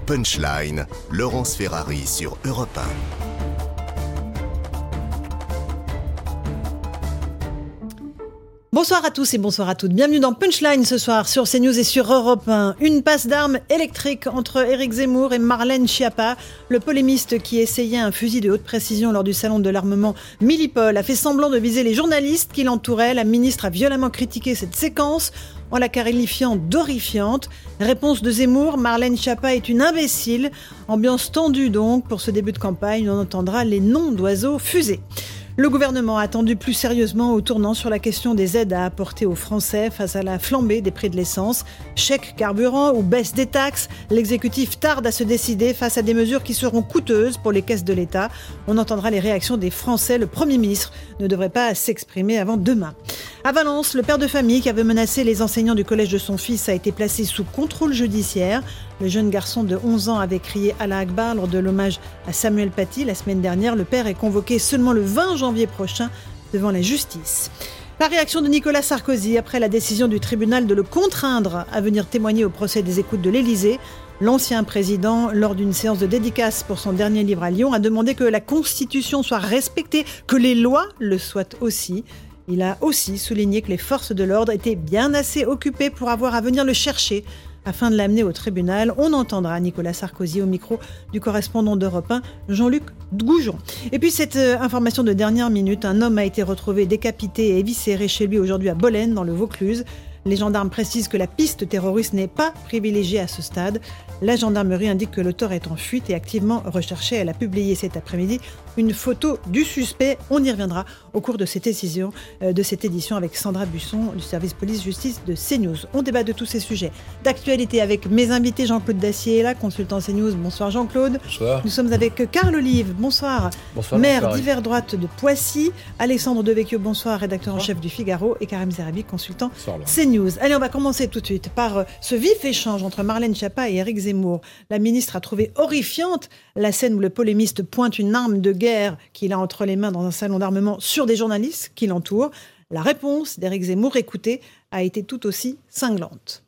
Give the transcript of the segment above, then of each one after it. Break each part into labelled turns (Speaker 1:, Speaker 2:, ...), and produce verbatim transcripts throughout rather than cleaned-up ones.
Speaker 1: Punchline, Laurence Ferrari sur Europe un.
Speaker 2: Bonsoir à tous et bonsoir à toutes. Bienvenue dans Punchline ce soir sur CNews et sur Europe un. Une passe d'armes électrique entre Éric Zemmour et Marlène Schiappa. Le polémiste qui essayait un fusil de haute précision lors du salon de l'armement Millipol a fait semblant de viser les journalistes qui l'entouraient. La ministre a violemment critiqué cette séquence en la qualifiant d'horrifiante. Réponse de Zemmour, Marlène Schiappa est une imbécile. Ambiance tendue donc pour ce début de campagne. On entendra les noms d'oiseaux fusés. Le gouvernement a attendu plus sérieusement au tournant sur la question des aides à apporter aux Français face à la flambée des prix de l'essence. Chèque carburant ou baisse des taxes, l'exécutif tarde à se décider face à des mesures qui seront coûteuses pour les caisses de l'État. On entendra les réactions des Français. Le Premier ministre ne devrait pas s'exprimer avant demain. À Valence, le père de famille qui avait menacé les enseignants du collège de son fils a été placé sous contrôle judiciaire. Le jeune garçon de onze ans avait crié Allah Akbar lors de l'hommage à Samuel Paty la semaine dernière. Le père est convoqué seulement le vingt janvier prochain devant la justice. La réaction de Nicolas Sarkozy après la décision du tribunal de le contraindre à venir témoigner au procès des écoutes de l'Élysée. L'ancien président, lors d'une séance de dédicace pour son dernier livre à Lyon, a demandé que la Constitution soit respectée, que les lois le soient aussi. Il a aussi souligné que les forces de l'ordre étaient bien assez occupées pour avoir à venir le chercher afin de l'amener au tribunal. On entendra Nicolas Sarkozy au micro du correspondant d'Europe un, Jean-Luc Goujon. Et puis cette euh, information de dernière minute, un homme a été retrouvé décapité et éviscéré chez lui aujourd'hui à Bolène, dans le Vaucluse. Les gendarmes précisent que la piste terroriste n'est pas privilégiée à ce stade. La gendarmerie indique que l'auteur est en fuite et activement recherché. Elle a publié cet après-midi une photo du suspect. On y reviendra au cours de cette édition, euh, de cette édition avec Sandra Busson du service police-justice de CNews. On débat de tous ces sujets d'actualité avec mes invités. Jean-Claude Dacier est là, consultant CNews. Bonsoir Jean-Claude.
Speaker 3: Bonsoir.
Speaker 2: Nous sommes avec Carl Olive. Bonsoir.
Speaker 3: Bonsoir.
Speaker 2: Maire
Speaker 3: bonsoir.
Speaker 2: d'hiver droite de Poissy. Alexandre Devecchio, bonsoir, rédacteur bonsoir. en chef du Figaro. Et Karim Zerabi, consultant bonsoir, CNews. Allez, on va commencer tout de suite par ce vif échange entre Marlène Schiappa et Éric Zemmour. La ministre a trouvé horrifiante la scène où le polémiste pointe une arme de guerre qu'il a entre les mains dans un salon d'armement sur des journalistes qui l'entourent. La réponse d'Éric Zemmour, écoutée, a été tout aussi cinglante.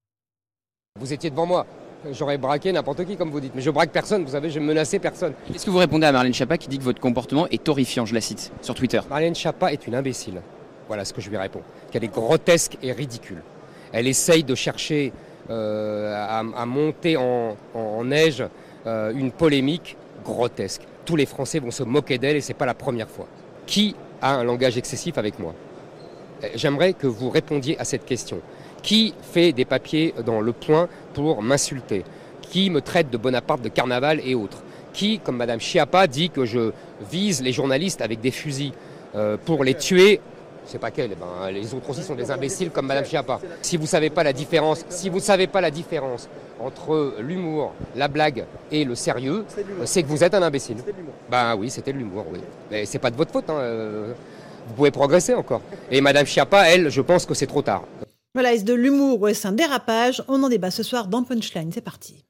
Speaker 4: Vous étiez devant moi. J'aurais braqué n'importe qui, comme vous dites. Mais je braque personne, vous savez, je menacé personne.
Speaker 5: Qu'est-ce que vous répondez à Marlène Schiappa qui dit que votre comportement est horrifiant, je la cite, sur Twitter?
Speaker 4: Marlène Schiappa est une imbécile. Voilà ce que je lui réponds. Qu'elle est grotesque et ridicule. Elle essaye de chercher euh, à, à monter en, en, en neige euh, une polémique grotesque. Tous les Français vont se moquer d'elle et c'est pas la première fois. Qui a un langage excessif avec moi? J'aimerais que vous répondiez à cette question. Qui fait des papiers dans Le Point pour m'insulter? Qui me traite de Bonaparte, de Carnaval et autres? Qui, comme Madame Schiappa, dit que je vise les journalistes avec des fusils euh, pour les tuer? C'est pas qu'elle, ben, les autres aussi sont des imbéciles comme Madame Schiappa. Si vous savez pas la différence, si vous savez pas la différence entre l'humour, la blague et le sérieux, c'est que vous êtes un imbécile. Ben oui, c'était de l'humour, oui. Mais c'est pas de votre faute, hein. Vous pouvez progresser encore. Et Madame Schiappa, elle, je pense que c'est trop tard.
Speaker 2: Voilà, est-ce de l'humour ou est-ce un dérapage? On en débat ce soir dans Punchline, c'est parti.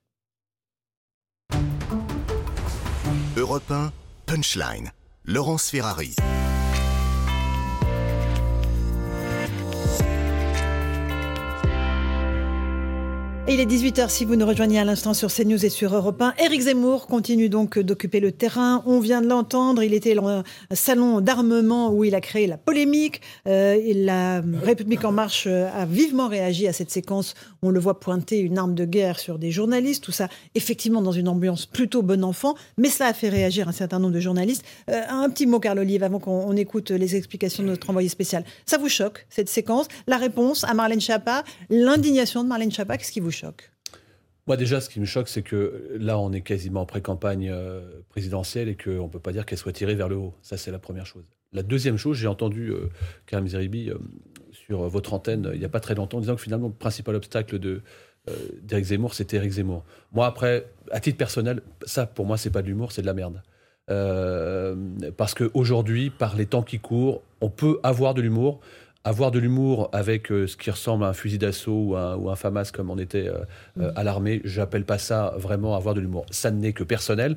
Speaker 1: Europe un, Punchline, Laurence Ferrari.
Speaker 2: Et il est dix-huit heures si vous nous rejoignez à l'instant sur CNews et sur Europe un. Éric Zemmour continue donc d'occuper le terrain. On vient de l'entendre, il était dans un salon d'armement où il a créé la polémique. Euh, la République En Marche a vivement réagi à cette séquence. On le voit pointer une arme de guerre sur des journalistes. Tout ça, effectivement, dans une ambiance plutôt bon enfant. Mais cela a fait réagir un certain nombre de journalistes. Euh, un petit mot, Carl Olive, avant qu'on on écoute les explications de notre envoyé spécial. Ça vous choque, cette séquence? La réponse à Marlène Schiappa, l'indignation de Marlène Schiappa, qu'est-ce qui vous choque?
Speaker 3: Moi, déjà, ce qui me choque, c'est que là, on est quasiment en pré-campagne euh, présidentielle et qu'on ne peut pas dire qu'elle soit tirée vers le haut. Ça, c'est la première chose. La deuxième chose, j'ai entendu euh, Karim Zeribi euh, sur votre antenne euh, il n'y a pas très longtemps, disant que finalement, le principal obstacle de, euh, d'Éric Zemmour, c'était Éric Zemmour. Moi, après, à titre personnel, ça, pour moi, c'est pas de l'humour, c'est de la merde. Euh, parce qu'aujourd'hui, par les temps qui courent, on peut avoir de l'humour. Avoir de l'humour avec euh, ce qui ressemble à un fusil d'assaut ou un, ou un FAMAS comme on était euh, mmh. euh, à l'armée, j'appelle pas ça vraiment avoir de l'humour. Ça n'est que personnel.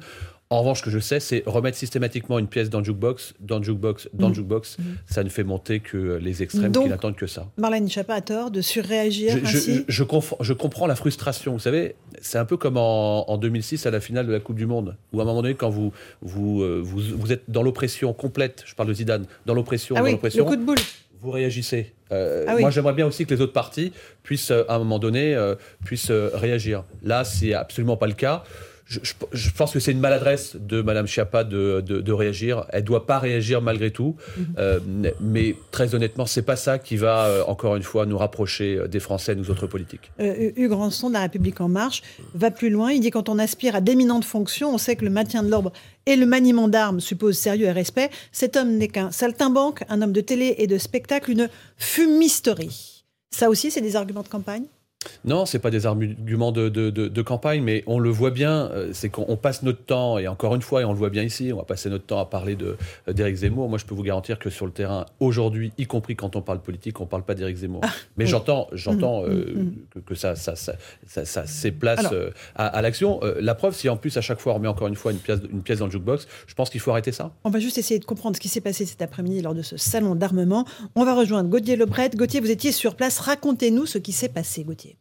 Speaker 3: En revanche, ce que je sais, c'est remettre systématiquement une pièce dans le jukebox, dans le jukebox, dans mmh. le jukebox. Mmh. Ça ne fait monter que les extrêmes Donc, qui n'attendent que ça.
Speaker 2: Marlène Schiappa a tort de surréagir
Speaker 3: je,
Speaker 2: ainsi
Speaker 3: je, je, conf- je comprends la frustration. Vous savez, c'est un peu comme en, en deux mille six à la finale de la Coupe du Monde, où à un moment donné, quand vous, vous, euh, vous, vous êtes dans l'oppression complète, je parle de Zidane, dans l'oppression,
Speaker 2: ah
Speaker 3: dans
Speaker 2: oui,
Speaker 3: l'oppression,
Speaker 2: le coup de boule.
Speaker 3: Vous réagissez. Euh,
Speaker 2: ah oui.
Speaker 3: Moi, j'aimerais bien aussi que les autres partis puissent, à un moment donné, euh, puissent euh, réagir. Là, c'est absolument pas le cas. Je, je, je pense que c'est une maladresse de Mme Schiappa de, de, de réagir. Elle ne doit pas réagir malgré tout. Mm-hmm. Euh, mais très honnêtement, ce n'est pas ça qui va, euh, encore une fois, nous rapprocher des Français et nous autres politiques.
Speaker 2: Euh, Hugues Rançon, de La République En Marche, va plus loin. Il dit quand on aspire à d'éminentes fonctions, on sait que le maintien de l'ordre et le maniement d'armes suppose sérieux et respect. Cet homme n'est qu'un saltimbanque, un homme de télé et de spectacle, une fumisterie. Ça aussi, c'est des arguments de campagne ?
Speaker 3: Non, ce n'est pas des arguments de, de, de, de campagne, mais on le voit bien, c'est qu'on passe notre temps, et encore une fois, et on le voit bien ici, on va passer notre temps à parler de, d'Éric Zemmour. Moi, je peux vous garantir que sur le terrain, aujourd'hui, y compris quand on parle politique, on ne parle pas d'Éric Zemmour. Ah, mais oui. j'entends, j'entends mmh, euh, mmh. que, que ça, ça, ça, ça, ça s'éplace Alors, euh, à, à l'action. Euh, la preuve, si en plus, à chaque fois, on remet encore une fois une pièce, une pièce dans le jukebox, je pense qu'il faut arrêter ça.
Speaker 2: On va juste essayer de comprendre ce qui s'est passé cet après-midi lors de ce salon d'armement. On va rejoindre Gauthier Lebret. Gauthier, vous étiez sur place. Racontez-nous ce qui s'est passé, Gauthier.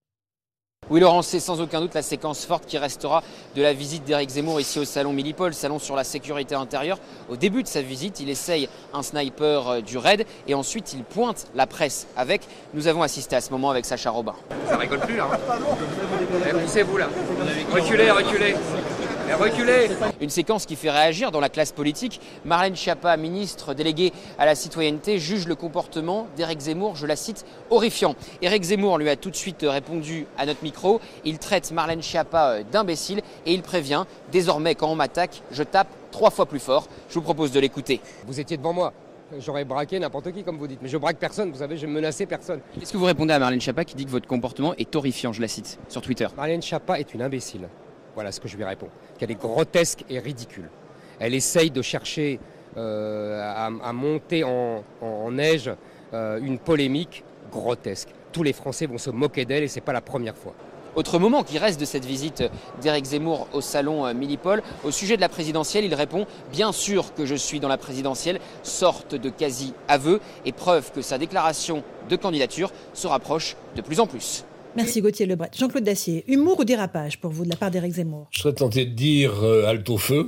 Speaker 5: Oui, Laurent, c'est sans aucun doute la séquence forte qui restera de la visite d'Éric Zemmour ici au salon Milipol, salon sur la sécurité intérieure. Au début de sa visite, il essaye un sniper du raid et ensuite il pointe la presse avec. Nous avons assisté à ce moment avec Sacha Robin.
Speaker 4: Ça rigole plus là. Hein. Poussez-vous là. Reculez, reculez. Reculez.
Speaker 5: Une séquence qui fait réagir dans la classe politique. Marlène Schiappa, ministre déléguée à la citoyenneté, juge le comportement d'Éric Zemmour, je la cite, horrifiant. Éric Zemmour lui a tout de suite répondu à notre micro. Il traite Marlène Schiappa d'imbécile et il prévient, désormais quand on m'attaque, je tape trois fois plus fort. Je vous propose de l'écouter.
Speaker 4: Vous étiez devant moi. J'aurais braqué n'importe qui, comme vous dites. Mais je braque personne, vous savez, je ne menaçais personne.
Speaker 5: Qu'est-ce que vous répondez à Marlène Schiappa qui dit que votre comportement est horrifiant, je la cite, sur Twitter?
Speaker 4: Marlène Schiappa est une imbécile. Voilà ce que je lui réponds. Qu'elle est grotesque et ridicule. Elle essaye de chercher euh, à, à monter en, en, en neige euh, une polémique grotesque. Tous les Français vont se moquer d'elle et ce n'est pas la première fois.
Speaker 5: Autre moment qui reste de cette visite d'Éric Zemmour au salon Milipol, au sujet de la présidentielle, il répond « Bien sûr que je suis dans la présidentielle », sorte de quasi-aveu et preuve que sa déclaration de candidature se rapproche de plus en plus.
Speaker 2: Merci Gauthier Lebret. Jean-Claude Dacier, humour ou dérapage pour vous de la part d'Éric Zemmour?
Speaker 6: Je serais tenté de dire euh, halte au feu,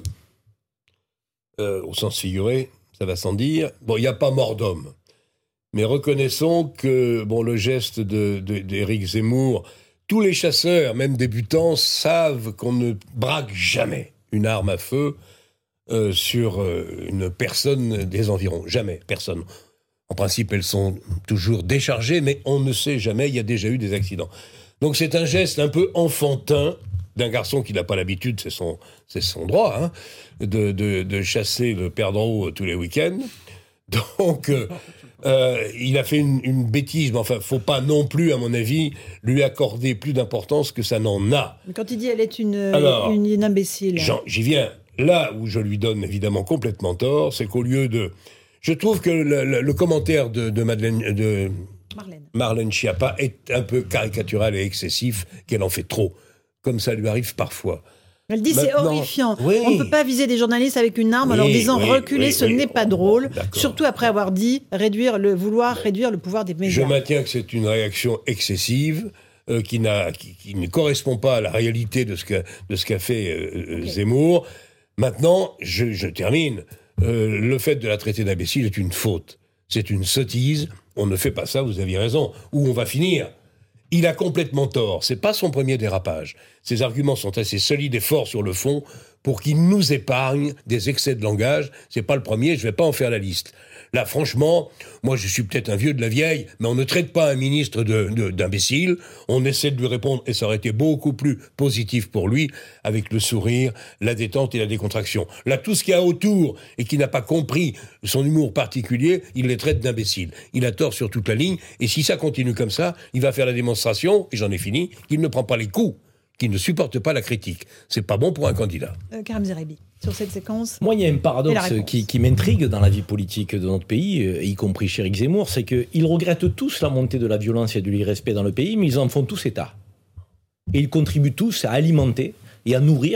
Speaker 6: euh, au sens figuré, ça va sans dire. Bon, il n'y a pas mort d'homme, mais reconnaissons que bon, le geste de, de, d'Éric Zemmour, tous les chasseurs, même débutants, savent qu'on ne braque jamais une arme à feu euh, sur euh, une personne des environs. Jamais, personne. En principe, elles sont toujours déchargées, mais on ne sait jamais, il y a déjà eu des accidents. Donc c'est un geste un peu enfantin d'un garçon qui n'a pas l'habitude, c'est son, c'est son droit, hein, de, de, de chasser le père d'en haut tous les week-ends. Donc euh, euh, il a fait une, une bêtise, mais enfin, faut pas non plus, à mon avis, lui accorder plus d'importance que ça n'en a.
Speaker 2: Mais quand il dit elle est une,
Speaker 6: Alors,
Speaker 2: une, une imbécile...
Speaker 6: Jean, j'y viens. Là où je lui donne évidemment complètement tort, c'est qu'au lieu de... Je trouve que le, le, le commentaire de, de, Madeleine, de
Speaker 2: Marlène.
Speaker 6: Marlène Schiappa est un peu caricatural et excessif, qu'elle en fait trop, comme ça lui arrive parfois.
Speaker 2: Elle dit Maintenant, c'est horrifiant. Oui. On ne peut pas viser des journalistes avec une arme
Speaker 6: oui,
Speaker 2: en leur disant
Speaker 6: oui,
Speaker 2: reculer,
Speaker 6: oui,
Speaker 2: ce
Speaker 6: oui,
Speaker 2: n'est
Speaker 6: oui.
Speaker 2: pas drôle.
Speaker 6: D'accord.
Speaker 2: Surtout après avoir dit réduire le, vouloir réduire le pouvoir des médias.
Speaker 6: Je maintiens que c'est une réaction excessive euh, qui, n'a, qui, qui ne correspond pas à la réalité de ce qu'a, de ce qu'a fait euh, okay. Zemmour. Maintenant, je, je termine. Euh, le fait de la traiter d'imbécile est une faute. C'est une sottise. On ne fait pas ça, vous aviez raison. Où on va finir ? Il a complètement tort. C'est pas son premier dérapage. Ses arguments sont assez solides et forts sur le fond pour qu'il nous épargne des excès de langage. C'est pas le premier, je vais pas en faire la liste. Là, franchement, moi, je suis peut-être un vieux de la vieille, mais on ne traite pas un ministre de, de, d'imbécile. On essaie de lui répondre, et ça aurait été beaucoup plus positif pour lui, avec le sourire, la détente et la décontraction. Là, tout ce qu'il y a autour, et qui n'a pas compris son humour particulier, il les traite d'imbéciles. Il a tort sur toute la ligne, et si ça continue comme ça, il va faire la démonstration, et j'en ai fini, qu'il ne prend pas les coups, qu'il ne supporte pas la critique. C'est pas bon pour un candidat.
Speaker 2: Euh, Karim Zerebi, sur cette séquence.
Speaker 7: Moi, il y a un paradoxe qui, qui m'intrigue dans la vie politique de notre pays, euh, y compris chez Éric Zemmour, c'est qu'ils regrettent tous la montée de la violence et de l'irrespect dans le pays, mais ils en font tous état. Et ils contribuent tous à alimenter et à nourrir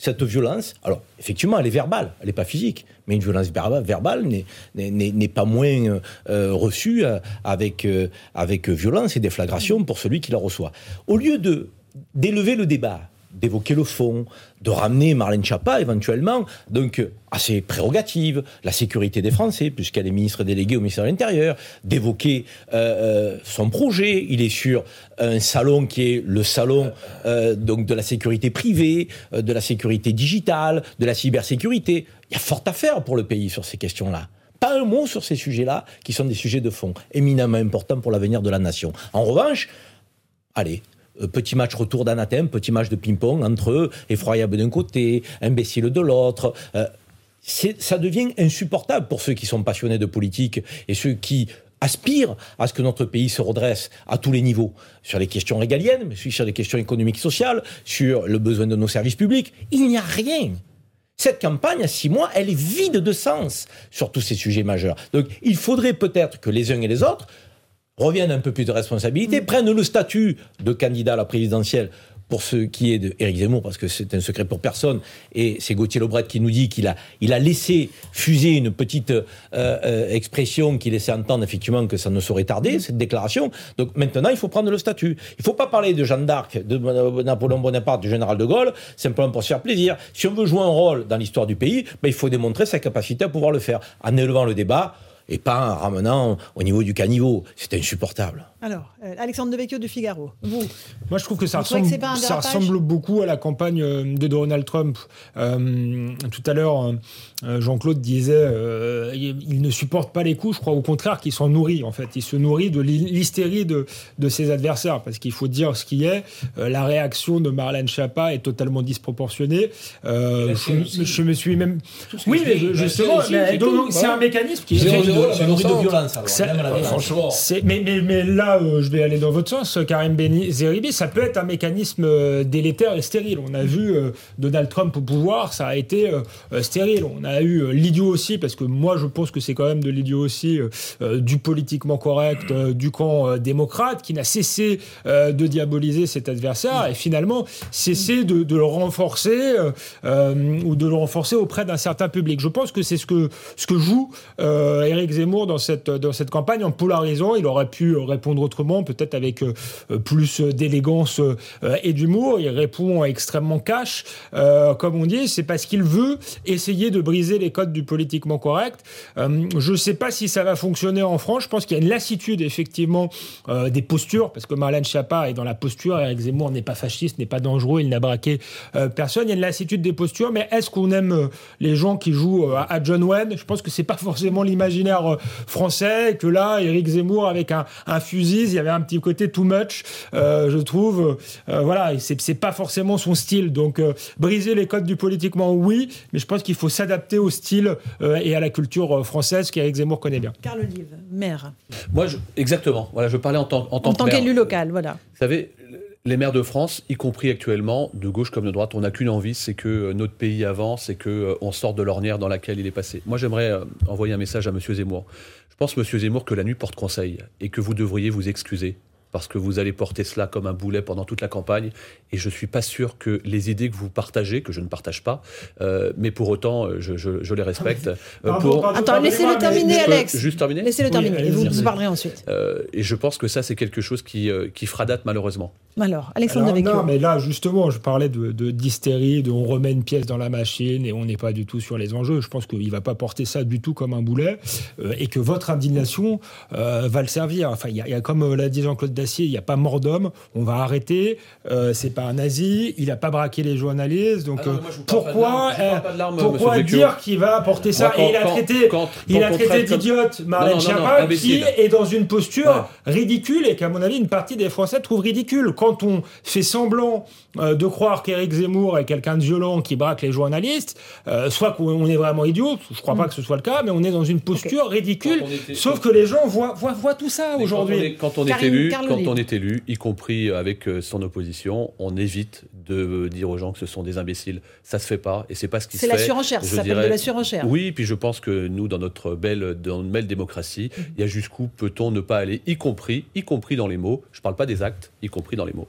Speaker 7: cette violence, alors effectivement elle est verbale, elle n'est pas physique, mais une violence verbale, verbale n'est, n'est, n'est pas moins euh, reçue euh, avec, euh, avec violence et déflagration pour celui qui la reçoit. Au lieu de, d'élever le débat, d'évoquer le fond, de ramener Marlène Schiappa éventuellement donc, à ses prérogatives, la sécurité des Français, puisqu'elle est ministre déléguée au ministère de l'Intérieur, d'évoquer euh, son projet. Il est sur un salon qui est le salon euh, donc de la sécurité privée, euh, de la sécurité digitale, de la cybersécurité. Il y a fort à faire pour le pays sur ces questions-là. Pas un mot sur ces sujets-là, qui sont des sujets de fond, éminemment importants pour l'avenir de la nation. En revanche, allez... Petit match retour d'anathème, petit match de ping-pong entre eux, effroyable d'un côté, imbécile de l'autre. Euh, c'est, ça devient insupportable pour ceux qui sont passionnés de politique et ceux qui aspirent à ce que notre pays se redresse à tous les niveaux, sur les questions régaliennes, mais aussi sur les questions économiques et sociales, sur le besoin de nos services publics. Il n'y a rien. Cette campagne, à six mois, elle est vide de sens sur tous ces sujets majeurs. Donc il faudrait peut-être que les uns et les autres reviennent un peu plus de responsabilité, mmh. prennent le statut de candidat à la présidentielle pour ce qui est d'Éric Zemmour, parce que c'est un secret pour personne, et c'est Gauthier Lebret qui nous dit qu'il a, il a laissé fuser une petite euh, euh, expression qui laissait entendre effectivement que ça ne saurait tarder, cette déclaration. Donc maintenant, il faut prendre le statut. Il ne faut pas parler de Jeanne d'Arc, de Napoléon Bonaparte, du général de Gaulle, simplement pour se faire plaisir. Si on veut jouer un rôle dans l'histoire du pays, ben, il faut démontrer sa capacité à pouvoir le faire, en élevant le débat, et pas en ramenant au niveau du caniveau. C'est insupportable.
Speaker 2: Alors, euh, Alexandre Devecchio du Figaro, vous
Speaker 8: Moi, je trouve que ça, ressemble, que ça ressemble beaucoup à la campagne de Donald Trump. Euh, tout à l'heure, euh, Jean-Claude disait euh, il, il ne supporte pas les coups. Je crois au contraire qu'il s'en nourrit, en fait. Il se nourrit de l'hystérie de, de ses adversaires, parce qu'il faut dire ce qui est. Euh, la réaction de Marlène Schiappa est totalement disproportionnée. Euh, je, je me suis même... Oui, mais justement, c'est, donc, c'est un mécanisme qui est...
Speaker 7: C'est nourri de violence, alors.
Speaker 8: C'est, euh, franchement. C'est, mais, mais, mais là, euh, je vais aller dans votre sens, Karim Zeribi, ça peut être un mécanisme euh, délétère et stérile. On a vu euh, Donald Trump au pouvoir, ça a été euh, stérile. On a eu euh, l'idiot aussi, parce que moi, je pense que c'est quand même de l'idiot aussi, euh, euh, du politiquement correct, euh, du camp euh, démocrate, qui n'a cessé euh, de diaboliser cet adversaire et finalement cessé de, de le renforcer euh, euh, ou de le renforcer auprès d'un certain public. Je pense que c'est ce que, ce que joue euh, Éric Zemmour dans cette, dans cette campagne en polarisant. Il aurait pu répondre autrement, peut-être avec euh, plus d'élégance euh, et d'humour. Il répond extrêmement cash, euh, comme on dit. C'est parce qu'il veut essayer de briser les codes du politiquement correct. Euh, je ne sais pas si ça va fonctionner en France. Je pense qu'il y a une lassitude, effectivement, euh, des postures, parce que Marlène Schiappa est dans la posture. Éric Zemmour n'est pas fasciste, n'est pas dangereux, il n'a braqué euh, personne. Il y a une lassitude des postures, mais est-ce qu'on aime euh, les gens qui jouent euh, à John Wayne ? Je pense que c'est pas forcément l'imaginaire euh, français, que là, Éric Zemmour avec un, un fusil, il y avait un petit côté too much, euh, je trouve. Euh, voilà, c'est, c'est pas forcément son style. Donc, euh, briser les codes du politiquement, oui, mais je pense qu'il faut s'adapter au style euh, et à la culture française qu'Éric Zemmour connaît bien.
Speaker 2: Carl Olive, maire.
Speaker 3: Moi, je, exactement. Voilà, je parlais en tant, en tant,
Speaker 2: en tant qu'élu local, voilà.
Speaker 3: Vous savez, les maires de France, y compris actuellement, de gauche comme de droite, on n'a qu'une envie, c'est que notre pays avance et qu'on sorte de l'ornière dans laquelle il est passé. Moi, j'aimerais euh, envoyer un message à M. Zemmour. Je pense, M. Zemmour, que la nuit porte conseil et que vous devriez vous excuser parce que vous allez porter cela comme un boulet pendant toute la campagne. Et je ne suis pas sûr que les idées que vous partagez, que je ne partage pas, euh, mais pour autant, je, je, je les respecte.
Speaker 2: Euh, pour... Attends, laissez-le terminer, Alex.
Speaker 3: Juste terminer ?
Speaker 2: Laissez-le terminer,
Speaker 3: oui,
Speaker 2: et vous, vous parlerez ensuite.
Speaker 3: Euh, et je pense que ça, c'est quelque chose qui, euh, qui fera date, malheureusement.
Speaker 2: Alors, Alexandre Devecchio.
Speaker 8: Non, mais là, justement, je parlais de, de, d'hystérie, de on remet une pièce dans la machine et on n'est pas du tout sur les enjeux. Je pense qu'il ne va pas porter ça du tout comme un boulet euh, et que votre indignation euh, va le servir. Enfin, il y, y a, comme l'a dit Jean-Claude Dacier, il n'y a pas mort d'homme, on va arrêter, euh, c'est pas un nazi, il n'a pas braqué les journalistes, donc ah non, moi, pourquoi, euh, pourquoi dire qu'il va porter ça ? Moi, quand, et il a traité, quand, quand, il a traité d'idiote Marlène Schiappa, qui est dans une posture ouais. ridicule et qu'à mon avis, une partie des Français trouvent ridicule. Quand on fait semblant euh, de croire qu'Éric Zemmour est quelqu'un de violent qui braque les journalistes, euh, soit qu'on est vraiment idiot, je crois mmh. pas que ce soit le cas, mais on est dans une posture okay. ridicule, était... sauf que les gens voient, voient, voient tout ça mais aujourd'hui.
Speaker 3: Quand on est, quand on est élu, quand on est élu, y compris avec son opposition, on évite de dire aux gens que ce sont des imbéciles. Ça se fait pas, et c'est pas ce qui
Speaker 2: c'est
Speaker 3: se fait.
Speaker 2: C'est la surenchère, ça s'appelle
Speaker 3: dirais...
Speaker 2: de la surenchère.
Speaker 3: Oui, puis je pense que nous, dans notre belle, dans notre belle démocratie, il mmh. y a jusqu'où peut-on ne pas aller, y compris, y compris dans les mots. Je parle pas des actes, y compris dans les mots.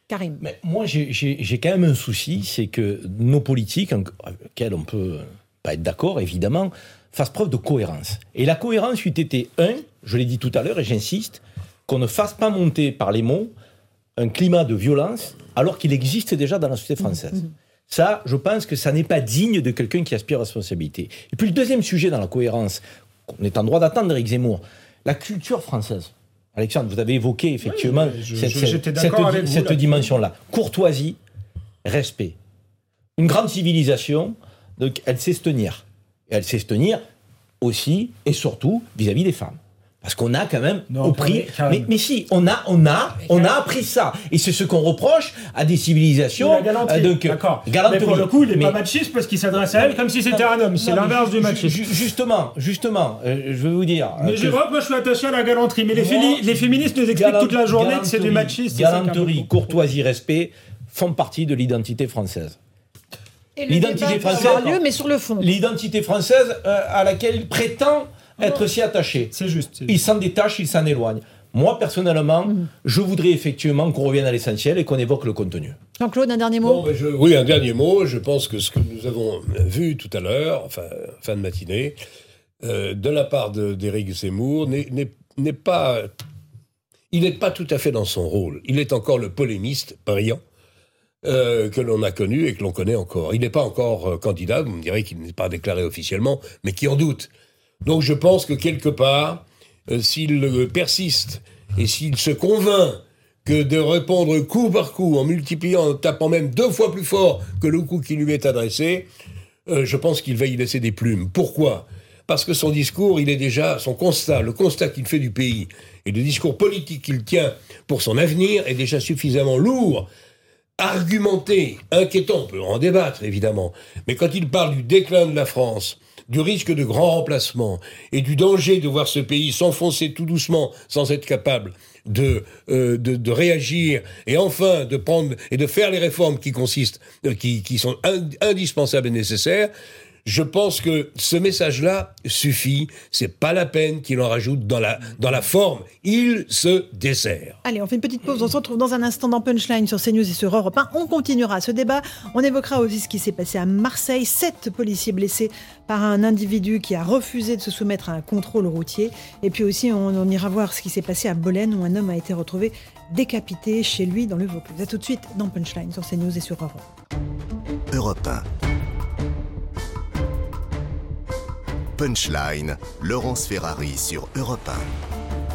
Speaker 2: Karim.
Speaker 7: Mais moi, j'ai, j'ai, j'ai quand même un souci, c'est que nos politiques, avec lesquels on peut pas être d'accord, évidemment, fassent preuve de cohérence. Et la cohérence eût été, un, je l'ai dit tout à l'heure et j'insiste, qu'on ne fasse pas monter par les mots un climat de violence alors qu'il existe déjà dans la société française. Mmh. Ça, je pense que ça n'est pas digne de quelqu'un qui aspire à la responsabilité. Et puis le deuxième sujet dans la cohérence, qu'on est en droit d'attendre d'Éric Zemmour, la culture française. Alexandre, vous avez évoqué effectivement oui, je, cette, je, cette, cette, vous, cette dimension-là. Courtoisie, respect. Une grande civilisation, donc elle sait se tenir. Et elle sait se tenir aussi et surtout vis-à-vis des femmes. Parce qu'on a quand même non, appris, mais, mais si, on a, on a, on a appris ça, et c'est ce qu'on reproche à des civilisations.
Speaker 8: La galanterie, euh, donc, d'accord. Galanterie. Mais pour le coup, il n'est mais... pas machiste parce qu'il s'adresse à elle comme si c'était un homme. C'est non, l'inverse du machisme.
Speaker 7: Justement, justement, euh, je vais vous dire.
Speaker 8: Mais je vois, moi, je suis attaché à la galanterie. Mais les, féli- les féministes nous expliquent toute la journée que c'est du machisme.
Speaker 7: Galanterie, courtoisie, respect font partie de l'identité française.
Speaker 2: Et l'identité française, avoir lieu, mais sur le fond.
Speaker 7: L'identité française euh, à laquelle il prétend être si attaché.
Speaker 8: C'est juste. C'est
Speaker 7: il
Speaker 8: juste.
Speaker 7: s'en détache, il s'en éloigne. Moi, personnellement, mmh. je voudrais effectivement qu'on revienne à l'essentiel et qu'on évoque le contenu.
Speaker 2: Jean-Claude, un dernier mot
Speaker 6: bon, je, Oui, un dernier mot. Je pense que ce que nous avons vu tout à l'heure, enfin, fin de matinée, euh, de la part de, d'Éric Zemmour, n'est, n'est, n'est pas... Il n'est pas tout à fait dans son rôle. Il est encore le polémiste brillant euh, que l'on a connu et que l'on connaît encore. Il n'est pas encore euh, candidat, vous me direz qu'il n'est pas déclaré officiellement, mais qui en doute. Donc je pense que quelque part, euh, s'il euh, persiste et s'il se convainc que de répondre coup par coup, en multipliant, en tapant même deux fois plus fort que le coup qui lui est adressé, euh, je pense qu'il va y laisser des plumes. Pourquoi ? Parce que son discours, il est déjà, son constat, le constat qu'il fait du pays, et le discours politique qu'il tient pour son avenir est déjà suffisamment lourd, argumenté, inquiétant, on peut en débattre évidemment, mais quand il parle du déclin de la France, du risque de grand remplacement et du danger de voir ce pays s'enfoncer tout doucement sans être capable de, euh, de, de réagir et enfin de prendre et de faire les réformes qui consistent, euh, qui, qui sont ind- indispensables et nécessaires, je pense que ce message-là suffit. C'est pas la peine qu'il en rajoute dans la, dans la forme. Il se dessert.
Speaker 2: Allez, on fait une petite pause. On se retrouve dans un instant dans Punchline sur CNews et sur Europe un. On continuera ce débat. On évoquera aussi ce qui s'est passé à Marseille. Sept policiers blessés par un individu qui a refusé de se soumettre à un contrôle routier. Et puis aussi, on, on ira voir ce qui s'est passé à Bolène où un homme a été retrouvé décapité chez lui dans le Vaucluse. À tout de suite dans Punchline sur CNews et sur Europe.
Speaker 1: Europe un. Punchline, Laurence Ferrari sur Europe un.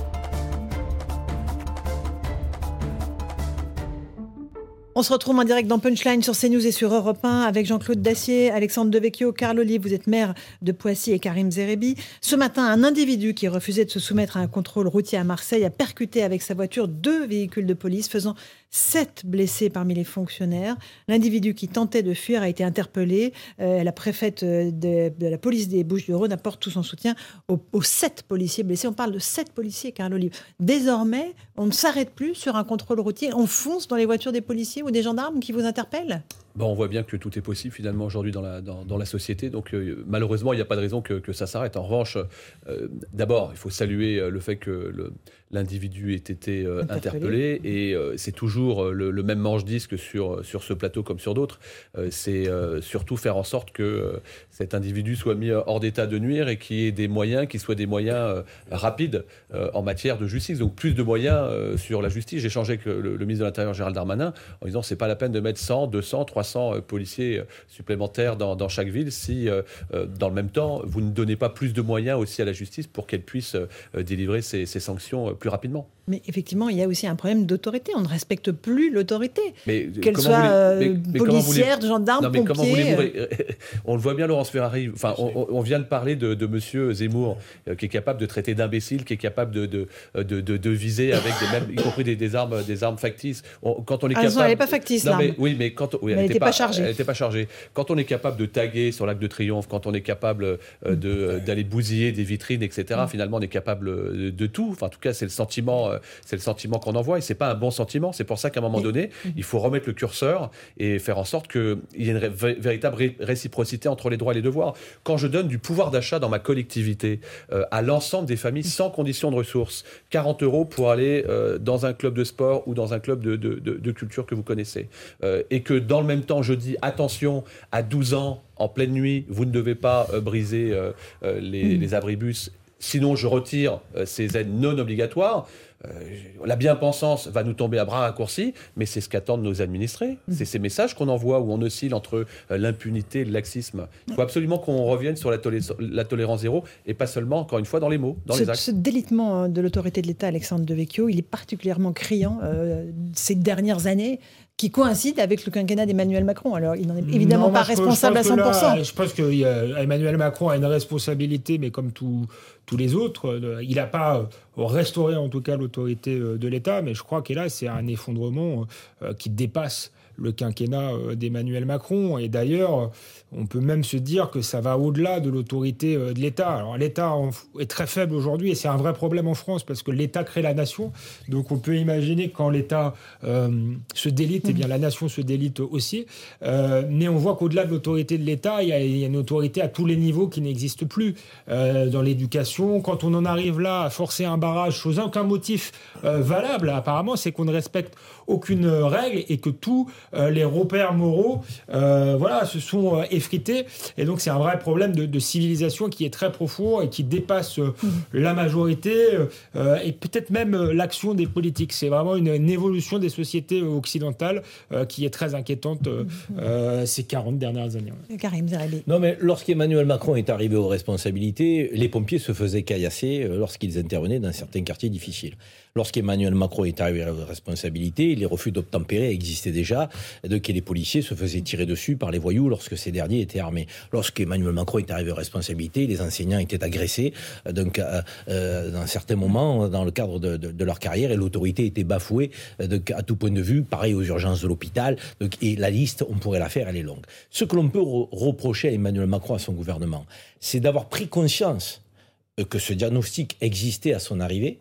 Speaker 2: On se retrouve en direct dans Punchline sur CNews et sur Europe un avec Jean-Claude Dacier, Alexandre Devecchio, Carl Olive, vous êtes maire de Poissy et Karim Zerébi. Ce matin, un individu qui refusait de se soumettre à un contrôle routier à Marseille a percuté avec sa voiture deux véhicules de police, faisant sept blessés parmi les fonctionnaires. L'individu qui tentait de fuir a été interpellé. Euh, la préfète de, de la police des Bouches-du-Rhône apporte tout son soutien aux, aux sept policiers blessés. On parle de sept policiers, Carl Olive. Désormais, on ne s'arrête plus sur un contrôle routier. On fonce dans les voitures des policiers ou des gendarmes qui vous interpellent ?
Speaker 3: Bon, on voit bien que tout est possible finalement aujourd'hui dans la, dans, dans la société. Donc euh, malheureusement, il n'y a pas de raison que, que ça s'arrête. En revanche, euh, d'abord, il faut saluer euh, le fait que le, l'individu ait été euh, interpellé. interpellé. Et euh, c'est toujours euh, le, le même manche-disque sur, sur ce plateau comme sur d'autres. Euh, c'est euh, surtout faire en sorte que euh, cet individu soit mis hors d'état de nuire et qu'il y ait des moyens qui soient des moyens euh, rapides euh, en matière de justice. Donc plus de moyens euh, sur la justice. J'ai échangé avec le, le, le ministre de l'Intérieur, Gérald Darmanin, en disant que c'est pas la peine de mettre cent, deux cents, trois cents policiers supplémentaires dans, dans chaque ville si, euh, dans le même temps, vous ne donnez pas plus de moyens aussi à la justice pour qu'elle puisse euh, délivrer ces, ces sanctions plus rapidement.
Speaker 2: Mais effectivement, il y a aussi un problème d'autorité. On ne respecte plus l'autorité.
Speaker 3: Mais
Speaker 2: qu'elle soit
Speaker 3: voulez, mais, mais
Speaker 2: policière, gendarme,
Speaker 3: non, mais
Speaker 2: pompier.
Speaker 3: Euh... On le voit bien, Laurence Ferrari. Enfin, on, on vient de parler de, de monsieur Zemmour, euh, qui est capable de traiter d'imbécile, qui est capable de, de, de, de, de viser avec des mêmes, y compris des, des armes, des armes factices. On, quand on est
Speaker 2: ah,
Speaker 3: capable.
Speaker 2: non, elle n'est pas factice,
Speaker 3: non,
Speaker 2: l'arme.
Speaker 3: mais, oui, mais quand, oui, elle
Speaker 2: elle
Speaker 3: n'était
Speaker 2: n'était pas, pas chargée.
Speaker 3: Elle n'était pas chargée. Quand on est capable de taguer sur l'Arc de Triomphe, quand on est capable euh, de, d'aller bousiller des vitrines, et cetera, mmh. finalement, on est capable de, de tout. Enfin, en tout cas, c'est le sentiment, euh, c'est le sentiment qu'on envoie et c'est pas un bon sentiment. C'est pour ça qu'à un moment donné, mmh. il faut remettre le curseur et faire en sorte qu'il y ait une ré- véritable ré- réciprocité entre les droits et les devoirs. Quand je donne du pouvoir d'achat dans ma collectivité euh, à l'ensemble des familles sans condition de ressources, quarante euros pour aller euh, dans un club de sport ou dans un club de, de, de, de culture que vous connaissez, euh, et que dans le même temps, je dis attention, à douze ans, en pleine nuit, vous ne devez pas euh, briser euh, euh, les, mmh. les abribus, sinon je retire euh, ces aides non obligatoires. Euh, la bien-pensance va nous tomber à bras raccourcis, mais c'est ce qu'attendent nos administrés. Mmh. C'est ces messages qu'on envoie où on oscille entre euh, l'impunité et le laxisme. Il faut absolument qu'on revienne sur la, tolé- la tolérance zéro et pas seulement, encore une fois, dans les mots, dans
Speaker 2: ce,
Speaker 3: les actes.
Speaker 2: Ce délitement de l'autorité de l'État, Alexandre Devecchio, il est particulièrement criant euh, ces dernières années, qui coïncide avec le quinquennat d'Emmanuel Macron. Alors, il n'en est évidemment non, pas responsable
Speaker 8: je
Speaker 2: à cent pour cent.
Speaker 8: Là, je pense qu'Emmanuel Macron a une responsabilité, mais comme tout, tous les autres, il n'a pas restauré en tout cas l'autorité de l'État, mais je crois qu'hélas, c'est un effondrement qui dépasse le quinquennat d'Emmanuel Macron. Et d'ailleurs, on peut même se dire que ça va au-delà de l'autorité de l'État. Alors l'État est très faible aujourd'hui et c'est un vrai problème en France parce que l'État crée la nation. Donc on peut imaginer que quand l'État euh, se délite, mmh. eh bien la nation se délite aussi. Euh, mais on voit qu'au-delà de l'autorité de l'État, il y a, il y a une autorité à tous les niveaux qui n'existe plus. Euh, dans l'éducation, quand on en arrive là à forcer un barrage sans aucun motif euh, valable, apparemment, c'est qu'on ne respecte aucune règle et que tous euh, les repères moraux euh, voilà, se sont euh, effrités. Et donc, c'est un vrai problème de, de civilisation qui est très profond et qui dépasse euh, mmh. la majorité euh, et peut-être même euh, l'action des politiques. C'est vraiment une, une évolution des sociétés occidentales euh, qui est très inquiétante euh, mmh. euh, ces quarante dernières années.
Speaker 2: Ouais. Karim Zeribi.
Speaker 7: Non, mais lorsqu'Emmanuel Macron est arrivé aux responsabilités, les pompiers se faisaient caillasser lorsqu'ils intervenaient dans certains quartiers difficiles. Lorsqu'Emmanuel Macron est arrivé à la responsabilité, les refus d'obtempérer existaient déjà, donc les policiers se faisaient tirer dessus par les voyous lorsque ces derniers étaient armés. Lorsqu'Emmanuel Macron est arrivé à la responsabilité, les enseignants étaient agressés, donc euh, euh, dans certains moments dans le cadre de, de, de leur carrière, et l'autorité était bafouée donc, à tout point de vue, pareil aux urgences de l'hôpital, donc, et la liste, on pourrait la faire, elle est longue. Ce que l'on peut re- reprocher à Emmanuel Macron, à son gouvernement, c'est d'avoir pris conscience que ce diagnostic existait à son arrivée,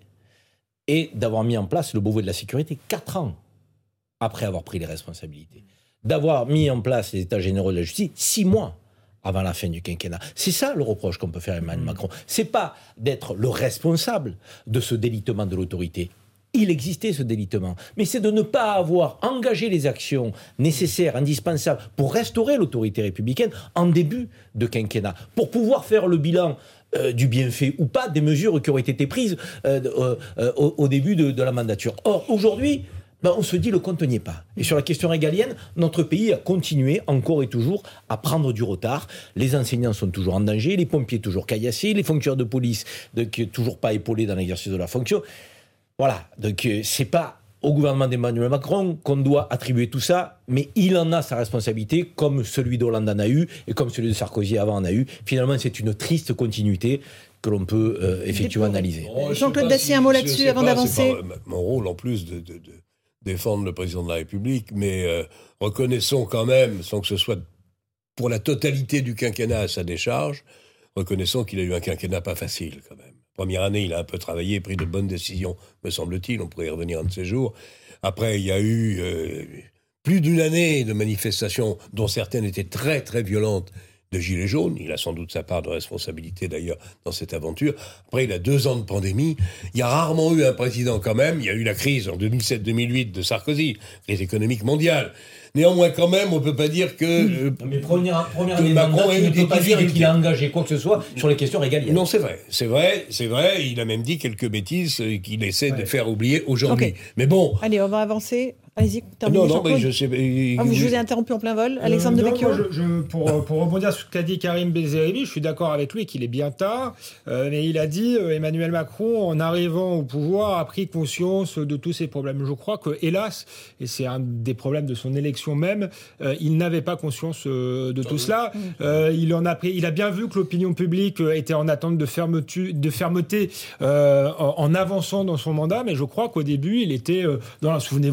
Speaker 7: et d'avoir mis en place le Beauvau de la sécurité quatre ans après avoir pris les responsabilités. D'avoir mis en place les états généraux de la justice six mois avant la fin du quinquennat. C'est ça le reproche qu'on peut faire à Emmanuel Macron. C'est pas d'être le responsable de ce délitement de l'autorité. Il existait ce délitement, mais c'est de ne pas avoir engagé les actions nécessaires, indispensables pour restaurer l'autorité républicaine en début de quinquennat, pour pouvoir faire le bilan Euh, du bienfait ou pas des mesures qui auraient été prises euh, euh, euh, au, au début de, de la mandature. Or, aujourd'hui, ben, on se dit le compte n'y est pas. Et sur la question régalienne, notre pays a continué encore et toujours à prendre du retard. Les enseignants sont toujours en danger, les pompiers toujours caillassés, les fonctionnaires de police donc, toujours pas épaulés dans l'exercice de leur fonction. Voilà, donc euh, c'est pas au gouvernement d'Emmanuel Macron qu'on doit attribuer tout ça, mais il en a sa responsabilité, comme celui d'Hollande en a eu, et comme celui de Sarkozy avant en a eu. Finalement, c'est une triste continuité que l'on peut euh, effectivement analyser.
Speaker 2: Oh, Jean-Claude Dacier, si, un mot là-dessus avant pas, d'avancer.
Speaker 6: C'est pas mon rôle en plus de, de, de défendre le président de la République, mais euh, reconnaissons quand même, sans que ce soit pour la totalité du quinquennat à sa décharge, reconnaissons qu'il a eu un quinquennat pas facile quand même. Première année, il a un peu travaillé, pris de bonnes décisions, me semble-t-il. On pourrait y revenir un de ces jours. Après, il y a eu euh, plus d'une année de manifestations, dont certaines étaient très, très violentes, de gilets jaunes. Il a sans doute sa part de responsabilité, d'ailleurs, dans cette aventure. Après, il a deux ans de pandémie. Il y a rarement eu un président, quand même. Il y a eu la crise en deux mille sept deux mille huit de Sarkozy, crise économique mondiale. Néanmoins, quand même, on ne peut pas dire que... Euh,
Speaker 7: Mais première, première année de mandat, tu ne peux pas dire qu'il a engagé quoi que ce soit sur les questions régaliennes.
Speaker 6: Non, c'est vrai, c'est vrai, c'est vrai. Il a même dit quelques bêtises qu'il essaie ouais. de faire oublier aujourd'hui. Okay. Mais bon...
Speaker 2: Allez, on va avancer. Allez-y, terminez.
Speaker 6: Non, non, mais je sais...
Speaker 2: Ah, vous, je vous ai interrompu en plein vol. Alexandre euh, Devecchio.
Speaker 8: je, je, pour, pour rebondir sur ce qu'a dit Karim Zeribi, je suis d'accord avec lui qu'il est bien tard. Euh, mais il a dit, euh, Emmanuel Macron, en arrivant au pouvoir, a pris conscience de tous ces problèmes. Je crois que, hélas, et c'est un des problèmes de son élection même, euh, il n'avait pas conscience euh, de tout cela. Euh, il, en a pris, il a bien vu que l'opinion publique était en attente de, fermetu, de fermeté euh, en, en avançant dans son mandat. Mais je crois qu'au début, il était, euh, dans la, souvenez-vous, dans la Star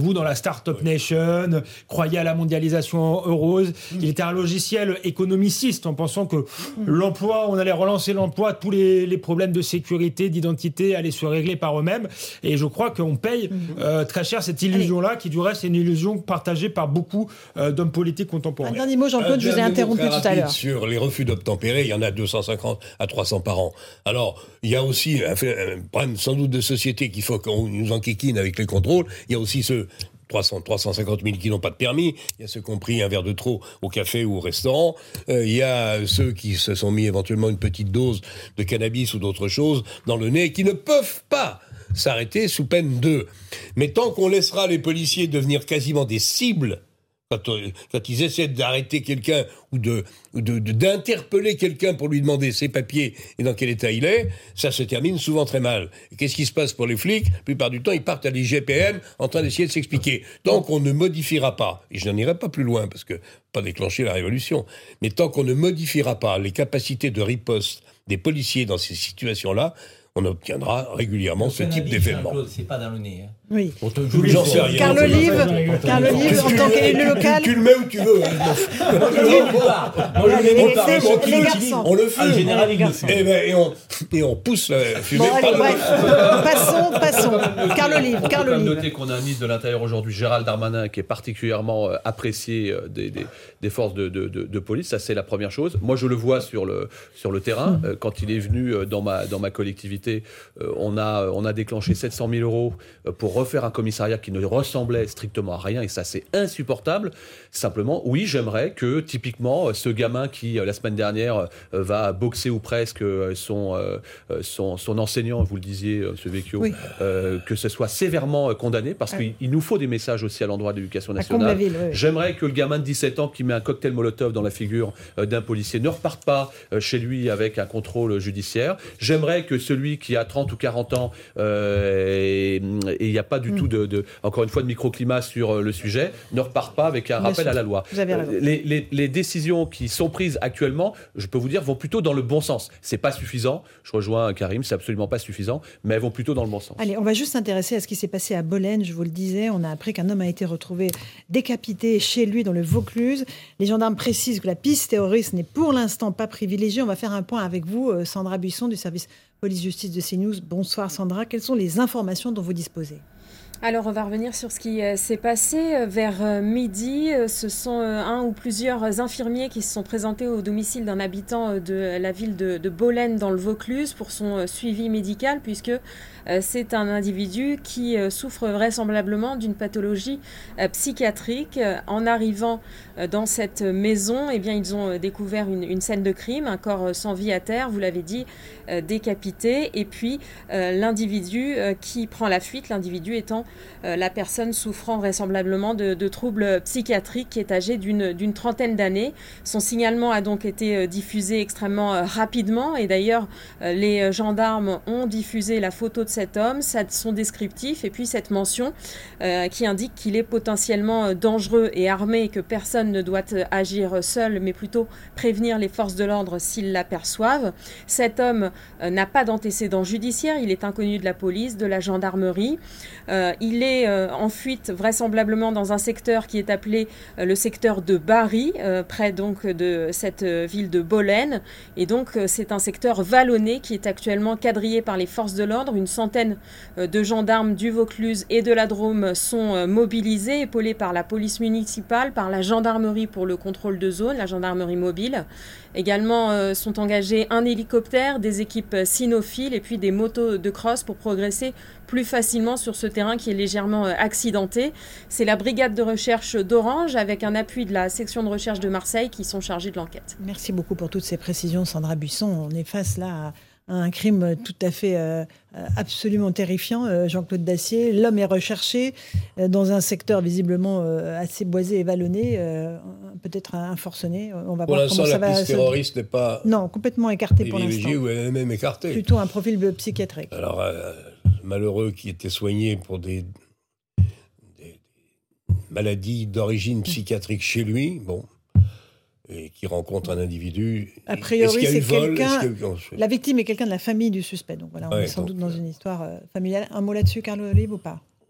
Speaker 8: Startup Nation, croyait à la mondialisation heureuse. Il était un logiciel économiciste en pensant que l'emploi, on allait relancer l'emploi, tous les, les problèmes de sécurité, d'identité allaient se régler par eux-mêmes. Et je crois qu'on paye euh, très cher cette illusion-là, qui du reste est une illusion partagée par beaucoup euh, d'hommes politiques contemporains.
Speaker 2: Un dernier mot, Jean-Claude, je vous ai interrompu tout à l'heure.
Speaker 6: Sur les refus d'obtempérer, il y en a deux cent cinquante à trois cents par an. Alors, il y a aussi un, un problème sans doute de société qu'il faut qu'on nous enquiquine avec les contrôles. Il y a aussi ceux... trois cents, trois cent cinquante mille qui n'ont pas de permis. Il y a ceux qui ont pris un verre de trop au café ou au restaurant. Euh, il y a ceux qui se sont mis éventuellement une petite dose de cannabis ou d'autres choses dans le nez et qui ne peuvent pas s'arrêter sous peine de. Mais tant qu'on laissera les policiers devenir quasiment des cibles, quand, quand ils essaient d'arrêter quelqu'un ou, de, ou de, de, d'interpeller quelqu'un pour lui demander ses papiers et dans quel état il est, ça se termine souvent très mal. Et qu'est-ce qui se passe pour les flics ? La plupart du temps, ils partent à l'I G P N en train d'essayer de s'expliquer. Tant qu'on ne modifiera pas, et je n'en irai pas plus loin parce que pas déclencher la révolution, mais tant qu'on ne modifiera pas les capacités de riposte des policiers dans ces situations-là, on obtiendra régulièrement ce type d'événement.
Speaker 7: C'est pas dans le nez. Hein.
Speaker 2: Oui.
Speaker 6: J'en sais rien.
Speaker 2: Carl Olive, Carl Olive, en tant qu'élu local.
Speaker 6: Tu le mets où tu veux. On le fait.
Speaker 7: En général, il le fait.
Speaker 6: Et, ben, et, on, et on pousse la fumée.
Speaker 2: Bon, allez, bref, passons, passons. Carl Olive, Carl
Speaker 3: On peut
Speaker 2: Olive.
Speaker 3: noter qu'on a un ministre de l'Intérieur aujourd'hui, Gérald Darmanin, qui est particulièrement euh, apprécié euh, des, des, des forces de, de, de, de police. Ça, c'est la première chose. Moi, je le vois sur le, sur le terrain. Mmh. Euh, quand il est venu euh, dans, ma, dans ma collectivité, euh, on, a, on a déclenché sept cent mille euros euh, pour refaire un commissariat qui ne ressemblait strictement à rien. Et ça, c'est insupportable. Simplement, oui, j'aimerais que, typiquement, ce gamin qui, euh, la semaine dernière, euh, va boxer ou presque euh, son, euh, son, son enseignant, vous le disiez, euh, M. Vecchio, oui. euh, que ce soit sévèrement condamné, parce qu'il il nous faut des messages aussi à l'endroit de l'éducation nationale.
Speaker 2: Ville, oui.
Speaker 3: J'aimerais que le gamin de dix-sept ans qui met un cocktail Molotov dans la figure euh, d'un policier ne reparte pas euh, chez lui avec un contrôle judiciaire. J'aimerais que celui qui a trente ou quarante ans, euh, et il n'y a pas du mm. tout, de, de, encore une fois, de microclimat sur euh, le sujet, ne reparte pas avec un Bien rappel sûr. à la loi.
Speaker 2: Vous avez raison.
Speaker 3: Euh, les, les, les décisions qui sont prises actuellement, je peux vous dire, vont plutôt dans le bon sens. C'est pas suffisant. Je rejoins Karim, c'est absolument pas suffisant, mais elles vont plutôt dans le bon sens.
Speaker 2: Allez, on va juste s'intéresser à ce qui s'est passé à Bolène. Je vous le disais, on a appris qu'un homme a été retrouvé décapité chez lui dans le Vaucluse. Les gendarmes précisent que la piste terroriste n'est pour l'instant pas privilégiée. On va faire un point avec vous, Sandra Buisson du service police-justice de CNews. Bonsoir Sandra, quelles sont les informations dont vous disposez ?
Speaker 9: Alors, on va revenir sur ce qui euh, s'est passé. Vers euh, midi, euh, ce sont euh, un ou plusieurs infirmiers qui se sont présentés au domicile d'un habitant euh, de la ville de, de Bolène dans le Vaucluse pour son euh, suivi médical, puisque euh, c'est un individu qui euh, souffre vraisemblablement d'une pathologie euh, psychiatrique. Euh, en arrivant euh, dans cette maison, eh bien, ils ont euh, découvert une, une scène de crime, un corps euh, sans vie à terre, vous l'avez dit, euh, décapité, et puis euh, l'individu euh, qui prend la fuite, l'individu étant Euh, la personne souffrant vraisemblablement de, de troubles psychiatriques qui est âgée d'une, d'une trentaine d'années. Son signalement a donc été euh, diffusé extrêmement euh, rapidement et d'ailleurs euh, les gendarmes ont diffusé la photo de cet homme, son descriptif et puis cette mention euh, qui indique qu'il est potentiellement dangereux et armé et que personne ne doit agir seul mais plutôt prévenir les forces de l'ordre s'ils l'aperçoivent. Cet homme euh, n'a pas d'antécédent judiciaire, il est inconnu de la police, de la gendarmerie. Euh, Il est euh, en fuite vraisemblablement dans un secteur qui est appelé euh, le secteur de Bari, euh, près donc de cette euh, ville de Bolène. Et donc euh, c'est un secteur vallonné qui est actuellement quadrillé par les forces de l'ordre. Une centaine euh, de gendarmes du Vaucluse et de la Drôme sont euh, mobilisés, épaulés par la police municipale, par la gendarmerie pour le contrôle de zone, la gendarmerie mobile. Également euh, sont engagés un hélicoptère, des équipes cynophiles et puis des motos de cross pour progresser plus facilement sur ce terrain qui est légèrement euh, accidenté. C'est la brigade de recherche d'Orange avec un appui de la section de recherche de Marseille qui sont chargés de l'enquête.
Speaker 2: Merci beaucoup pour toutes ces précisions, Sandra Buisson. On est face là à un crime tout à fait euh, absolument terrifiant. Euh, Jean-Claude Dacier, l'homme est recherché euh, dans un secteur visiblement euh, assez boisé et vallonné, euh, peut-être un forcené. On va
Speaker 6: pour
Speaker 2: voir
Speaker 6: l'instant,
Speaker 2: comment ça
Speaker 6: la
Speaker 2: va
Speaker 6: piste
Speaker 2: se...
Speaker 6: terroriste n'est pas
Speaker 2: non, complètement écartée pour l'instant.
Speaker 6: Ou elle est même écartée.
Speaker 2: Plutôt un profil psychiatrique.
Speaker 6: Alors, euh, malheureux qui était soigné pour des, des maladies d'origine psychiatrique chez lui, bon... et qui rencontre un individu.
Speaker 2: A priori, c'est
Speaker 6: vol,
Speaker 2: quelqu'un.
Speaker 6: que...
Speaker 2: La victime est quelqu'un de la famille du suspect. Donc voilà, on
Speaker 6: ouais,
Speaker 2: est sans
Speaker 6: donc,
Speaker 2: doute dans une histoire euh, familiale. Un mot là-dessus, Carl Olive, ou pas ?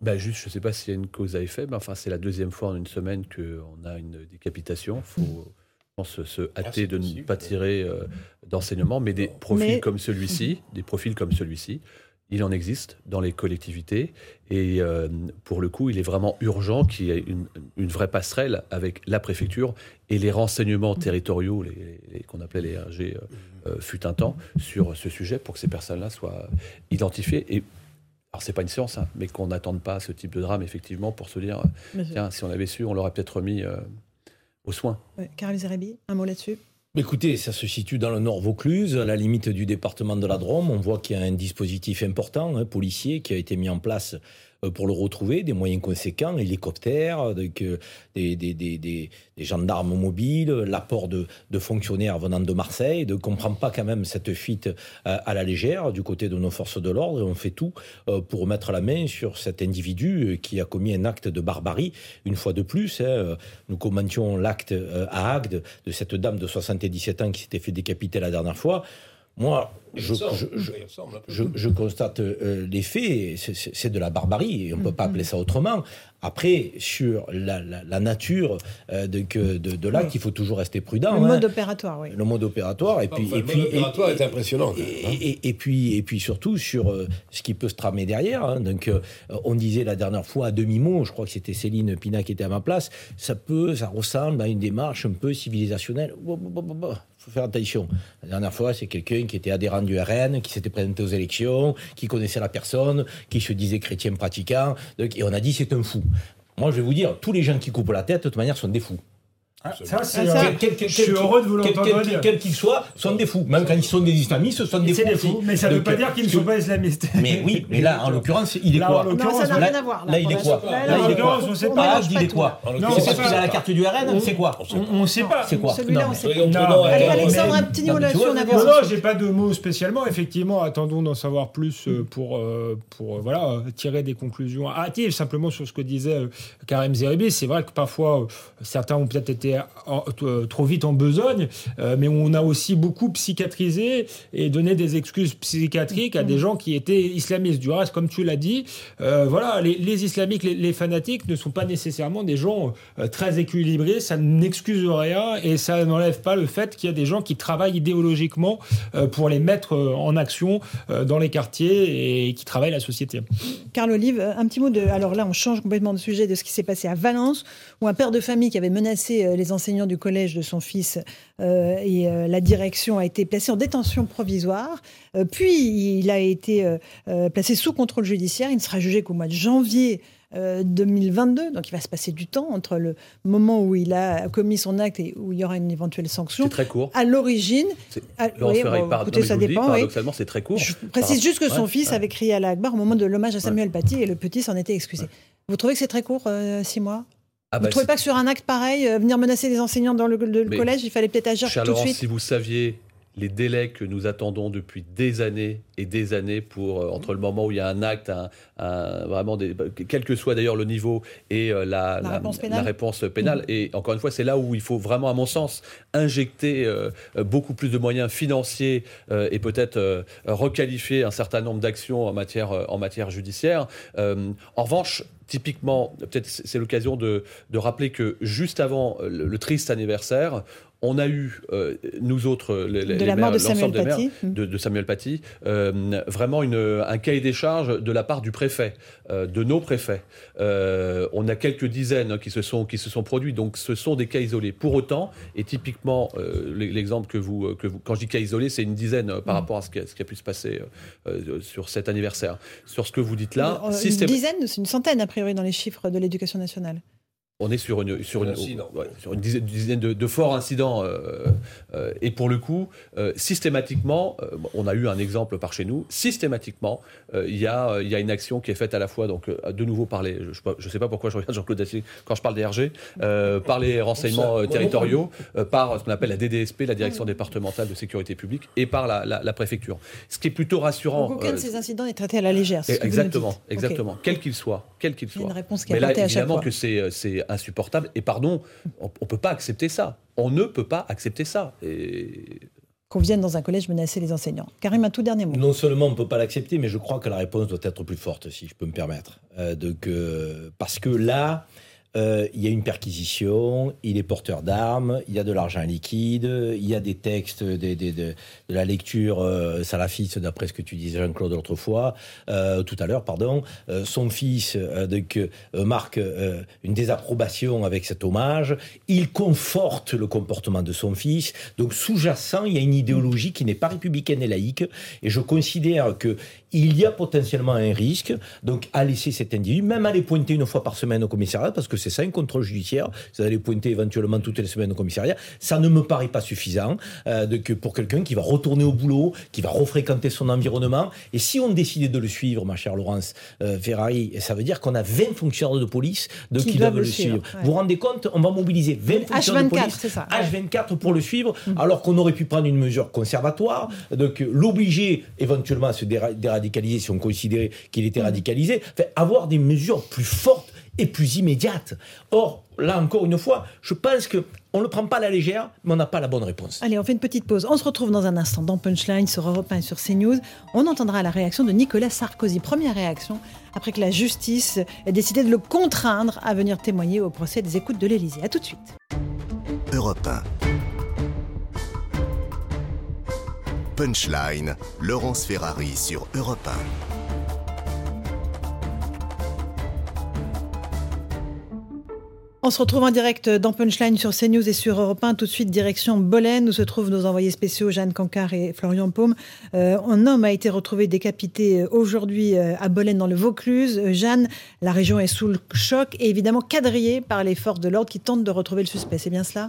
Speaker 3: Ben juste, je ne sais pas s'il y a une cause à effet, mais enfin, c'est la deuxième fois en une semaine qu'on a une décapitation. Il faut, je pense, se hâter ah, de possible, ne pas tirer euh, d'enseignement, mais des profils mais... comme celui-ci, des profils comme celui-ci, il en existe dans les collectivités. Et euh, pour le coup, il est vraiment urgent qu'il y ait une, une vraie passerelle avec la préfecture et les renseignements territoriaux, les, les, qu'on appelait les R G, euh, fut un temps, sur ce sujet pour que ces personnes-là soient identifiées. Et alors, c'est pas une science, hein, mais qu'on n'attende pas ce type de drame, effectivement, pour se dire, euh, tiens, si on avait su, on l'aurait peut-être remis euh, aux soins.
Speaker 2: Ouais, Karim Zeribi, un mot là-dessus?
Speaker 7: Écoutez, ça se situe dans le Nord Vaucluse, à la limite du département de la Drôme. On voit qu'il y a un dispositif important, hein, policier, qui a été mis en place pour le retrouver, des moyens conséquents, hélicoptères, donc, des, des, des, des, des gendarmes mobiles, l'apport de, de fonctionnaires venant de Marseille. Donc on ne prend pas quand même cette fuite à la légère du côté de nos forces de l'ordre, et on fait tout pour mettre la main sur cet individu qui a commis un acte de barbarie. Une fois de plus, hein, nous commentions l'acte à Agde de cette dame de soixante-dix-sept ans qui s'était fait décapiter la dernière fois. Moi, je, je, je, je, je constate euh, les faits, c'est, c'est de la barbarie, et on ne peut pas appeler ça autrement. Après, sur la, la, la nature euh, de, de, de l'acte, oui. il faut toujours rester prudent.
Speaker 2: Le
Speaker 7: hein.
Speaker 2: mode opératoire, oui.
Speaker 7: Le mode opératoire, et puis,
Speaker 6: enfin,
Speaker 7: et
Speaker 6: le
Speaker 7: puis,
Speaker 6: mode opératoire
Speaker 7: et,
Speaker 6: est impressionnant.
Speaker 7: Et, et, et, et, puis, et puis surtout sur euh, ce qui peut se tramer derrière. Hein. Donc, euh, on disait la dernière fois à demi-mot, je crois que c'était Céline Pina qui était à ma place, ça peut, ça ressemble à une démarche un peu civilisationnelle. Bon, bon, bon, bon. Il faut faire attention. La dernière fois, c'est quelqu'un qui était adhérent du R N, qui s'était présenté aux élections, qui connaissait la personne, qui se disait chrétien pratiquant, donc, et on a dit c'est un fou. Moi, je vais vous dire, tous les gens qui coupent la tête, de toute manière, sont des fous.
Speaker 8: Ah, ça, c'est,
Speaker 7: ah,
Speaker 8: euh,
Speaker 7: quel, quel,
Speaker 8: je suis
Speaker 7: quel,
Speaker 8: heureux de vous l'entendre
Speaker 7: quel,
Speaker 8: dire.
Speaker 7: Quels qu'ils soient, sont des fous. Même quand ils sont des islamistes, ce sont des fous.
Speaker 8: Des fous. Mais ça ne veut pas dire qu'ils ne sont pas islamistes.
Speaker 7: Mais oui, mais là, en l'occurrence, il est
Speaker 8: là,
Speaker 7: quoi?
Speaker 2: Non, ça n'a rien à voir.
Speaker 7: Là, il est quoi?
Speaker 8: Là, il est quoi? On ne sait pas.
Speaker 7: Ah, il est quoi? C'est parce qu'il a la carte du R N, c'est quoi?
Speaker 8: On ne sait pas.
Speaker 7: C'est quoi?
Speaker 2: Celui-là, on sait pas. Allez, Alexandre, un petit mot là-dessus, on avance.
Speaker 8: Non, non, j'ai pas de mots spécialement. Effectivement, attendons d'en savoir plus pour, pour voilà, tirer des conclusions hâtives. Simplement sur ce que disait Karim Zeribi, c'est vrai que parfois, certains ont peut-être été trop vite en besogne, euh, mais on a aussi beaucoup psychiatrisé et donné des excuses psychiatriques à des gens qui étaient islamistes. Du reste, comme tu l'as dit, euh, voilà, les, les islamiques, les, les fanatiques ne sont pas nécessairement des gens euh, très équilibrés, ça n'excuse rien et ça n'enlève pas le fait qu'il y a des gens qui travaillent idéologiquement euh, pour les mettre euh, en action euh, dans les quartiers et qui travaillent la société.
Speaker 2: Carl Olive, un petit mot de... Alors là, on change complètement de sujet de ce qui s'est passé à Valence, où un père de famille qui avait menacé euh, les enseignants du collège de son fils euh, et euh, la direction a été placée en détention provisoire. Euh, puis, il a été euh, euh, placé sous contrôle judiciaire. Il ne sera jugé qu'au mois de janvier euh, deux mille vingt-deux. Donc, il va se passer du temps entre le moment où il a commis son acte et où il y aura une éventuelle sanction.
Speaker 3: C'est très court.
Speaker 2: À l'origine...
Speaker 3: À, oui, bon, par, écoutez, non, ça dépend. Dis, paradoxalement, oui. C'est très court.
Speaker 2: Je précise
Speaker 3: par,
Speaker 2: juste que son ouais, fils
Speaker 3: ouais.
Speaker 2: avait crié à la Akbar au moment de l'hommage à Samuel ouais. Paty et le petit s'en était excusé. Ouais. Vous trouvez que c'est très court, euh, six mois? Ah bah vous ne trouvez pas que sur un acte pareil, euh, venir menacer des enseignants dans le, le, le collège, il fallait peut-être agir tout
Speaker 3: Laurent,
Speaker 2: de suite?
Speaker 3: Si vous saviez les délais que nous attendons depuis des années et des années pour, euh, entre le moment où il y a un acte, un, un, vraiment des, quel que soit d'ailleurs le niveau, et euh, la,
Speaker 2: la,
Speaker 3: la,
Speaker 2: réponse pénale,
Speaker 3: la réponse pénale. Mmh. Et encore une fois, c'est là où il faut vraiment, à mon sens, injecter euh, beaucoup plus de moyens financiers euh, et peut-être euh, requalifier un certain nombre d'actions en matière, euh, en matière judiciaire. Euh, en revanche, typiquement, peut-être c'est l'occasion de, de rappeler que juste avant le, le triste anniversaire, on a eu, euh, nous autres, les,
Speaker 2: de
Speaker 3: les
Speaker 2: la
Speaker 3: maires,
Speaker 2: mort de Samuel
Speaker 3: des
Speaker 2: Paty.
Speaker 3: maires de, de Samuel Paty, euh, vraiment une, un cahier des charges de la part du préfet, euh, de nos préfets. Euh, on a quelques dizaines qui se sont, qui se sont produits, donc ce sont des cas isolés. Pour autant, et typiquement, euh, l'exemple que vous, que vous... Quand je dis cas isolé, c'est une dizaine euh, par mmh. rapport à ce qui, a, ce qui a pu se passer euh, sur cet anniversaire. Sur ce que vous dites là...
Speaker 2: Euh, système... Une dizaine, c'est une centaine, a priori, dans les chiffres de l'éducation nationale.
Speaker 3: On est sur une, sur une, ouais, sur une dizaine, dizaine de, de forts incidents. Euh, euh, et pour le coup, euh, systématiquement, euh, on a eu un exemple par chez nous, systématiquement, euh, il y a, y a une action qui est faite à la fois, donc, euh, de nouveau par les... Je ne sais pas pourquoi je regarde Jean-Claude Dacier quand je parle des R G, euh, par les renseignements euh, territoriaux, euh, par ce qu'on appelle la D D S P, la Direction départementale de sécurité publique, et par la, la, la préfecture. Ce qui est plutôt rassurant...
Speaker 2: Donc aucun euh, de ces incidents n'est traité à la légère.
Speaker 3: Exactement, exactement. Okay. Quel qu'il soit. Quel qu'il soit.
Speaker 2: Il y a une réponse qui est
Speaker 3: Mais là,
Speaker 2: apportée à chaque
Speaker 3: évidemment
Speaker 2: fois.
Speaker 3: que c'est... c'est insupportable. Et pardon, on ne peut pas accepter ça. On ne peut pas accepter ça. Et
Speaker 2: qu'on vienne dans un collège menacer les enseignants. Karim, un tout dernier mot.
Speaker 7: Non seulement on ne peut pas l'accepter, mais je crois que la réponse doit être plus forte, si je peux me permettre. Euh, donc, euh, parce que là, euh, il y a une perquisition, il est porteur d'armes, il y a de l'argent liquide, il y a des textes, des, des, de, de la lecture euh, salafiste, d'après ce que tu disais, Jean-Claude, l'autre fois, euh, tout à l'heure, pardon. Euh, son fils euh, donc, euh, marque euh, une désapprobation avec cet hommage. Il conforte le comportement de son fils. Donc, sous-jacent, il y a une idéologie qui n'est pas républicaine et laïque. Et je considère que il y a potentiellement un risque, donc à laisser cet individu, même à les pointer une fois par semaine au commissariat, parce que c'est ça un contrôle judiciaire, c'est d'aller pointer éventuellement toutes les semaines au commissariat, ça ne me paraît pas suffisant euh, de, que pour quelqu'un qui va retourner au boulot, qui va refréquenter son environnement. Et si on décidait de le suivre, ma chère Laurence euh, Ferrari, ça veut dire qu'on a vingt fonctionnaires de police de qui, qui doivent le suivre. suivre. Ouais. Vous vous rendez compte, on va mobiliser vingt fonctionnaires de police,
Speaker 2: c'est ça.
Speaker 7: H vingt-quatre pour le suivre, mmh. alors qu'on aurait pu prendre une mesure conservatoire, donc l'obliger éventuellement à se déradicaliser si on considérait qu'il était radicalisé, enfin, avoir des mesures plus fortes et plus immédiates. Or, là encore une fois, je pense qu'on ne le prend pas à la légère, mais on n'a pas la bonne réponse.
Speaker 2: Allez, on fait une petite pause. On se retrouve dans un instant dans Punchline sur Europe un et sur CNews. On entendra la réaction de Nicolas Sarkozy. Première réaction après que la justice ait décidé de le contraindre à venir témoigner au procès des écoutes de l'Élysée. A tout de suite.
Speaker 1: Europe un. Punchline, Laurence Ferrari sur Europe un.
Speaker 2: On se retrouve en direct dans Punchline sur CNews et sur Europe un. Tout de suite, direction Bolène, où se trouvent nos envoyés spéciaux Jeanne Cancard et Florian Paume. Euh, un homme a été retrouvé décapité aujourd'hui à Bolène dans le Vaucluse. Jeanne, la région est sous le choc et évidemment quadrillée par les forces de l'ordre qui tentent de retrouver le suspect. C'est bien cela ?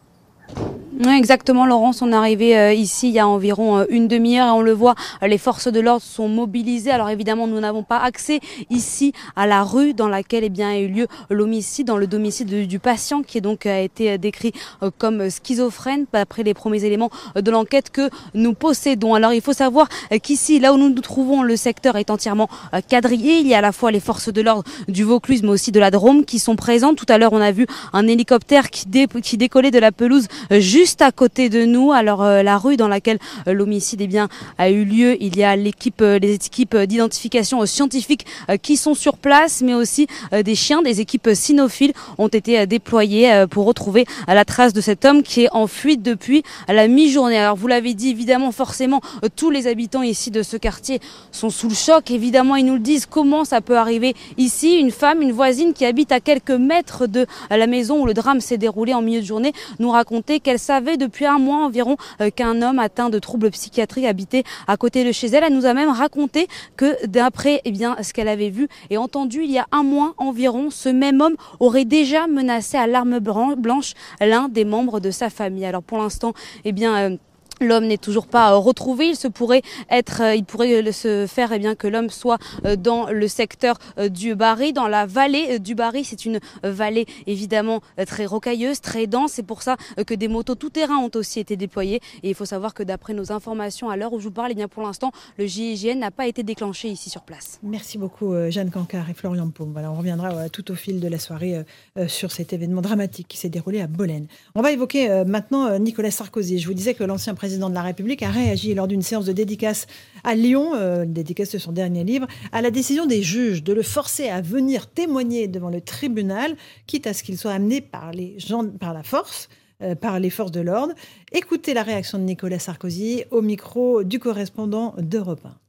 Speaker 10: Oui, exactement, Laurence. On est arrivé euh, ici il y a environ euh, une demi-heure et on le voit, euh, les forces de l'ordre sont mobilisées. Alors évidemment, nous n'avons pas accès ici à la rue dans laquelle eh bien, a eu lieu l'homicide, dans le domicile de, du patient qui est donc a été décrit euh, comme schizophrène d'après les premiers éléments de l'enquête que nous possédons. Alors il faut savoir euh, qu'ici, là où nous nous trouvons, le secteur est entièrement euh, quadrillé. Il y a à la fois les forces de l'ordre du Vaucluse mais aussi de la Drôme qui sont présentes. Tout à l'heure, on a vu un hélicoptère qui, dé, qui décollait de la pelouse euh, juste Juste à côté de nous, alors euh, la rue dans laquelle euh, l'homicide eh bien, a eu lieu, il y a l'équipe, euh, les équipes d'identification euh, scientifique euh, qui sont sur place, mais aussi euh, des chiens, des équipes cynophiles ont été euh, déployées euh, pour retrouver euh, la trace de cet homme qui est en fuite depuis euh, la mi-journée. Alors vous l'avez dit, évidemment, forcément, euh, tous les habitants ici de ce quartier sont sous le choc. Évidemment, ils nous le disent, comment ça peut arriver ici? Une femme, une voisine qui habite à quelques mètres de euh, la maison où le drame s'est déroulé en milieu de journée, nous racontait qu'elle savait depuis un mois environ euh, qu'un homme atteint de troubles psychiatriques habitait à côté de chez elle. Elle nous a même raconté que d'après eh bien, ce qu'elle avait vu et entendu il y a un mois environ, ce même homme aurait déjà menacé à l'arme blanche l'un des membres de sa famille. Alors pour l'instant, eh bien... Euh, L'homme n'est toujours pas retrouvé. Il se pourrait être, il pourrait se faire, eh bien, que l'homme soit dans le secteur du Barry, dans la vallée du Barry. C'est une vallée évidemment très rocailleuse, très dense. C'est pour ça que des motos tout-terrain ont aussi été déployées. Et il faut savoir que d'après nos informations, à l'heure où je vous parle, eh bien, pour l'instant, le G I G N n'a pas été déclenché ici sur place.
Speaker 2: Merci beaucoup, Jeanne Cancard et Florian Paume. Voilà, on reviendra euh, tout au fil de la soirée euh, sur cet événement dramatique qui s'est déroulé à Bolène. On va évoquer euh, maintenant euh, Nicolas Sarkozy. Je vous disais que l'ancien président Le président de la République a réagi lors d'une séance de dédicace à Lyon, euh, dédicace de son dernier livre, à la décision des juges de le forcer à venir témoigner devant le tribunal, quitte à ce qu'il soit amené par, les gens, par la force, euh, par les forces de l'ordre. Écoutez la réaction de Nicolas Sarkozy au micro du correspondant d'Europe un.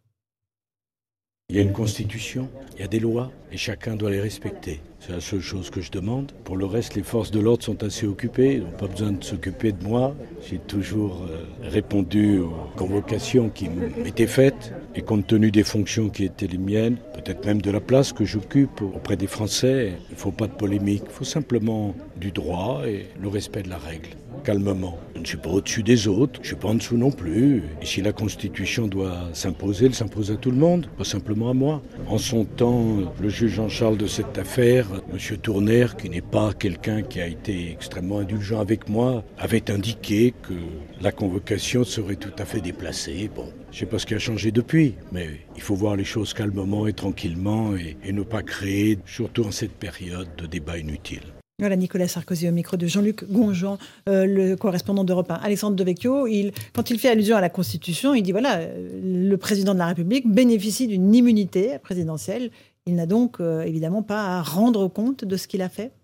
Speaker 11: Il y a une constitution, il y a des lois, et chacun doit les respecter. C'est la seule chose que je demande. Pour le reste, les forces de l'ordre sont assez occupées, ils n'ont pas besoin de s'occuper de moi. J'ai toujours euh, répondu aux convocations qui m'étaient faites, et compte tenu des fonctions qui étaient les miennes, peut-être même de la place que j'occupe auprès des Français, il ne faut pas de polémique, il faut simplement du droit et le respect de la règle. Calmement. Je ne suis pas au-dessus des autres, je ne suis pas en dessous non plus. Et si la Constitution doit s'imposer, elle s'impose à tout le monde, pas simplement à moi. En son temps, le juge en charge de cette affaire, M. Tourner, qui n'est pas quelqu'un qui a été extrêmement indulgent avec moi, avait indiqué que la convocation serait tout à fait déplacée. Bon, je ne sais pas ce qui a changé depuis, mais il faut voir les choses calmement et tranquillement et, et ne pas créer, surtout en cette période, de débats inutiles.
Speaker 2: Voilà, Nicolas Sarkozy au micro de Jean-Luc Gonjean, euh, le correspondant d'Europe un. Alexandre Devecchio, il, quand il fait allusion à la Constitution, il dit voilà, le président de la République bénéficie d'une immunité présidentielle. Il n'a donc euh, évidemment pas à rendre compte de ce qu'il a fait.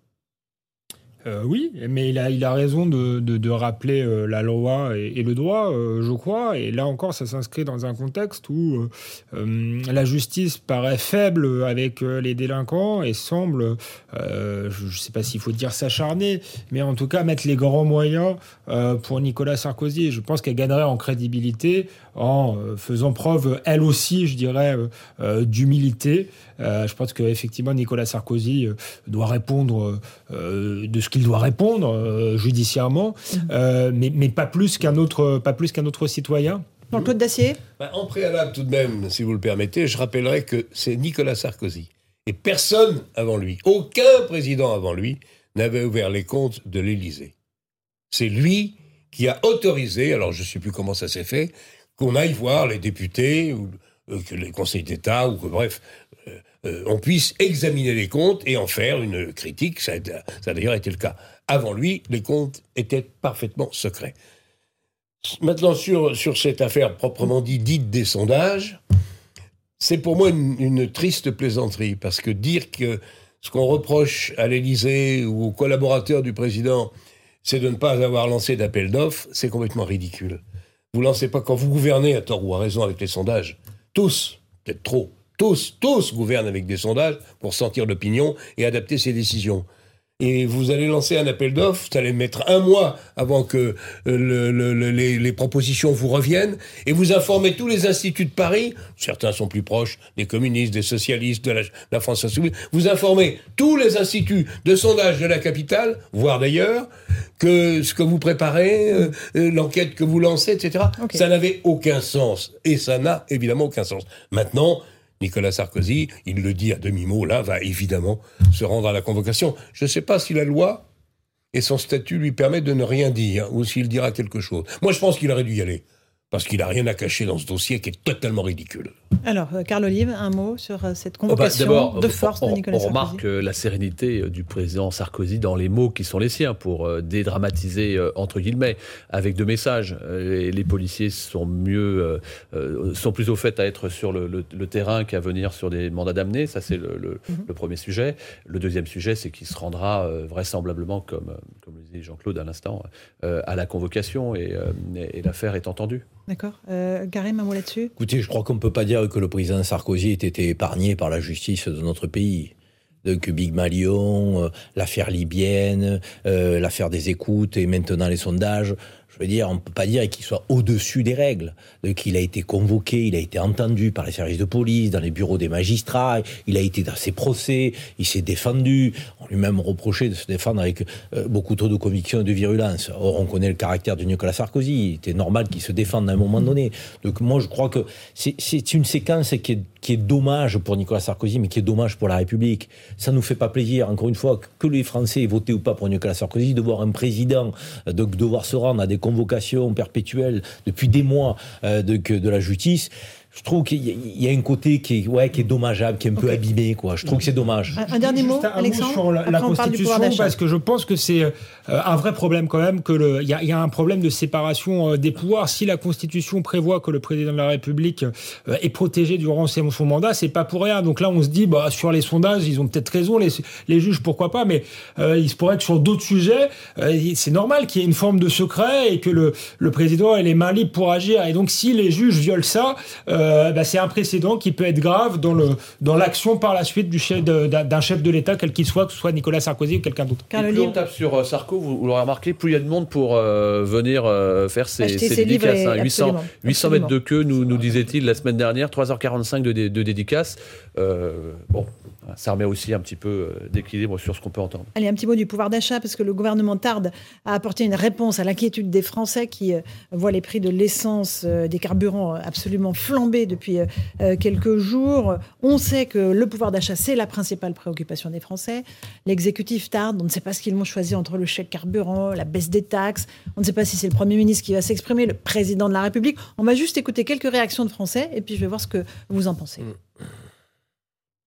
Speaker 8: Euh, oui, mais il a, il a raison de, de, de rappeler euh, la loi et, et le droit, euh, je crois. Et là encore, ça s'inscrit dans un contexte où euh, euh, la justice paraît faible avec euh, les délinquants et semble, euh, je ne sais pas s'il faut dire s'acharner, mais en tout cas mettre les grands moyens euh, pour Nicolas Sarkozy. Et je pense qu'elle gagnerait en crédibilité en euh, faisant preuve, elle aussi, je dirais, euh, euh, d'humilité. Euh, je pense qu'effectivement, Nicolas Sarkozy euh, doit répondre euh, de ce qu'il doit répondre euh, judiciairement, euh, mais, mais pas plus qu'un autre, pas plus qu'un autre citoyen.
Speaker 2: Jean-Claude Dacier ?
Speaker 6: Ben, en préalable, tout de même, si vous le permettez, je rappellerai que c'est Nicolas Sarkozy. Et personne avant lui, aucun président avant lui, n'avait ouvert les comptes de l'Élysée. C'est lui qui a autorisé, alors je ne sais plus comment ça s'est fait, qu'on aille voir les députés, ou euh, que les conseils d'État, ou que bref, euh, euh, on puisse examiner les comptes et en faire une critique. Ça a, ça a d'ailleurs été le cas. Avant lui, les comptes étaient parfaitement secrets. Maintenant, sur, sur cette affaire proprement dit, dite des sondages, c'est pour moi une, une triste plaisanterie, parce que dire que ce qu'on reproche à l'Élysée ou aux collaborateurs du président, c'est de ne pas avoir lancé d'appel d'offres, c'est complètement ridicule. Vous lancez pas, quand vous gouvernez à tort ou à raison avec les sondages, tous, peut-être trop, tous, tous gouvernent avec des sondages pour sentir l'opinion et adapter ses décisions. Et vous allez lancer un appel d'offres, vous allez mettre un mois avant que le, le, le, les, les propositions vous reviennent, et vous informez tous les instituts de Paris, certains sont plus proches des communistes, des socialistes, de la, de la France insoumise, vous informez tous les instituts de sondage de la capitale, voire d'ailleurs, que ce que vous préparez, euh, l'enquête que vous lancez, et cetera, okay. Ça n'avait aucun sens. Et ça n'a évidemment aucun sens. Maintenant, Nicolas Sarkozy, il le dit à demi-mot, là, va évidemment se rendre à la convocation. Je ne sais pas si la loi et son statut lui permettent de ne rien dire, ou s'il dira quelque chose. Moi, je pense qu'il aurait dû y aller, parce qu'il n'a rien à cacher dans ce dossier qui est totalement ridicule.
Speaker 2: Alors, Carl Olive, un mot sur cette convocation
Speaker 3: oh bah, d'abord,
Speaker 2: de force
Speaker 3: on,
Speaker 2: de Nicolas
Speaker 3: on
Speaker 2: Sarkozy.
Speaker 3: On remarque la sérénité du président Sarkozy dans les mots qui sont les siens pour dédramatiser, entre guillemets, avec deux messages. Les, les policiers sont mieux, euh, sont plus au fait à être sur le, le, le terrain qu'à venir sur des mandats d'amener. Ça, c'est le, le, mm-hmm. le premier sujet. Le deuxième sujet, c'est qu'il se rendra euh, vraisemblablement, comme, comme le disait Jean-Claude à l'instant, euh, à la convocation et, euh, et l'affaire est entendue.
Speaker 2: D'accord. Euh, Karim, un mot là-dessus ?
Speaker 7: Écoutez, je crois qu'on ne peut pas dire que le président Sarkozy ait été épargné par la justice de notre pays. Donc Big Malion, euh, l'affaire libyenne, euh, l'affaire des écoutes et maintenant les sondages. Je veux dire, on ne peut pas dire qu'il soit au-dessus des règles. Donc, il a été convoqué, il a été entendu par les services de police, dans les bureaux des magistrats, il a été dans ses procès, il s'est défendu. On lui a même reproché de se défendre avec euh, beaucoup trop de conviction et de virulence. Or, on connaît le caractère de Nicolas Sarkozy. Il était normal qu'il se défende à un moment donné. Donc, moi, je crois que c'est, c'est une séquence qui est, qui est dommage pour Nicolas Sarkozy, mais qui est dommage pour la République. Ça ne nous fait pas plaisir, encore une fois, que les Français aient voté ou pas pour Nicolas Sarkozy, de voir un président de devoir se rendre à des convocation perpétuelle depuis des mois euh, de, de la justice. Je trouve qu'il y a un côté qui est, ouais, qui est dommageable, qui est un okay. peu abîmé, quoi. Je trouve que c'est dommage.
Speaker 2: Un, un dernier mot,
Speaker 8: un
Speaker 2: Alexandre,
Speaker 8: mot sur la, la Constitution, parce que je pense que c'est euh, un vrai problème quand même, que il y, y a un problème de séparation euh, des pouvoirs. Si la Constitution prévoit que le président de la République euh, est protégé durant son, son mandat, c'est pas pour rien. Donc là, on se dit, bah, sur les sondages, ils ont peut-être raison, les, les juges, pourquoi pas, mais euh, il se pourrait que sur d'autres sujets, euh, c'est normal qu'il y ait une forme de secret et que le, le président ait les mains libres pour agir. Et donc, si les juges violent ça, euh, Euh, bah, c'est un précédent qui peut être grave dans, le, dans l'action par la suite du chef de, d'un chef de l'État, quel qu'il soit, que ce soit Nicolas Sarkozy ou quelqu'un d'autre.
Speaker 3: Et plus on tape sur euh, Sarko, vous, vous l'aurez remarqué, plus il y a de monde pour euh, venir euh, faire ses, ses dédicaces. Hein. huit cents, huit cents mètres de queue, nous, nous disait-il la semaine dernière, trois heures quarante-cinq de, de, de dédicaces. Euh, bon, ça remet aussi un petit peu d'équilibre sur ce qu'on peut entendre.
Speaker 2: Allez, un petit mot du pouvoir d'achat, parce que le gouvernement tarde à apporter une réponse à l'inquiétude des Français qui euh, voient les prix de l'essence, euh, des carburants absolument flambés depuis euh, quelques jours. On sait que le pouvoir d'achat, c'est la principale préoccupation des Français. L'exécutif tarde, on ne sait pas ce qu'ils vont choisir entre le chèque carburant, la baisse des taxes. On ne sait pas si c'est le Premier ministre qui va s'exprimer, le président de la République. On va juste écouter quelques réactions de Français et puis je vais voir ce que vous en pensez. Mmh.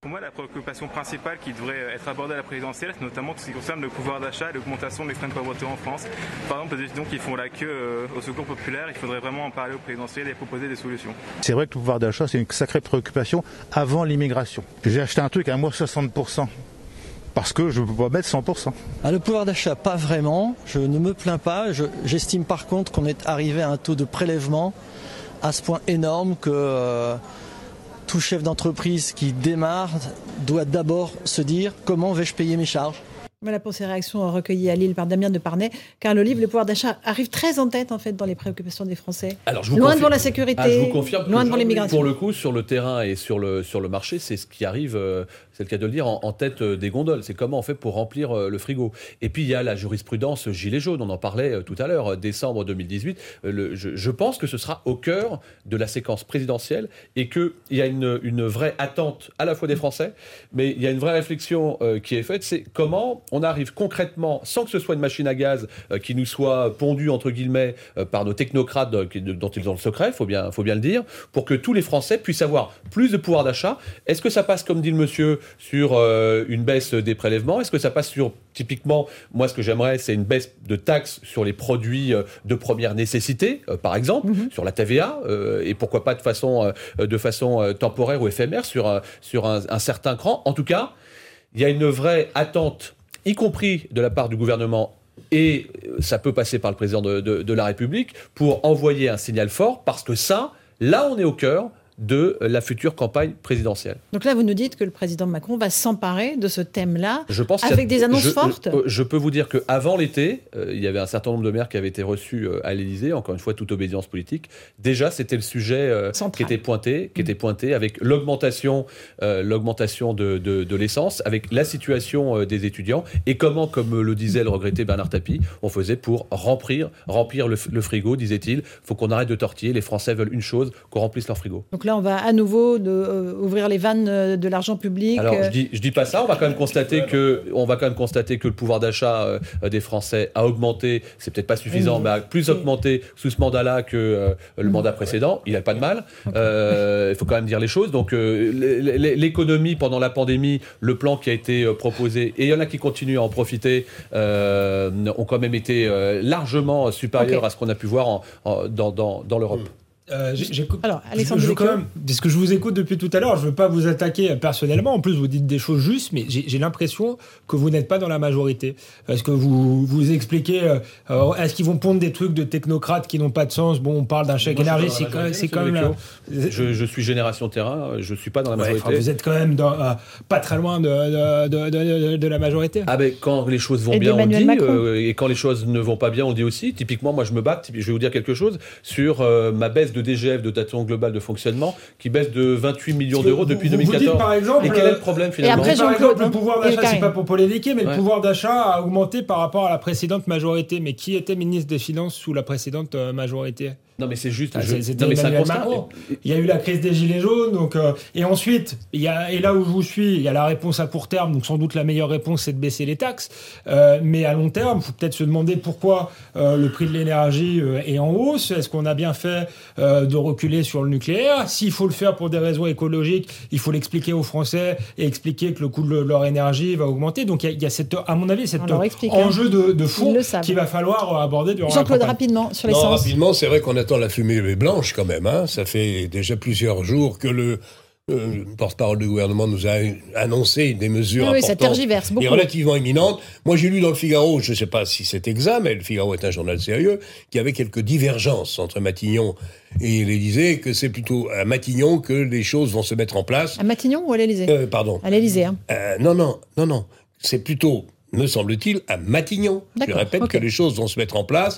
Speaker 12: Pour moi, la préoccupation principale qui devrait être abordée à la présidentielle, c'est notamment tout ce qui concerne le pouvoir d'achat et l'augmentation de l'extrême pauvreté en France. Par exemple, les étudiants qui font la queue euh, au secours populaire, il faudrait vraiment en parler au présidentiel et proposer des solutions.
Speaker 13: C'est vrai que le pouvoir d'achat, c'est une sacrée préoccupation avant l'immigration. J'ai acheté un truc à moi soixante pour cent. Parce que je ne peux pas mettre cent pour cent.
Speaker 14: Ah, le pouvoir d'achat, pas vraiment. Je ne me plains pas. Je, j'estime par contre qu'on est arrivé à un taux de prélèvement à ce point énorme que... Euh, tout chef d'entreprise qui démarre doit d'abord se dire comment vais-je payer mes charges.
Speaker 2: Voilà pour ces réactions recueillies à Lille par Damien de Parnay. Car le livre, le pouvoir d'achat, arrive très en tête en fait dans les préoccupations des Français.
Speaker 3: Alors, je vous
Speaker 2: loin
Speaker 3: confirme,
Speaker 2: devant la sécurité,
Speaker 3: ah, je vous confirme
Speaker 2: loin
Speaker 3: que
Speaker 2: devant l'immigration.
Speaker 3: Pour le coup, sur le terrain et sur le, sur le marché, c'est ce qui arrive, euh, c'est le cas de le dire, en, en tête des gondoles. C'est comment on fait pour remplir euh, le frigo. Et puis il y a la jurisprudence gilet jaune, on en parlait euh, tout à l'heure, décembre deux mille dix-huit. Euh, le, je, je pense que ce sera au cœur de la séquence présidentielle et qu'il y a une, une vraie attente à la fois des Français, mais il y a une vraie réflexion euh, qui est faite, c'est comment on arrive concrètement, sans que ce soit une machine à gaz euh, qui nous soit pondue, entre guillemets, euh, par nos technocrates euh, qui, dont ils ont le secret, il faut bien, faut bien le dire, pour que tous les Français puissent avoir plus de pouvoir d'achat. Est-ce que ça passe, comme dit le monsieur, sur euh, une baisse des prélèvements ? Est-ce que ça passe sur, typiquement, moi ce que j'aimerais, c'est une baisse de taxes sur les produits euh, de première nécessité, euh, par exemple, mm-hmm. sur la T V A, euh, et pourquoi pas de façon, euh, de façon euh, temporaire ou éphémère sur, euh, sur un, un certain cran. En tout cas, il y a une vraie attente, y compris de la part du gouvernement, et ça peut passer par le président de, de, de la République, pour envoyer un signal fort, parce que ça, là on est au cœur de la future campagne présidentielle.
Speaker 2: Donc là, vous nous dites que le président Macron va s'emparer de ce thème-là,
Speaker 3: je pense
Speaker 2: avec des annonces
Speaker 3: je,
Speaker 2: fortes.
Speaker 3: Je, je peux vous dire qu'avant l'été, euh, il y avait un certain nombre de maires qui avaient été reçus euh, à l'Élysée, encore une fois, toute obédience politique. Déjà, c'était le sujet euh, qui était pointé, qui mmh. était pointé avec l'augmentation, euh, l'augmentation de, de, de l'essence, avec la situation euh, des étudiants, et comment, comme le disait le regretté Bernard Tapie, on faisait pour remplir, remplir le, le frigo, disait-il. Il faut qu'on arrête de tortiller. Les Français veulent une chose, qu'on remplisse leur frigo.
Speaker 2: Donc là, on va à nouveau de, euh, ouvrir les vannes euh, de l'argent public.
Speaker 3: Alors, je dis, je dis pas ça. On va quand même constater que, on va quand même constater que le pouvoir d'achat euh, des Français a augmenté. C'est peut-être pas suffisant, mmh. mais a plus oui. augmenté sous ce mandat-là que euh, le mmh. mandat précédent. Il n'a pas de mal. Okay. Euh, il faut quand même dire les choses. Donc, euh, l'économie pendant la pandémie, le plan qui a été euh, proposé, et il y en a qui continuent à en profiter, euh, ont quand même été euh, largement supérieurs okay. à ce qu'on a pu voir en, en, dans, dans, dans l'Europe. Mmh.
Speaker 8: Euh, j'écoute.
Speaker 2: Alors, Alexandre,
Speaker 8: je, je, quand même, ce que je vous écoute depuis tout à l'heure, je ne veux pas vous attaquer personnellement. En plus, vous dites des choses justes, mais j'ai, j'ai l'impression que vous n'êtes pas dans la majorité. Parce que vous vous expliquez, euh, est-ce qu'ils vont pondre des trucs de technocrates qui n'ont pas de sens ? Bon, on parle d'un chèque énergie, c'est quand, c'est quand même. Là,
Speaker 3: je, je suis génération terrain, je ne suis pas dans la majorité.
Speaker 8: Ouais, enfin, vous êtes quand même dans, euh, pas très loin de, de, de, de, de la majorité.
Speaker 3: Ah ben, quand les choses vont et bien, on dit, euh, et quand les choses ne vont pas bien, on dit aussi. Typiquement, moi, je me bats. Je vais vous dire quelque chose sur euh, ma baisse de D G F, de dotation globale de fonctionnement, qui baisse de vingt-huit millions d'euros depuis
Speaker 8: vous,
Speaker 3: deux mille quatorze.
Speaker 8: Vous dites, par exemple,
Speaker 3: et quel est le problème finalement ?
Speaker 2: Et après,
Speaker 8: par exemple, le pouvoir d'achat, c'est
Speaker 2: Karim.
Speaker 8: pas pour polémiquer, mais
Speaker 3: ouais.
Speaker 8: le pouvoir d'achat a augmenté par rapport à la précédente majorité. Mais qui était ministre des Finances sous la précédente majorité ?
Speaker 3: Non mais c'est juste.
Speaker 8: Ah,
Speaker 3: je...
Speaker 8: C'était
Speaker 3: non, mais
Speaker 8: Emmanuel
Speaker 3: c'est
Speaker 8: Macron. Il y a eu la crise des gilets jaunes, donc euh, et ensuite il y a et là où je vous suis, il y a la réponse à court terme, donc sans doute la meilleure réponse c'est de baisser les taxes, euh, mais à long terme, il faut peut-être se demander pourquoi euh, le prix de l'énergie euh, est en hausse. Est-ce qu'on a bien fait euh, de reculer sur le nucléaire ? S'il faut le faire pour des raisons écologiques, il faut l'expliquer aux Français et expliquer que le coût de leur énergie va augmenter. Donc il y a, il y a cette, à mon avis, cet enjeu de, de fond qu'il va falloir aborder durant
Speaker 2: Jean-Claude,
Speaker 8: la campagne.
Speaker 2: rapidement sur les
Speaker 6: non,
Speaker 2: sens.
Speaker 6: Rapidement, c'est vrai qu'on attend la fumée blanche quand même. Hein. Ça fait déjà plusieurs jours que le euh, porte-parole du gouvernement nous a annoncé des mesures
Speaker 2: oui,
Speaker 6: importantes
Speaker 2: ça tergiverse beaucoup.
Speaker 6: Et relativement imminentes. Moi, j'ai lu dans le Figaro, je ne sais pas si c'est exact, mais le Figaro est un journal sérieux, qu'il y avait quelques divergences entre Matignon et l'Élysée, que c'est plutôt à Matignon que les choses vont se mettre en place.
Speaker 2: À Matignon ou à l'Élysée ?
Speaker 6: euh, Pardon.
Speaker 2: À l'Élysée. Hein.
Speaker 6: Euh, non, non, non, non. C'est plutôt, me semble-t-il, à Matignon.
Speaker 2: D'accord,
Speaker 6: je répète
Speaker 2: okay.
Speaker 6: que les choses vont se mettre en place.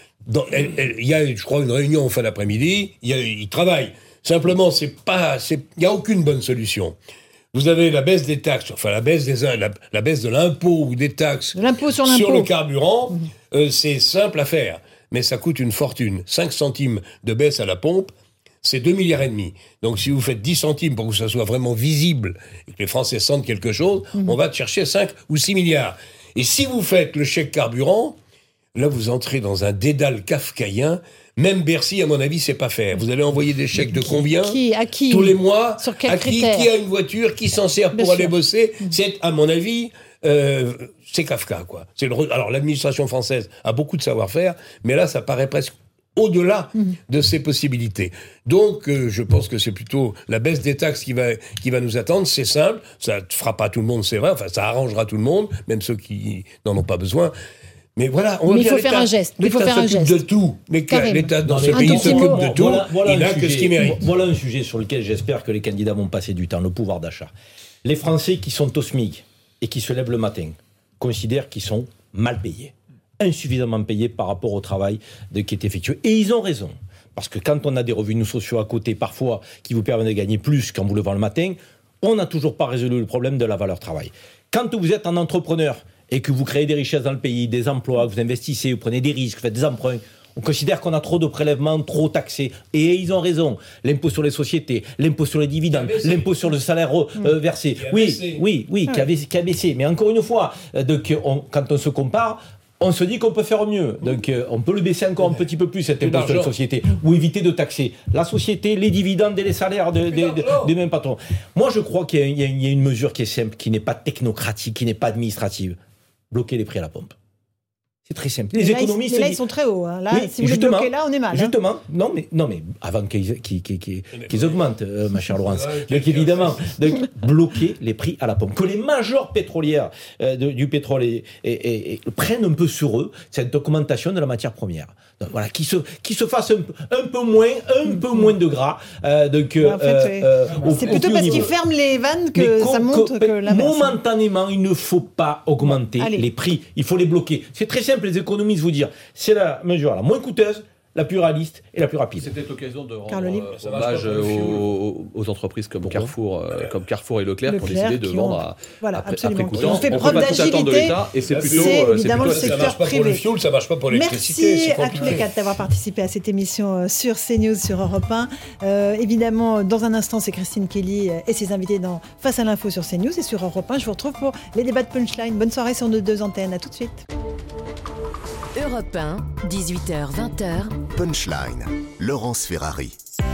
Speaker 6: Il y a, je crois, une réunion en fin d'après-midi. Ils travaillent. Simplement, c'est pas, il n'y a aucune bonne solution. Vous avez la baisse des taxes, enfin la baisse des la, la baisse de l'impôt ou des taxes
Speaker 2: de l'impôt sur, l'impôt.
Speaker 6: sur le carburant. Mmh. Euh, c'est simple à faire, mais ça coûte une fortune. cinq centimes de baisse à la pompe, c'est deux milliards et demi. Donc si vous faites dix centimes pour que ça soit vraiment visible et que les Français sentent quelque chose, mmh. on va chercher cinq ou six milliards. Et si vous faites le chèque carburant, là, vous entrez dans un dédale kafkaïen. Même Bercy, à mon avis, sait pas faire. Vous allez envoyer des chèques de combien
Speaker 2: qui, à qui,
Speaker 6: tous les mois.
Speaker 2: Sur quels
Speaker 6: à qui,
Speaker 2: critères?
Speaker 6: qui a une voiture, qui s'en sert pour
Speaker 2: Bien
Speaker 6: aller
Speaker 2: sûr.
Speaker 6: bosser. C'est, à mon avis, euh, c'est Kafka, quoi. C'est le, alors, l'administration française a beaucoup de savoir-faire, mais là, ça paraît presque au-delà mmh. de ses possibilités. Donc, euh, je pense que c'est plutôt la baisse des taxes qui va, qui va nous attendre. C'est simple, ça ne fera pas tout le monde, c'est vrai, enfin, ça arrangera tout le monde, même ceux qui n'en ont pas besoin. Mais voilà, on
Speaker 2: Mais il faut faire un geste. Il faut faire un geste.
Speaker 6: de tout. L'État, l'État dans ce pays s'occupe de tout.
Speaker 7: Voilà, voilà
Speaker 6: il n'a que ce qu'il mérite.
Speaker 7: Voilà un sujet sur lequel j'espère que les candidats vont passer du temps, le pouvoir d'achat. Les Français qui sont au SMIC et qui se lèvent le matin considèrent qu'ils sont mal payés, insuffisamment payés par rapport au travail de, qui est effectué. Et ils ont raison. Parce que quand on a des revenus sociaux à côté, parfois, qui vous permettent de gagner plus qu'en vous levant le matin, on n'a toujours pas résolu le problème de la valeur travail. Quand vous êtes un entrepreneur et que vous créez des richesses dans le pays, des emplois, que vous investissez, vous prenez des risques, vous faites des emprunts, on considère qu'on a trop de prélèvements, trop taxés. Et ils ont raison. L'impôt sur les sociétés, l'impôt sur les dividendes, l'impôt sur le salaire euh, versé. Oui, oui, oui, qui a, qui a baissé. Mais encore une fois, donc, on, quand on se compare, on se dit qu'on peut faire mieux. Donc, euh, on peut le baisser encore un petit peu plus, cet impôt sur les sociétés, ou éviter de taxer la société, les dividendes et les salaires de, de, de, des mêmes patrons. Moi, je crois qu'il y a, il y a, il y a une mesure qui est simple, qui n'est pas technocratique, qui n'est pas administrative. Bloquer les prix à la pompe. C'est très simple. Les
Speaker 2: mais
Speaker 7: économistes...
Speaker 2: Là, ils, mais là, ils sont très hauts. Hein. Là,
Speaker 7: oui,
Speaker 2: si vous les bloquez là, on est mal.
Speaker 7: Justement.
Speaker 2: Hein.
Speaker 7: Non, mais, non, mais avant qu'ils, qu'ils, qu'ils, qu'ils, qu'ils augmentent, euh, ma chère Laurence. Donc, évidemment, donc, bloquer les prix à la pompe. Que les majors pétrolières euh, de, du pétrole et, et, et, et, prennent un peu sur eux cette augmentation de la matière première. Donc, voilà, qui se, qui se fasse un, un peu moins, un mmh. peu moins de gras. Euh, donc,
Speaker 2: en fait,
Speaker 7: euh, euh,
Speaker 2: au, c'est plutôt parce qu'ils ferment les vannes que ça monte que, que l'inverse.
Speaker 7: Momentanément, il ne faut pas augmenter
Speaker 2: bon,
Speaker 7: les prix. Il faut les bloquer. C'est très simple, les économistes vous dire. C'est la mesure la moins coûteuse, la plus réaliste et la plus rapide.
Speaker 3: C'était l'occasion de rendre euh, hommage aux, aux entreprises comme Carrefour, euh, ouais. comme Carrefour et Leclerc, Leclerc qui ont décidé de vendre ont... à,
Speaker 2: voilà,
Speaker 3: après,
Speaker 2: absolument.
Speaker 3: après coûtant.
Speaker 2: On fait
Speaker 3: on
Speaker 2: preuve
Speaker 3: peut pas tout attendre de l'État et c'est plutôt,
Speaker 2: c'est
Speaker 3: euh,
Speaker 2: évidemment
Speaker 3: c'est plutôt
Speaker 2: le secteur privé.
Speaker 6: Ça marche pas pour le fioul, ça marche pas pour l'électricité.
Speaker 2: Merci à tous les quatre d'avoir participé à cette émission sur CNews, sur Europe un. Euh, évidemment, dans un instant, c'est Christine Kelly et ses invités dans Face à l'info sur CNews et sur Europe un. Je vous retrouve pour les débats de Punchline. Bonne soirée sur nos deux antennes. À tout de suite.
Speaker 15: Europe un, dix-huit heures vingt.
Speaker 1: Punchline, Laurence Ferrari.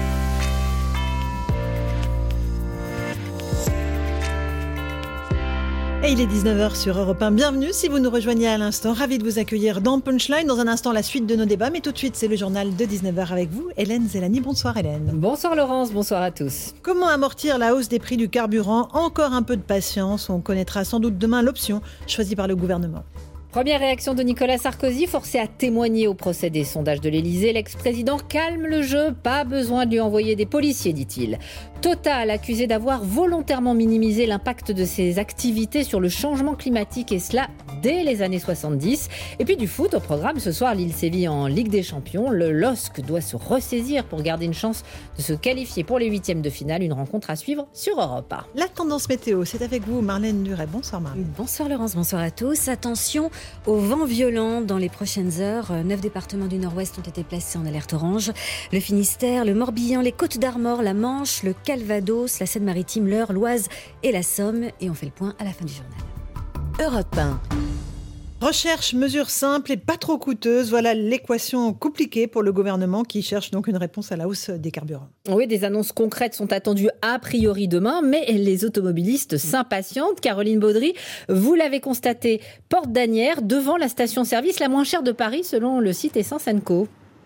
Speaker 2: Et il est dix-neuf heures sur Europe un. Bienvenue si vous nous rejoignez à l'instant. Ravi de vous accueillir dans Punchline. Dans un instant, la suite de nos débats. Mais tout de suite, c'est le journal de dix-neuf heures avec vous, Hélène Zellani. Bonsoir Hélène.
Speaker 16: Bonsoir Laurence, bonsoir à tous.
Speaker 2: Comment amortir la hausse des prix du carburant ? Encore un peu de patience. On connaîtra sans doute demain l'option choisie par le gouvernement.
Speaker 16: Première réaction de Nicolas Sarkozy, forcé à témoigner au procès des sondages de l'Élysée. L'ex-président calme le jeu, pas besoin de lui envoyer des policiers, dit-il. Total, accusé d'avoir volontairement minimisé l'impact de ses activités sur le changement climatique, et cela dès les années soixante-dix. Et puis du foot au programme ce soir, Lille sévit en Ligue des Champions. Le L O S C doit se ressaisir pour garder une chance de se qualifier pour les huitièmes de finale. Une rencontre à suivre sur Europe un.
Speaker 2: La tendance météo, c'est avec vous Marlène Duret. Bonsoir Marlène.
Speaker 17: Bonsoir Laurence, bonsoir à tous. Attention au vent violent dans les prochaines heures. Neuf départements du Nord-Ouest ont été placés en alerte orange. Le Finistère, le Morbihan, les Côtes d'Armor, la Manche, le Calvados, la Seine-Maritime, l'Eure, l'Oise et la Somme. Et on fait le point à la fin du journal.
Speaker 15: Europe un.
Speaker 2: Recherche, mesures simples et pas trop coûteuses. Voilà l'équation compliquée pour le gouvernement qui cherche donc une réponse à la hausse des carburants.
Speaker 16: Oui, des annonces concrètes sont attendues a priori demain, mais les automobilistes s'impatientent. Caroline Baudry, vous l'avez constaté, porte d'Asnières, devant la station-service la moins chère de Paris selon le site Essence and Co.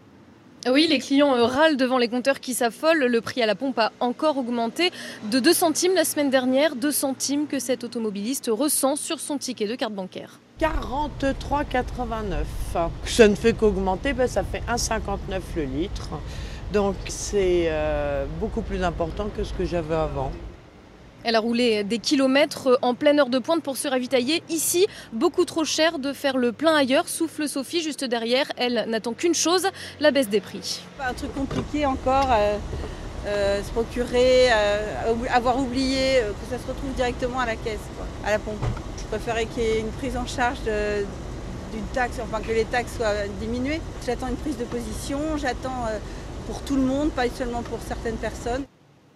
Speaker 18: Oui, les clients râlent devant les compteurs qui s'affolent. Le prix à la pompe a encore augmenté de deux centimes la semaine dernière. deux centimes que cet automobiliste ressent sur son ticket de carte bancaire.
Speaker 19: quarante-trois virgule quatre-vingt-neuf. Ça ne fait qu'augmenter, ben ça fait un virgule cinquante-neuf le litre. Donc c'est euh, beaucoup plus important que ce que j'avais avant.
Speaker 18: Elle a roulé des kilomètres en pleine heure de pointe pour se ravitailler. Ici, beaucoup trop cher de faire le plein ailleurs. Souffle Sophie juste derrière. Elle n'attend qu'une chose, la baisse des prix.
Speaker 20: Un truc compliqué encore, euh, euh, se procurer, euh, avoir oublié euh, que ça se retrouve directement à la caisse, quoi, à la pompe. Je préférais qu'il y ait une prise en charge de, d'une taxe, enfin que les taxes soient diminuées. J'attends une prise de position, j'attends euh, pour tout le monde, pas seulement pour certaines personnes.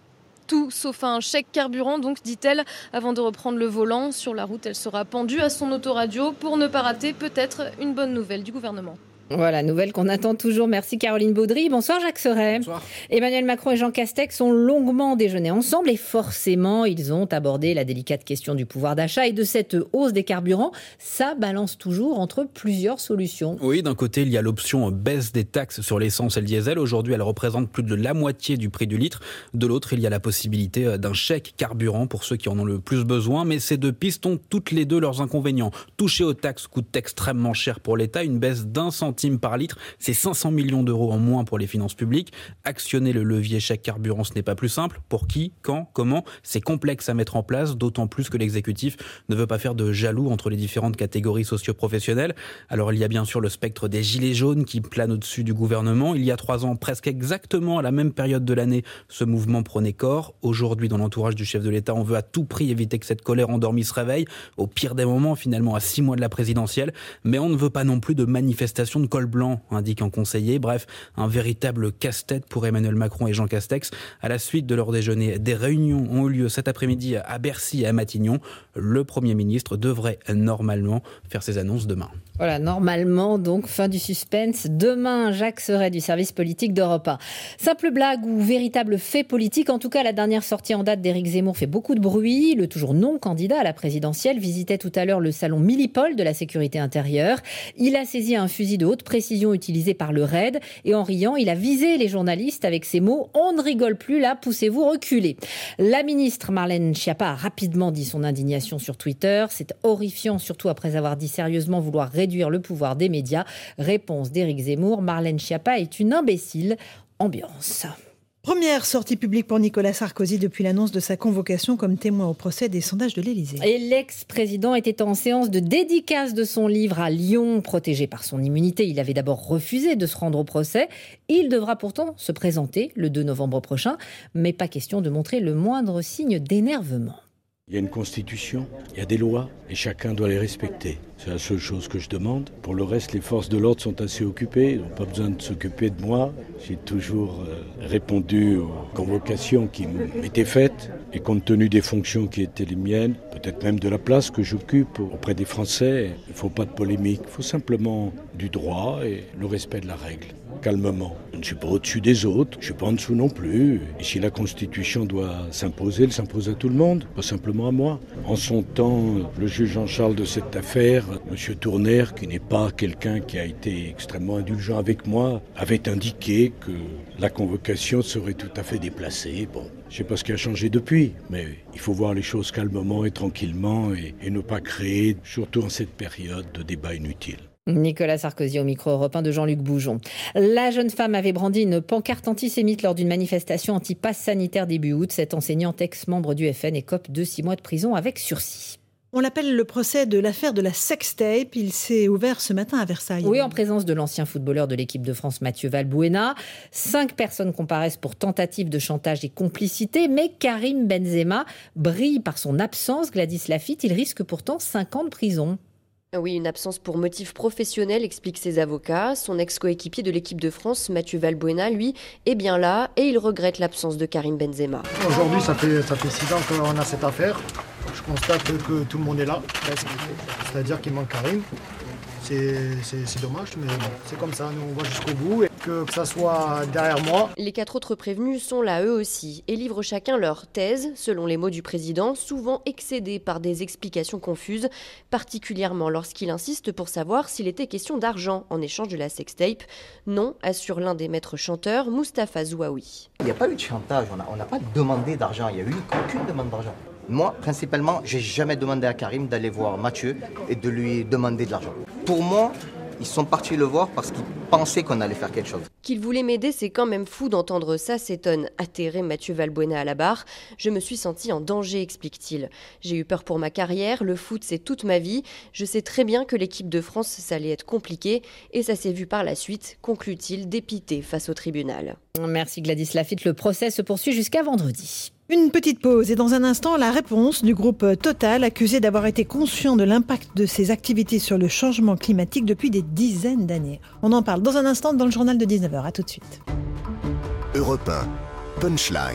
Speaker 18: Tout sauf un chèque carburant, donc dit-elle, avant de reprendre le volant. Sur la route, elle sera pendue à son autoradio pour ne pas rater peut-être une bonne nouvelle du gouvernement.
Speaker 16: Voilà, nouvelle qu'on attend toujours. Merci Caroline Baudry. Bonsoir Jacques Serret.
Speaker 21: Bonsoir.
Speaker 16: Emmanuel Macron et Jean Castex ont longuement déjeuné ensemble et forcément, ils ont abordé la délicate question du pouvoir d'achat et de cette hausse des carburants. Ça balance toujours entre plusieurs solutions.
Speaker 21: Oui, d'un côté, il y a l'option baisse des taxes sur l'essence et le diesel. Aujourd'hui, elle représente plus de la moitié du prix du litre. De l'autre, il y a la possibilité d'un chèque carburant pour ceux qui en ont le plus besoin. Mais ces deux pistes ont toutes les deux leurs inconvénients. Toucher aux taxes coûte extrêmement cher pour l'État. Une baisse d'un centime par litre, c'est cinq cents millions d'euros en moins pour les finances publiques. Actionner le levier chèque carburant, ce n'est pas plus simple. Pour qui, quand, comment ? C'est complexe à mettre en place, d'autant plus que l'exécutif ne veut pas faire de jaloux entre les différentes catégories socio-professionnelles. Alors il y a bien sûr le spectre des gilets jaunes qui plane au-dessus du gouvernement. Il y a trois ans, presque exactement à la même période de l'année, ce mouvement prenait corps. Aujourd'hui, dans l'entourage du chef de l'État, on veut à tout prix éviter que cette colère endormie se réveille. Au pire des moments, finalement à six mois de la présidentielle. Mais on ne veut pas non plus de manifestations de col blanc, indique un conseiller. Bref, un véritable casse-tête pour Emmanuel Macron et Jean Castex. À la suite de leur déjeuner, des réunions ont eu lieu cet après-midi à Bercy et à Matignon. Le Premier ministre devrait normalement faire ses annonces demain.
Speaker 16: Voilà, normalement, donc, fin du suspense. Demain, Jacques Serret du service politique d'Europe un. Simple blague ou véritable fait politique, en tout cas, la dernière sortie en date d'Éric Zemmour fait beaucoup de bruit. Le toujours non candidat à la présidentielle visitait tout à l'heure le salon Millipol de la sécurité intérieure. Il a saisi un fusil de haute précision utilisé par le raid et en riant, il a visé les journalistes avec ces mots « On ne rigole plus là, poussez-vous, reculez ». La ministre Marlène Schiappa a rapidement dit son indignation sur Twitter. C'est horrifiant, surtout après avoir dit sérieusement vouloir réduire le pouvoir des médias. Réponse d'Éric Zemmour, Marlène Schiappa est une imbécile. Ambiance.
Speaker 2: Première sortie publique pour Nicolas Sarkozy depuis l'annonce de sa convocation comme témoin au procès des sondages de l'Élysée.
Speaker 16: Et l'ex-président était en séance de dédicace de son livre à Lyon. Protégé par son immunité, il avait d'abord refusé de se rendre au procès. Il devra pourtant se présenter le deux novembre prochain, mais pas question de montrer le moindre signe d'énervement.
Speaker 11: Il y a une constitution, il y a des lois, et chacun doit les respecter. C'est la seule chose que je demande. Pour le reste, les forces de l'ordre sont assez occupées, ils n'ont pas besoin de s'occuper de moi. J'ai toujours euh, répondu aux convocations qui m'étaient faites, et compte tenu des fonctions qui étaient les miennes, peut-être même de la place que j'occupe auprès des Français, il ne faut pas de polémique, il faut simplement du droit et le respect de la règle. Calmement. Je ne suis pas au-dessus des autres, je ne suis pas en dessous non plus. Et si la Constitution doit s'imposer, elle s'impose à tout le monde, pas simplement à moi. En son temps, le juge Jean-Charles de cette affaire, M. Tournaire, qui n'est pas quelqu'un qui a été extrêmement indulgent avec moi, avait indiqué que la convocation serait tout à fait déplacée. Bon, je ne sais pas ce qui a changé depuis, mais il faut voir les choses calmement et tranquillement et, et ne pas créer, surtout en cette période, de débats inutiles.
Speaker 16: Nicolas Sarkozy au micro Europe un de Jean-Luc Boujon. La jeune femme avait brandi une pancarte antisémite lors d'une manifestation anti-pass sanitaire début août. Cette enseignante ex-membre du F N écope de six mois de prison avec sursis.
Speaker 2: On l'appelle le procès de l'affaire de la sextape. Il s'est ouvert ce matin à Versailles.
Speaker 16: Oui, en présence de l'ancien footballeur de l'équipe de France, Mathieu Valbuena. Cinq personnes comparaissent pour tentative de chantage et complicité, mais Karim Benzema brille par son absence. Gladys Lafitte, il risque pourtant cinq ans de prison.
Speaker 22: Oui, une absence pour motif professionnel, expliquent ses avocats. Son ex-coéquipier de l'équipe de France, Mathieu Valbuena, lui, est bien là et il regrette l'absence de Karim Benzema.
Speaker 23: Aujourd'hui, ça fait, ça fait six ans qu'on a cette affaire. Je constate que tout le monde est là, c'est-à-dire qu'il manque Karim. C'est, c'est, c'est dommage, mais bon, c'est comme ça, nous on va jusqu'au bout et que, que ça soit derrière moi.
Speaker 22: Les quatre autres prévenus sont là eux aussi et livrent chacun leur thèse, selon les mots du président, souvent excédés par des explications confuses, particulièrement lorsqu'il insiste pour savoir s'il était question d'argent en échange de la sextape. Non, assure l'un des maîtres chanteurs, Mustapha Zouaoui.
Speaker 24: Il n'y a pas eu de chantage, on n'a pas demandé d'argent, il n'y a eu aucune demande d'argent. Moi, principalement, j'ai jamais demandé à Karim d'aller voir Mathieu et de lui demander de l'argent. Pour moi, ils sont partis le voir parce qu'ils pensaient qu'on allait faire quelque chose.
Speaker 22: Qu'il voulait m'aider, c'est quand même fou d'entendre ça, s'étonne atterré Mathieu Valbuena à la barre. Je me suis senti en danger, explique-t-il. J'ai eu peur pour ma carrière, le foot c'est toute ma vie. Je sais très bien que l'équipe de France, ça allait être compliqué et ça s'est vu par la suite, conclut-il, dépité face au tribunal.
Speaker 16: Merci Gladys Lafitte, le procès se poursuit jusqu'à vendredi.
Speaker 2: Une petite pause et dans un instant, la réponse du groupe Total, accusé d'avoir été conscient de l'impact de ses activités sur le changement climatique depuis des dizaines d'années. On en parle dans un instant dans le journal de dix-neuf heures. À tout de suite.
Speaker 1: Europe un, Punchline.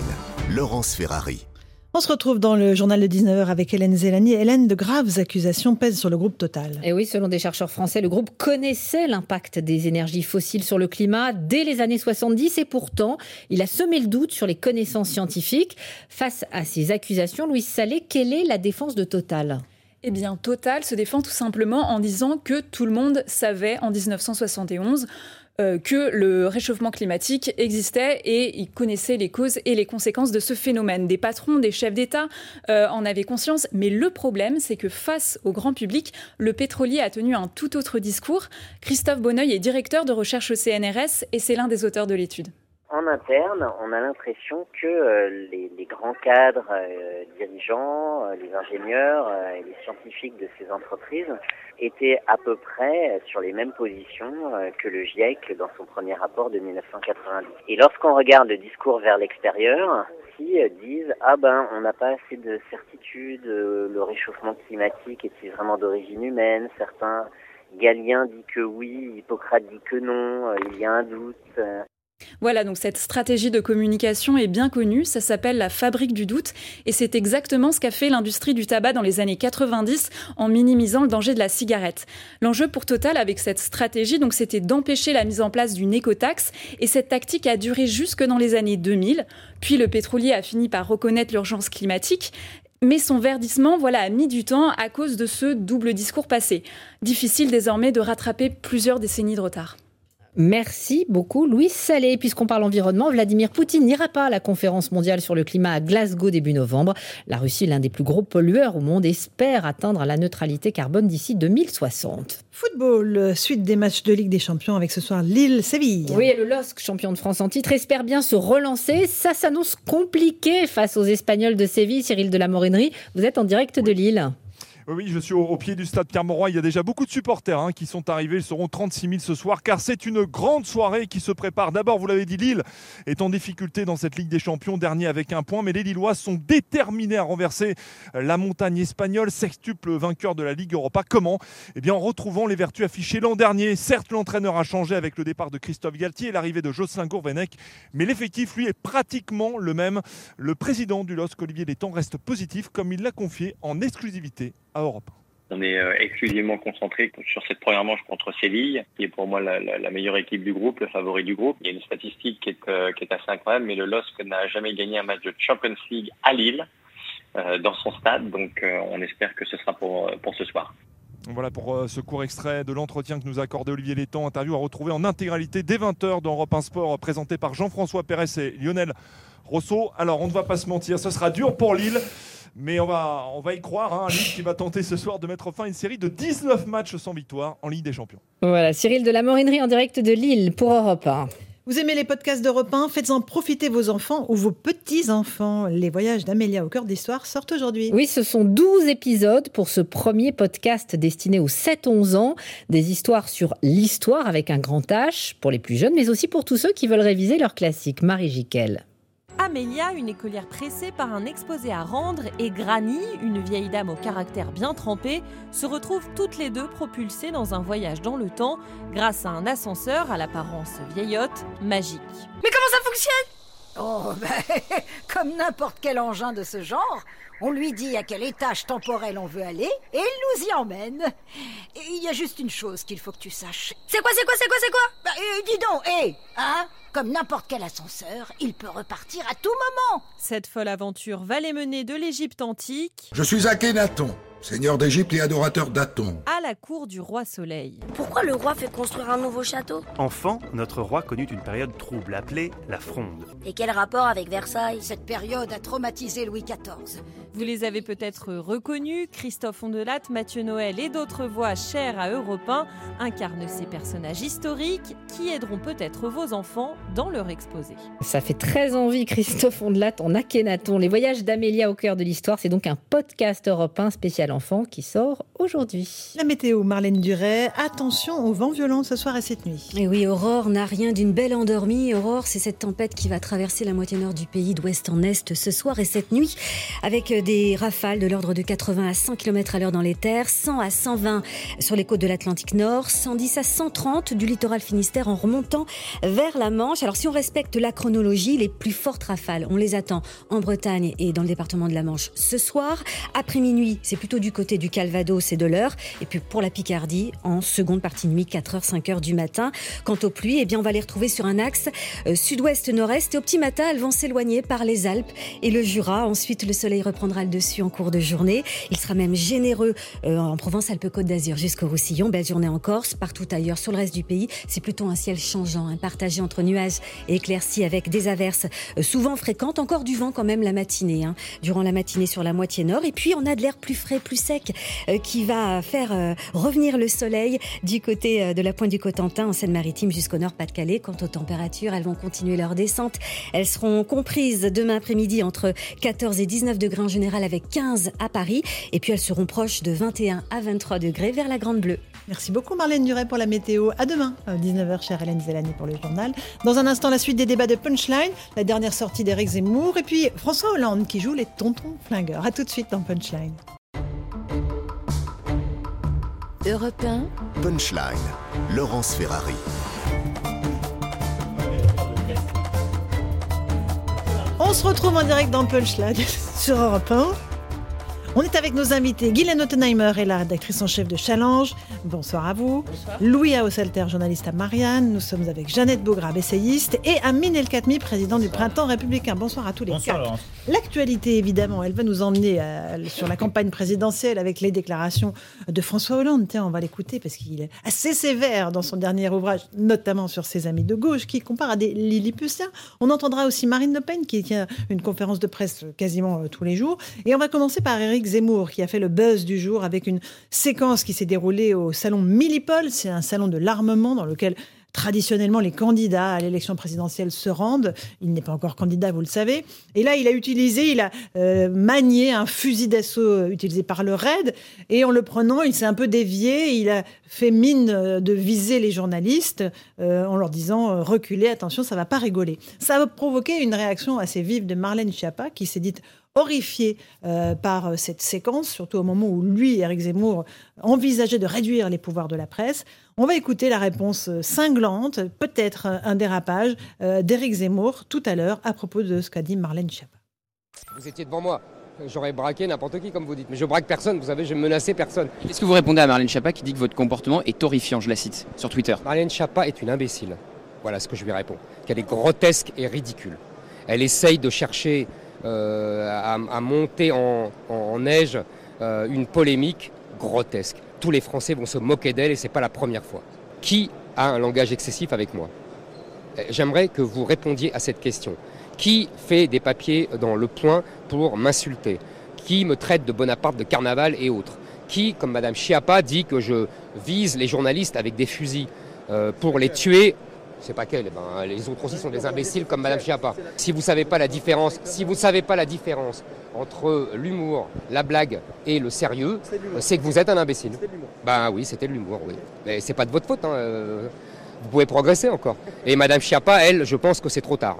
Speaker 1: Laurence Ferrari.
Speaker 2: On se retrouve dans le journal de dix-neuf heures avec Hélène Zélani. Hélène, de graves accusations pèsent sur le groupe Total.
Speaker 16: Et oui, selon des chercheurs français, le groupe connaissait l'impact des énergies fossiles sur le climat dès les années soixante-dix et pourtant, il a semé le doute sur les connaissances scientifiques. Face à ces accusations, Louise Salé, quelle est la défense de Total ?
Speaker 4: Eh bien, Total se défend tout simplement en disant que tout le monde savait en dix-neuf cent soixante et onze Euh, que le réchauffement climatique existait et ils connaissaient les causes et les conséquences de ce phénomène. Des patrons, des chefs d'État euh, en avaient conscience, mais le problème, c'est que face au grand public, le pétrolier a tenu un tout autre discours. Christophe Bonneuil est directeur de recherche au C N R S et c'est l'un des auteurs de l'étude.
Speaker 5: En interne, on a l'impression que euh, les, les grands cadres euh, dirigeants, euh, les ingénieurs euh, et les scientifiques de ces entreprises étaient à peu près sur les mêmes positions euh, que le GIEC dans son premier rapport de dix-neuf cent quatre-vingt-dix. Et lorsqu'on regarde le discours vers l'extérieur, qui euh, disent « Ah ben, on n'a pas assez de certitude, euh, le réchauffement climatique est-il vraiment d'origine humaine ?» Certains, Galien dit que oui, Hippocrate dit que non, euh, il y a un doute. Euh.
Speaker 4: Voilà, donc cette stratégie de communication est bien connue, ça s'appelle la fabrique du doute et c'est exactement ce qu'a fait l'industrie du tabac dans les années quatre-vingt-dix en minimisant le danger de la cigarette. L'enjeu pour Total avec cette stratégie, donc, c'était d'empêcher la mise en place d'une écotaxe et cette tactique a duré jusque dans les années deux mille. Puis le pétrolier a fini par reconnaître l'urgence climatique. Mais son verdissement, voilà, a mis du temps à cause de ce double discours passé. Difficile désormais de rattraper plusieurs décennies de retard.
Speaker 16: Merci beaucoup, Louise Salé. Puisqu'on parle environnement, Vladimir Poutine n'ira pas à la conférence mondiale sur le climat à Glasgow début novembre. La Russie, l'un des plus gros pollueurs au monde, espère atteindre la neutralité carbone d'ici deux mille soixante.
Speaker 2: Football, suite des matchs de Ligue des Champions avec ce soir Lille-Séville.
Speaker 16: Oui, le L O S C, champion de France en titre, espère bien se relancer. Ça s'annonce compliqué face aux Espagnols de Séville. Cyril de la Morinerie, vous êtes en direct de Lille.
Speaker 9: Oui, je suis au, au pied du stade Pierre-Mauroy. Il y a déjà beaucoup de supporters hein, qui sont arrivés. Ils seront trente-six mille ce soir car c'est une grande soirée qui se prépare. D'abord, vous l'avez dit, Lille est en difficulté dans cette Ligue des Champions, dernier avec un point. Mais les Lillois sont déterminés à renverser la montagne espagnole, sextuple vainqueur de la Ligue Europa. Comment ? Eh bien, en retrouvant les vertus affichées l'an dernier. Certes, l'entraîneur a changé avec le départ de Christophe Galtier et l'arrivée de Jocelyn Gourvenec. Mais l'effectif, lui, est pratiquement le même. Le président du L O S C, Olivier Létang, reste positif comme il l'a confié en exclusivité à Europe.
Speaker 10: On est euh, exclusivement concentré sur cette première manche contre Séville, qui est pour moi la, la, la meilleure équipe du groupe, le favori du groupe. Il y a une statistique qui est, euh, qui est assez incroyable, mais le L O S C n'a jamais gagné un match de Champions League à Lille, euh, dans son stade. Donc euh, on espère que ce sera pour, pour ce soir.
Speaker 9: Voilà pour euh, ce court extrait de l'entretien que nous a accordé Olivier Létang. Interview à retrouver en intégralité dès vingt heures dans Europe un Sport, présenté par Jean-François Pérez et Lionel Rousseau. Alors on ne va pas se mentir, ce sera dur pour Lille. Mais on va, on va y croire, hein, Lille qui va tenter ce soir de mettre fin à une série de dix-neuf matchs sans victoire en Ligue des Champions.
Speaker 16: Voilà, Cyril de la Morinerie en direct de Lille pour Europe un.
Speaker 2: Vous aimez les podcasts d'Europe un ? Faites-en profiter vos enfants ou vos petits-enfants. Les voyages d'Amélia au cœur d'histoire sortent aujourd'hui.
Speaker 16: Oui, ce sont douze épisodes pour ce premier podcast destiné aux sept onze ans. Des histoires sur l'histoire avec un grand H pour les plus jeunes, mais aussi pour tous ceux qui veulent réviser leur classique. Marie Jiquel.
Speaker 25: Amélia, une écolière pressée par un exposé à rendre, et Granny, une vieille dame au caractère bien trempé, se retrouvent toutes les deux propulsées dans un voyage dans le temps grâce à un ascenseur à l'apparence vieillotte, magique.
Speaker 26: Mais comment ça fonctionne ? Oh, ben, comme n'importe quel engin de ce genre, on lui dit à quel étage temporel on veut aller et il nous y emmène. Et il y a juste une chose qu'il faut que tu saches.
Speaker 25: C'est quoi, c'est quoi, c'est quoi, c'est quoi ?
Speaker 26: Bah, euh, dis donc, hé, hey, hein ? Comme n'importe quel ascenseur, il peut repartir à tout moment.
Speaker 25: Cette folle aventure va les mener de l'Égypte antique...
Speaker 27: Je suis Akhénaton, seigneur d'Égypte et adorateur d'Aton.
Speaker 25: ...à la cour du roi Soleil.
Speaker 28: Pourquoi le roi fait construire un nouveau château ?
Speaker 29: Enfant, notre roi connut une période trouble appelée la Fronde.
Speaker 28: Et quel rapport avec Versailles ?
Speaker 26: Cette période a traumatisé Louis quatorze.
Speaker 25: Vous les avez peut-être reconnus, Christophe Ondelat, Mathieu Noël et d'autres voix chères à Europe un incarnent ces personnages historiques qui aideront peut-être vos enfants dans leur exposé.
Speaker 16: Ça fait très envie, Christophe Ondelat en Akhénaton. Les voyages d'Amélia au cœur de l'histoire, c'est donc un podcast Europe un spécial enfant qui sort aujourd'hui.
Speaker 2: La météo, Marlène Duret, attention au vent violent ce soir et cette nuit.
Speaker 3: Et oui, Aurore n'a rien d'une belle endormie. Aurore, c'est cette tempête qui va traverser la moitié nord du pays d'ouest en est ce soir et cette nuit, avec des rafales de l'ordre de quatre-vingts à cent kilomètres à l'heure dans les terres, cent à cent vingt sur les côtes de l'Atlantique Nord, cent dix à cent trente du littoral Finistère en remontant vers la Manche. Alors si on respecte la chronologie, les plus fortes rafales, on les attend en Bretagne et dans le département de la Manche ce soir. Après minuit, c'est plutôt du côté du Calvados et de l'Eure. Et puis pour la Picardie, en seconde partie de nuit, quatre heures, cinq heures du matin. Quant aux pluies, eh bien on va les retrouver sur un axe euh, sud-ouest-nord-est. Et au petit matin, elles vont s'éloigner par les Alpes et le Jura. Ensuite, le soleil reprendra le dessus en cours de journée. Il sera même généreux euh, en Provence-Alpes-Côte d'Azur jusqu'au Roussillon. Belle journée en Corse. Partout ailleurs, sur le reste du pays, c'est plutôt un ciel changeant, hein, partagé entre nuages et éclaircies avec des averses euh, souvent fréquentes. Encore du vent quand même la matinée, hein, durant la matinée sur la moitié nord. Et puis, on a de l'air plus frais, plus sec euh, qui va faire euh, revenir le soleil du côté euh, de la pointe du Cotentin en Seine-Maritime jusqu'au nord Pas-de-Calais. Quant aux températures, elles vont continuer leur descente. Elles seront comprises demain après-midi entre quatorze et dix-neuf degrés en général avec quinze à Paris. Et puis elles seront proches de vingt et un à vingt-trois degrés vers la Grande Bleue.
Speaker 2: Merci beaucoup Marlène Duret pour la météo. À demain, à dix-neuf heures, chère Hélène Zélani pour le journal. Dans un instant, la suite des débats de Punchline, la dernière sortie d'Éric Zemmour et puis François Hollande qui joue les tontons flingueurs. À tout de suite dans Punchline.
Speaker 1: Europe un. Punchline. Laurence Ferrari.
Speaker 2: On se retrouve en direct dans Punchline sur Europe un. On est avec nos invités. Guylaine Ottenheimer est la rédactrice en chef de Challenge. Bonsoir à vous. Bonsoir. Louis Haussalter, journaliste à Marianne. Nous sommes avec Jeannette Beaugrave, essayiste, et Amine El Khatmi, président Bonsoir. Du Printemps républicain. Bonsoir à tous les Bonsoir, quatre. Laurence. L'actualité, évidemment, elle va nous emmener à, sur la campagne présidentielle avec les déclarations de François Hollande. Tiens, on va l'écouter parce qu'il est assez sévère dans son dernier ouvrage, notamment sur ses amis de gauche, qui compare à des Lilliputiens. On entendra aussi Marine Le Pen, qui tient une conférence de presse quasiment euh, tous les jours. Et on va commencer par Éric Zemmour, qui a fait le buzz du jour avec une séquence qui s'est déroulée au salon Millipol. C'est un salon de l'armement dans lequel traditionnellement les candidats à l'élection présidentielle se rendent. Il n'est pas encore candidat, vous le savez. Et là, il a utilisé, il a euh, manié un fusil d'assaut utilisé par le RAID. Et en le prenant, il s'est un peu dévié. Il a fait mine de viser les journalistes euh, en leur disant euh, « reculez, attention, ça ne va pas rigoler ». Ça a provoqué une réaction assez vive de Marlène Schiappa qui s'est dite horrifié euh, par cette séquence, surtout au moment où lui, Éric Zemmour, envisageait de réduire les pouvoirs de la presse. On va écouter la réponse cinglante, peut-être un dérapage, euh, d'Éric Zemmour tout à l'heure à propos de ce qu'a dit Marlène Schiappa.
Speaker 6: Vous étiez devant moi. J'aurais braqué n'importe qui, comme vous dites. Mais je braque personne, vous savez, je ne menaçais personne.
Speaker 7: Qu'est-ce que vous répondez à Marlène Schiappa qui dit que votre comportement est horrifiant, je la cite, sur Twitter?
Speaker 6: Marlène Schiappa est une imbécile. Voilà ce que je lui réponds. Qu'elle est grotesque et ridicule. Elle essaye de chercher euh, à, à monter en, en, en neige euh, une polémique grotesque. Tous les Français vont se moquer d'elle et ce n'est pas la première fois. Qui a un langage excessif avec moi? J'aimerais que vous répondiez à cette question. Qui fait des papiers dans Le Point pour m'insulter? Qui me traite de Bonaparte, de carnaval et autres? Qui, comme Madame Schiappa, dit que je vise les journalistes avec des fusils euh, pour les tuer? C'est pas qu'elle, ben, les autres aussi sont des imbéciles comme Madame Schiappa. Si vous savez pas la différence, si vous savez pas la différence entre l'humour, la blague et le sérieux, c'est que vous êtes un imbécile. Ben oui, c'était de l'humour, oui. Mais c'est pas de votre faute, hein. Vous pouvez progresser encore. Et Madame Schiappa, elle, je pense que c'est trop tard.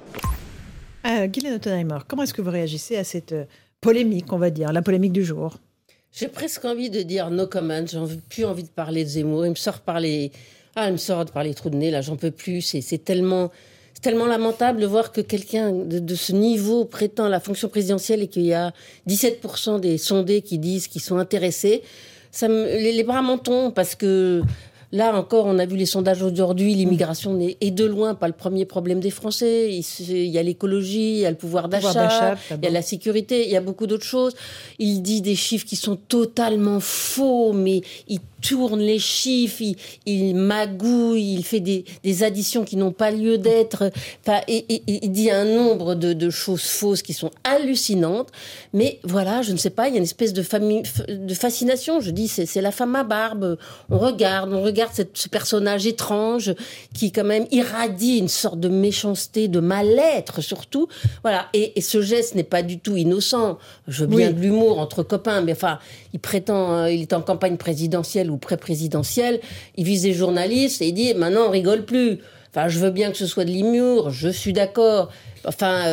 Speaker 2: Euh, Guylaine Ottenheimer, comment est-ce que vous réagissez à cette polémique, on va dire, la polémique du jour?
Speaker 8: J'ai presque envie de dire no comment, j'ai plus envie de parler de Zemmour, il me sort par les... Ah, il me sort par les trous de nez, là, j'en peux plus. C'est, c'est, tellement, c'est tellement lamentable de voir que quelqu'un de, de ce niveau prétend la fonction présidentielle et qu'il y a dix-sept pour cent des sondés qui disent qu'ils sont intéressés. Ça me, les, les bras m'en tombent parce que là encore, on a vu les sondages aujourd'hui, l'immigration n'est, est de loin pas le premier problème des Français. Il, il y a l'écologie, il y a le pouvoir d'achat, pouvoir d'achat il y a la sécurité, il y a beaucoup d'autres choses. Il dit des chiffres qui sont totalement faux, mais il tourne les chiffres, il, il magouille, il fait des, des additions qui n'ont pas lieu d'être. Enfin, et, et, et il dit un nombre de, de choses fausses qui sont hallucinantes. Mais voilà, je ne sais pas, il y a une espèce de, famille, de fascination. Je dis, c'est, c'est la femme à barbe. On regarde, on regarde cette, ce personnage étrange qui quand même irradie une sorte de méchanceté, de mal-être surtout. Voilà. Et, et ce geste n'est pas du tout innocent. Je veux bien oui. de l'humour entre copains, mais enfin, il prétend, euh, il est en campagne présidentielle ou pré-présidentielle, il vise des journalistes et il dit, maintenant on rigole plus. Enfin, je veux bien que ce soit de l'humour, je suis d'accord. Enfin,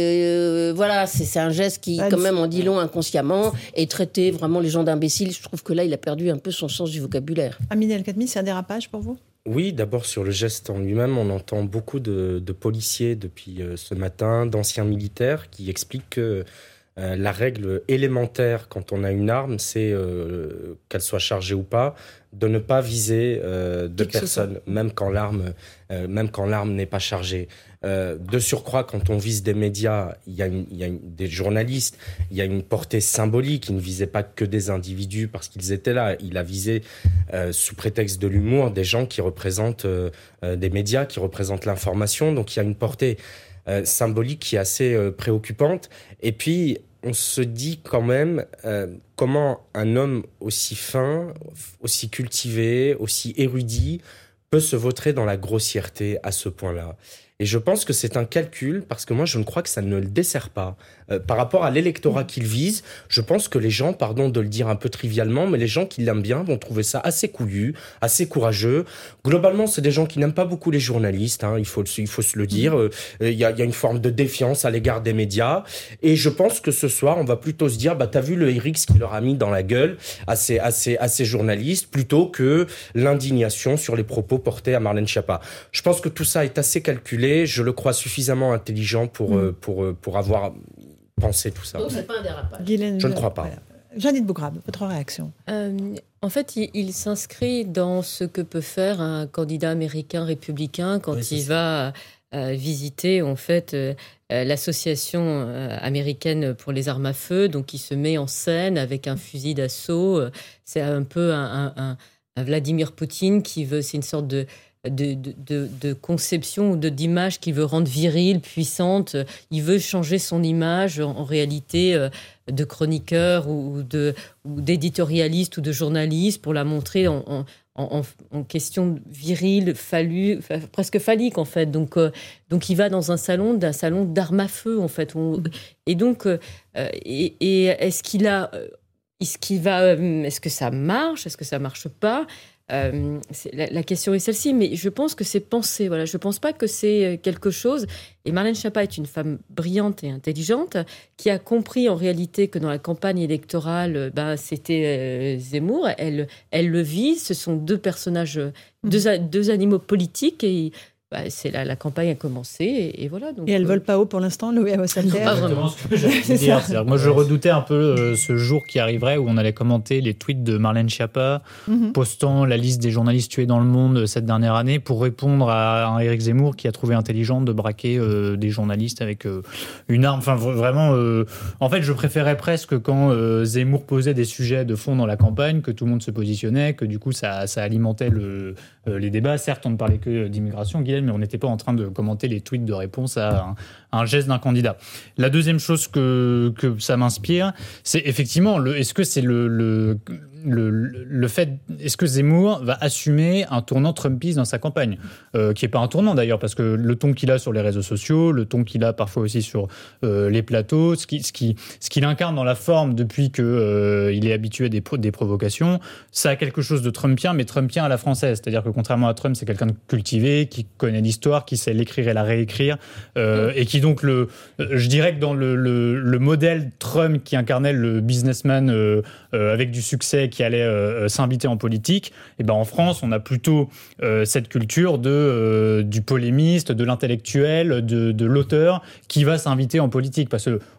Speaker 8: euh, voilà, c'est, c'est un geste qui, quand même, en dit long inconsciemment, et traiter vraiment les gens d'imbéciles. Je trouve que là, il a perdu un peu son sens du vocabulaire.
Speaker 2: Amin El-Khatmi, c'est un dérapage pour vous ?
Speaker 12: Oui, d'abord sur le geste en lui-même, on entend beaucoup de, de policiers depuis euh, ce matin, d'anciens militaires, qui expliquent que euh, la règle élémentaire quand on a une arme, c'est euh, qu'elle soit chargée ou pas, de ne pas viser euh, de personnes, même quand l'arme, euh, même quand l'arme n'est pas chargée. Euh, de surcroît, quand on vise des médias, il y a, une, il y a une, des journalistes, il y a une portée symbolique. Il ne visait pas que des individus parce qu'ils étaient là. Il a visé, euh, sous prétexte de l'humour, des gens qui représentent euh, euh, des médias, qui représentent l'information. Donc il y a une portée euh, symbolique qui est assez euh, préoccupante. Et puis, on se dit quand même euh, comment un homme aussi fin, aussi cultivé, aussi érudit peut se vautrer dans la grossièreté à ce point-là. Et je pense que c'est un calcul, parce que moi, je ne crois que ça ne le dessert pas. Euh, par rapport à l'électorat qu'il vise, je pense que les gens, pardon de le dire un peu trivialement, mais les gens qui l'aiment bien vont trouver ça assez couillu, assez courageux. Globalement, c'est des gens qui n'aiment pas beaucoup les journalistes, hein, il faut, il faut se le dire. Il euh, y, a, y a une forme de défiance à l'égard des médias. Et je pense que ce soir, on va plutôt se dire, bah, t'as vu le X qu'il leur a mis dans la gueule à ces, à ces, à ces journalistes, plutôt que l'indignation sur les propos portés à Marlène Schiappa. Je pense que tout ça est assez calculé. Je le crois suffisamment intelligent pour, mmh. euh, pour, euh, pour avoir pensé tout ça.
Speaker 8: Donc c'est pas un dérapage.
Speaker 2: Guylaine,
Speaker 12: je ne crois pas.
Speaker 2: Voilà. Janine Bougrab, votre réaction ?
Speaker 13: euh, En fait, il, il s'inscrit dans ce que peut faire un candidat américain républicain quand oui, il va euh, visiter en fait euh, l'association euh, américaine pour les armes à feu. Donc il se met en scène avec un fusil d'assaut. C'est un peu un, un, un Vladimir Poutine qui veut, c'est une sorte de De, de, de, de conception ou de, d'image qu'il veut rendre virile, puissante. Il veut changer son image en, en réalité euh, de chroniqueur ou, de, ou d'éditorialiste ou de journaliste pour la montrer en, en, en, en question virile, phallu, presque phallique en fait. Donc, euh, donc il va dans un salon, d'un salon d'armes à feu en fait. On, et donc, euh, et, et est-ce qu'il a, est-ce qu'il va, est-ce que ça marche, est-ce que ça marche pas? Euh, c'est, la, la question est celle-ci, mais je pense que c'est pensé. Voilà, je ne pense pas que c'est quelque chose. Et Marlène Schiappa est une femme brillante et intelligente qui a compris en réalité que dans la campagne électorale, ben, c'était euh, Zemmour. Elle, elle le vit. Ce sont deux personnages, mmh. deux, deux animaux politiques et bah, c'est la, la campagne a commencé et, et voilà. Donc,
Speaker 2: et elle
Speaker 13: euh...
Speaker 2: vole pas haut pour l'instant, Louis Abossater.
Speaker 13: Pas vraiment.
Speaker 14: Ce que j'allais dire. C'est-à-dire, moi, je redoutais un peu euh, ce jour qui arriverait où on allait commenter les tweets de Marlène Schiappa, mm-hmm. postant la liste des journalistes tués dans le monde cette dernière année pour répondre à un Éric Zemmour qui a trouvé intelligent de braquer euh, des journalistes avec euh, une arme. Enfin, vraiment. Euh, en fait, je préférais presque quand euh, Zemmour posait des sujets de fond dans la campagne, que tout le monde se positionnait, que du coup, ça, ça alimentait le, euh, les débats. Certes, on ne parlait que d'immigration, Guylaine, mais on n'était pas en train de commenter les tweets de réponse à un, à un geste d'un candidat. La deuxième chose que, que ça m'inspire, c'est effectivement, le, est-ce que c'est le, le, le, le fait, est-ce que Zemmour va assumer un tournant Trumpiste dans sa campagne, euh, qui n'est pas un tournant d'ailleurs, parce que le ton qu'il a sur les réseaux sociaux, le ton qu'il a parfois aussi sur euh, les plateaux, ce, qui, ce, qui, ce qu'il incarne dans la forme depuis qu'il euh, est habitué à des, des provocations, ça a quelque chose de trumpien, mais trumpien à la française. C'est-à-dire que contrairement à Trump, c'est quelqu'un de cultivé, qui connaît l'histoire, qui sait l'écrire et la réécrire, euh, et qui donc, le, je dirais que dans le, le, le modèle Trump qui incarnait le businessman euh, euh, avec du succès qui allait euh, s'inviter en politique, et ben en France, on a plutôt euh, cette culture de, euh, du polémiste, de l'intellectuel, de, de l'auteur qui va s'inviter en politique. Parce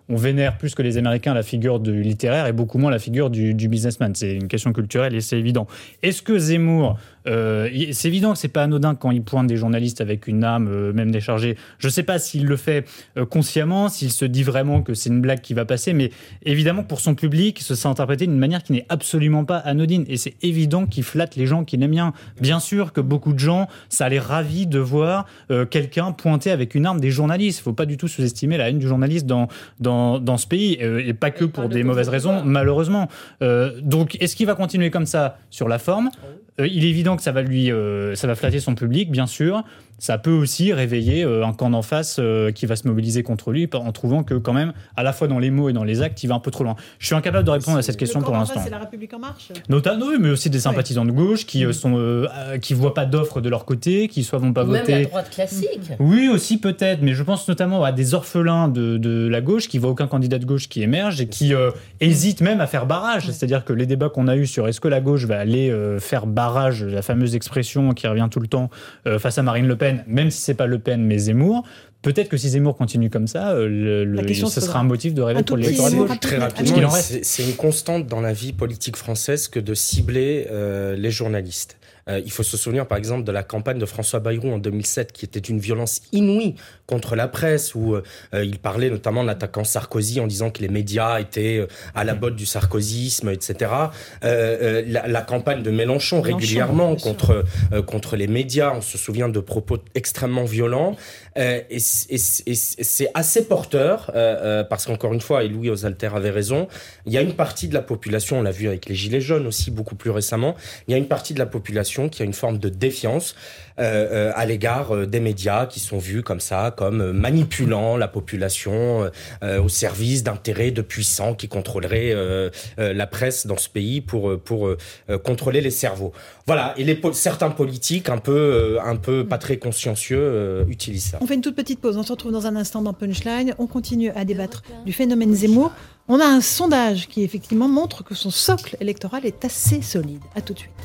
Speaker 14: on vénère plus que les Américains la figure du littéraire et beaucoup moins la figure du, du businessman. C'est une question culturelle et c'est évident. Est-ce que Zemmour, euh, c'est évident que c'est pas anodin quand il pointe des journalistes avec une arme, euh, même déchargée. Je sais pas s'il le fait euh, consciemment, s'il se dit vraiment que c'est une blague qui va passer, mais évidemment pour son public, ce sera interprété d'une manière qui n'est absolument pas anodine. Et c'est évident qu'il flatte les gens qui l'aiment bien. Bien sûr que beaucoup de gens, ça les ravit de voir euh, quelqu'un pointer avec une arme des journalistes. Il faut pas du tout sous-estimer la haine du journaliste dans dans dans ce pays, euh, et pas que pour des mauvaises raisons, malheureusement. Euh, donc, est-ce qu'il va continuer comme ça sur la forme ? euh, Il est évident que ça va lui, euh, ça va flatter son public, bien sûr. Ça peut aussi réveiller euh, un camp d'en face euh, qui va se mobiliser contre lui en trouvant que, quand même, à la fois dans les mots et dans les actes, il va un peu trop loin. Je suis incapable de répondre à cette question pour l'instant.
Speaker 2: C'est la République en marche.
Speaker 14: Notamment, oui, mais aussi des sympathisants de gauche qui ne euh, sont, euh, qui voient pas d'offres de leur côté, qui soit vont pas
Speaker 8: Ou
Speaker 14: voter.
Speaker 8: Même la droite classique.
Speaker 14: Oui, aussi peut-être, mais je pense notamment à des orphelins de, de la gauche qui voient aucun candidat de gauche qui émerge et qui euh, hésitent même à faire barrage. C'est-à-dire que les débats qu'on a eus sur est-ce que la gauche va aller euh, faire barrage, la fameuse expression qui revient tout le temps euh, face à Marine Le Pen, même si c'est pas Le Pen mais Zemmour. Peut-être que si Zemmour continue comme ça, le, le, ce sera un motif de réveil pour l'électorat de gauche.
Speaker 12: Très rapidement, c'est, c'est une constante dans la vie politique française que de cibler euh, les journalistes. Euh, il faut se souvenir par exemple de la campagne de François Bayrou en deux mille sept qui était une violence inouïe contre la presse où euh, il parlait notamment d'attaquant Sarkozy en disant que les médias étaient euh, à la botte du sarkozysme, et cetera. Euh, euh, la, la campagne de Mélenchon, Mélenchon régulièrement contre, euh, contre les médias, on se souvient de propos extrêmement violents. Euh, et, et, et c'est assez porteur euh, euh, parce qu'encore une fois, et Louis Osalter avait raison, il y a une partie de la population, on l'a vu avec les Gilets jaunes aussi beaucoup plus récemment, il y a une partie de la population qui a une forme de défiance euh, euh, à l'égard euh, des médias qui sont vus comme ça, comme euh, manipulant la population euh, au service d'intérêts de puissants qui contrôleraient euh, euh, la presse dans ce pays pour, pour euh, contrôler les cerveaux. Voilà, et les, certains politiques un peu, euh, un peu pas très consciencieux euh, utilisent ça.
Speaker 2: On fait une toute petite pause, on se retrouve dans un instant dans Punchline, on continue à débattre du phénomène Zemmour. On a un sondage qui effectivement montre que son socle électoral est assez solide. À tout de suite.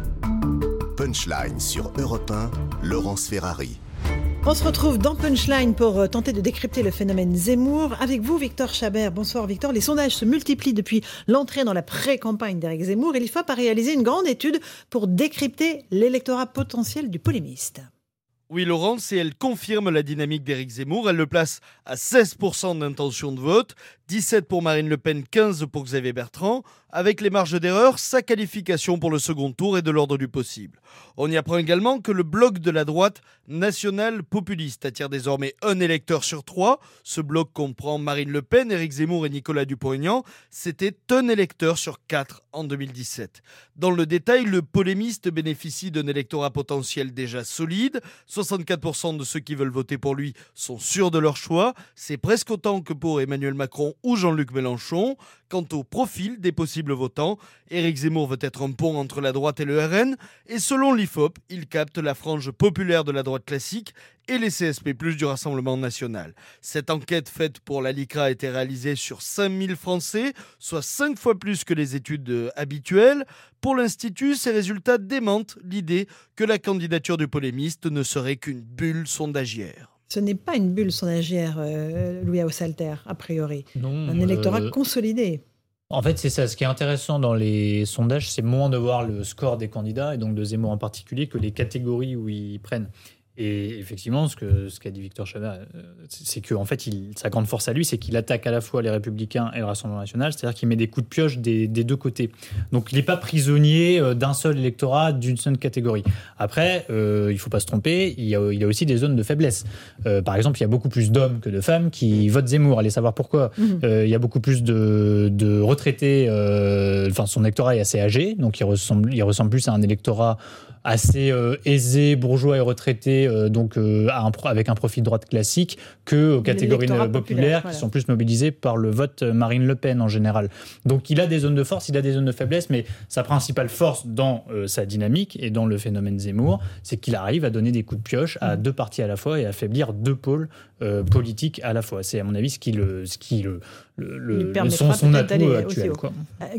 Speaker 1: Punchline sur Europe un, Laurence Ferrari.
Speaker 2: On se retrouve dans Punchline pour tenter de décrypter le phénomène Zemmour. Avec vous, Victor Chabert. Bonsoir, Victor. Les sondages se multiplient depuis l'entrée dans la pré-campagne d'Éric Zemmour et l'I F O P a réalisé une grande étude pour décrypter l'électorat potentiel du polémiste.
Speaker 11: Oui, Laurence, et elle confirme la dynamique d'Éric Zemmour. Elle le place à seize pour cent d'intention de vote, dix-sept pour Marine Le Pen, quinze pour Xavier Bertrand. Avec les marges d'erreur, sa qualification pour le second tour est de l'ordre du possible. On y apprend également que le bloc de la droite nationale populiste attire désormais un électeur sur trois. Ce bloc comprend Marine Le Pen, Éric Zemmour et Nicolas Dupont-Aignan. C'était un électeur sur quatre en deux mille dix-sept. Dans le détail, le polémiste bénéficie d'un électorat potentiel déjà solide. soixante-quatre pour cent de ceux qui veulent voter pour lui sont sûrs de leur choix. C'est presque autant que pour Emmanuel Macron ou Jean-Luc Mélenchon. Quant au profil des possibles votants, Éric Zemmour veut être un pont entre la droite et le R N. Et selon l'I F O P, il capte la frange populaire de la droite classique et les C S P plus, du Rassemblement national. Cette enquête faite pour la LICRA a été réalisée sur cinq mille Français, soit cinq fois plus que les études habituelles. Pour l'Institut, ces résultats démentent l'idée que la candidature du polémiste ne serait qu'une bulle sondagière.
Speaker 2: Ce n'est pas une bulle sondagière, euh, Louis Osalter, a priori.
Speaker 14: Non,
Speaker 2: un électorat
Speaker 14: euh...
Speaker 2: consolidé.
Speaker 14: En fait, c'est ça. Ce qui est intéressant dans les sondages, c'est moins de voir le score des candidats, et donc de Zemmour en particulier, que les catégories où ils prennent. Et effectivement, ce, que, ce qu'a dit Victor Chabert, c'est que en fait, il, sa grande force à lui, c'est qu'il attaque à la fois les Républicains et le Rassemblement national, c'est-à-dire qu'il met des coups de pioche des, des deux côtés. Donc, il n'est pas prisonnier d'un seul électorat, d'une seule catégorie. Après, euh, il ne faut pas se tromper, il y, a, il y a aussi des zones de faiblesse. Euh, par exemple, il y a beaucoup plus d'hommes que de femmes qui votent Zemmour. Allez savoir pourquoi. Mmh. Euh, il y a beaucoup plus de, de retraités. Euh, enfin, son électorat est assez âgé, donc il ressemble, il ressemble plus à un électorat assez euh, aisé, bourgeois et retraité, euh, donc euh, à un, avec un profil droite classique, que aux catégories populaires, populaires voilà. qui sont plus mobilisées par le vote Marine Le Pen en général. Donc il a des zones de force, il a des zones de faiblesse, mais sa principale force dans euh, sa dynamique et dans le phénomène Zemmour, c'est qu'il arrive à donner des coups de pioche à mmh. deux partis à la fois et à affaiblir deux pôles euh, politiques à la fois. C'est à mon avis ce qui le, ce qui le, le, le son, son atout actuel. Quoi.
Speaker 2: Euh, Guylaine ?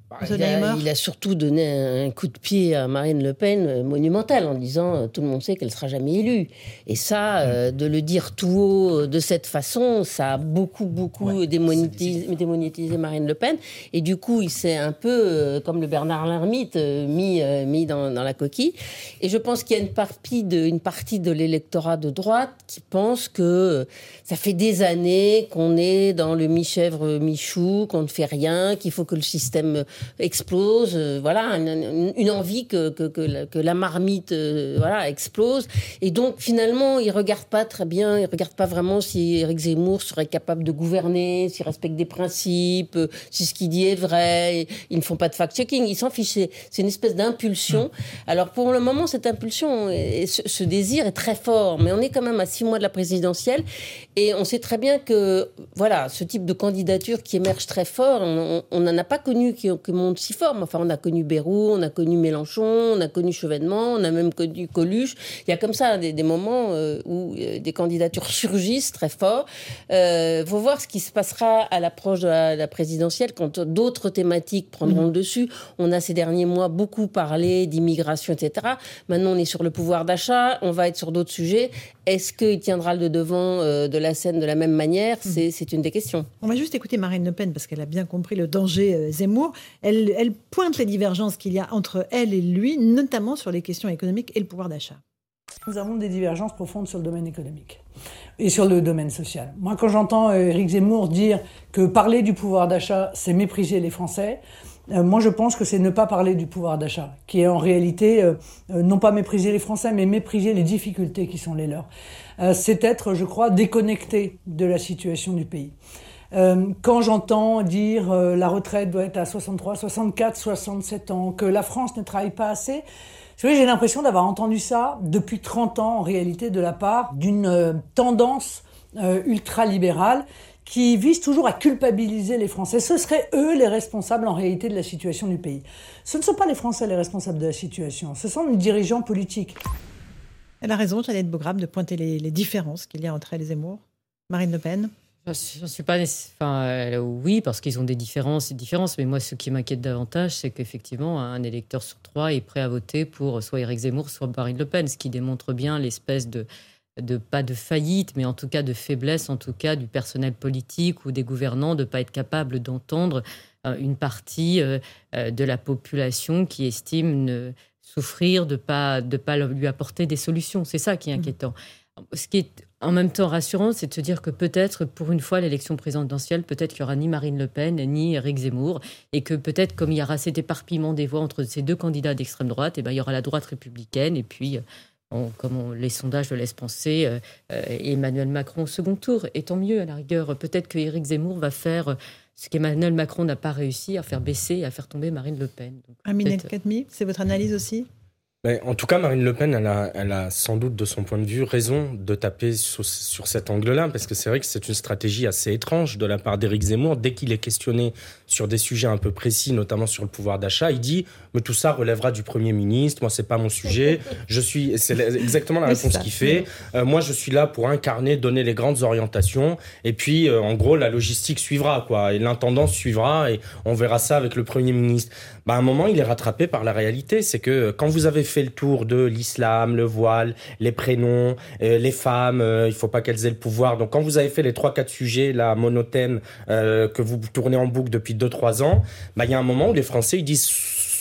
Speaker 8: Il a, il a surtout donné un coup de pied à Marine Le Pen monumental en disant euh, tout le monde sait qu'elle ne sera jamais élue. Et ça, euh, de le dire tout haut de cette façon, ça a beaucoup, beaucoup ouais, démonétisé, démonétisé Marine Le Pen. Et du coup, il s'est un peu, euh, comme le Bernard Lermite, euh, mis, euh, mis dans, dans la coquille. Et je pense qu'il y a une partie de, une partie de l'électorat de droite qui pense que ça fait des années qu'on est dans le mi-chèvre, mi-chou, qu'on ne fait rien, qu'il faut que le système explose, euh, voilà, une, une envie que, que, que, la, que la marmite euh, voilà, explose. Et donc, finalement, ils ne regardent pas très bien, ils ne regardent pas vraiment si Éric Zemmour serait capable de gouverner, s'il respecte des principes, euh, si ce qu'il dit est vrai. Ils ne font pas de fact-checking, ils s'en fichent. C'est, c'est une espèce d'impulsion. Mmh. Alors, pour le moment, cette impulsion, et ce, ce désir est très fort, mais on est quand même à six mois de la présidentielle, et on sait très bien que, voilà, ce type de candidature qui émerge très fort, on n'en a pas connu qui, qui monte si fort. Enfin, on a connu Bayrou, on a connu Mélenchon, on a connu Chevènement, on a même connu Coluche. Il y a comme ça des, des moments euh, où euh, des candidatures surgissent très fort. Il euh, faut voir ce qui se passera à l'approche de la, de la présidentielle quand d'autres thématiques prendront mmh. le dessus. On a ces derniers mois beaucoup parlé d'immigration, et cetera. Maintenant, on est sur le pouvoir d'achat, on va être sur d'autres sujets. Est-ce qu'il tiendra le devant euh, de la scène de la même manière ? c'est, c'est une des questions.
Speaker 2: On va juste écouter Marine Le Pen parce qu'elle a bien compris le danger euh, Zemmour. Elle, elle pointe les divergences qu'il y a entre elle et lui, notamment sur les questions économiques et le pouvoir d'achat.
Speaker 15: Nous avons des divergences profondes sur le domaine économique et sur le domaine social. Moi, quand j'entends Éric Zemmour dire que parler du pouvoir d'achat, c'est mépriser les Français, euh, moi je pense que c'est ne pas parler du pouvoir d'achat, qui est en réalité euh, non pas mépriser les Français, mais mépriser les difficultés qui sont les leurs. Euh, c'est être, je crois, déconnecté de la situation du pays. Euh, quand j'entends dire euh, la retraite doit être à soixante-trois, soixante-quatre, soixante-sept ans, que la France ne travaille pas assez, vous savez, j'ai l'impression d'avoir entendu ça depuis trente ans en réalité de la part d'une euh, tendance euh, ultralibérale qui vise toujours à culpabiliser les Français. Ce seraient eux les responsables en réalité de la situation du pays. Ce ne sont pas les Français les responsables de la situation, ce sont les dirigeants politiques.
Speaker 2: Elle a raison, Jeannette Bograb, de pointer les, les différences qu'il y a entre elle et Zemmour. Marine Le Pen ?
Speaker 13: Je suis pas, enfin, euh, oui, parce qu'ils ont des différences, des différences. Mais moi, ce qui m'inquiète davantage, c'est qu'effectivement, un électeur sur trois est prêt à voter pour soit Éric Zemmour, soit Marine Le Pen, ce qui démontre bien l'espèce de, de pas de faillite, mais en tout cas de faiblesse, en tout cas du personnel politique ou des gouvernants, de pas être capable d'entendre euh, une partie euh, de la population qui estime ne souffrir, de pas de pas lui apporter des solutions. C'est ça qui est inquiétant. Ce qui est en même temps rassurant, c'est de se dire que peut-être, pour une fois, l'élection présidentielle, peut-être qu'il n'y aura ni Marine Le Pen, ni Éric Zemmour, et que peut-être, comme il y aura cet éparpillement des voix entre ces deux candidats d'extrême droite, et ben, il y aura la droite républicaine, et puis, on, comme on, les sondages le laissent penser, euh, euh, Emmanuel Macron au second tour. Et tant mieux, à la rigueur, peut-être que Éric Zemmour va faire ce qu'Emmanuel Macron n'a pas réussi, à faire baisser et à faire tomber Marine Le Pen.
Speaker 2: Aminata Khatmi, c'est votre analyse aussi ?
Speaker 12: Mais en tout cas, Marine Le Pen, elle a, elle a sans doute, de son point de vue, raison de taper sur, sur cet angle-là, parce que c'est vrai que c'est une stratégie assez étrange de la part d'Éric Zemmour. Dès qu'il est questionné sur des sujets un peu précis, notamment sur le pouvoir d'achat, il dit « mais tout ça relèvera du Premier ministre, moi c'est pas mon sujet, je suis... » C'est exactement la réponse qu'il fait. Euh, moi je suis là pour incarner, donner les grandes orientations, et puis euh, en gros la logistique suivra, quoi, et l'intendance suivra, et on verra ça avec le Premier ministre. Bah, à un moment, il est rattrapé par la réalité, c'est que quand vous avez fait le tour de l'islam, le voile, les prénoms, euh, les femmes, euh, il faut pas qu'elles aient le pouvoir. Donc quand vous avez fait les trois quatre sujets là monothèmes euh, que vous tournez en boucle depuis deux trois ans, bah il y a un moment où les Français ils disent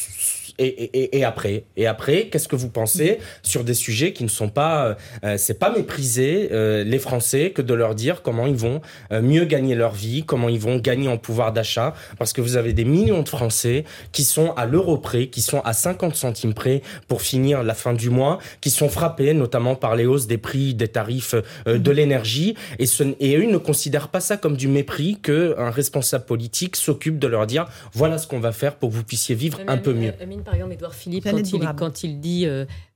Speaker 12: Et, et, et après, et après, qu'est-ce que vous pensez sur des sujets qui ne sont pas, euh, c'est pas mépriser euh, les Français que de leur dire comment ils vont euh, mieux gagner leur vie, comment ils vont gagner en pouvoir d'achat, parce que vous avez des millions de Français qui sont à l'euro près, qui sont à cinquante centimes près pour finir la fin du mois, qui sont frappés notamment par les hausses des prix, des tarifs euh, de l'énergie, et, ce, et eux ils ne considèrent pas ça comme du mépris qu'un responsable politique s'occupe de leur dire voilà ce qu'on va faire pour que vous puissiez vivre
Speaker 13: même,
Speaker 12: un peu mieux.
Speaker 13: Par exemple, Édouard Philippe, quand il, quand il dit euh,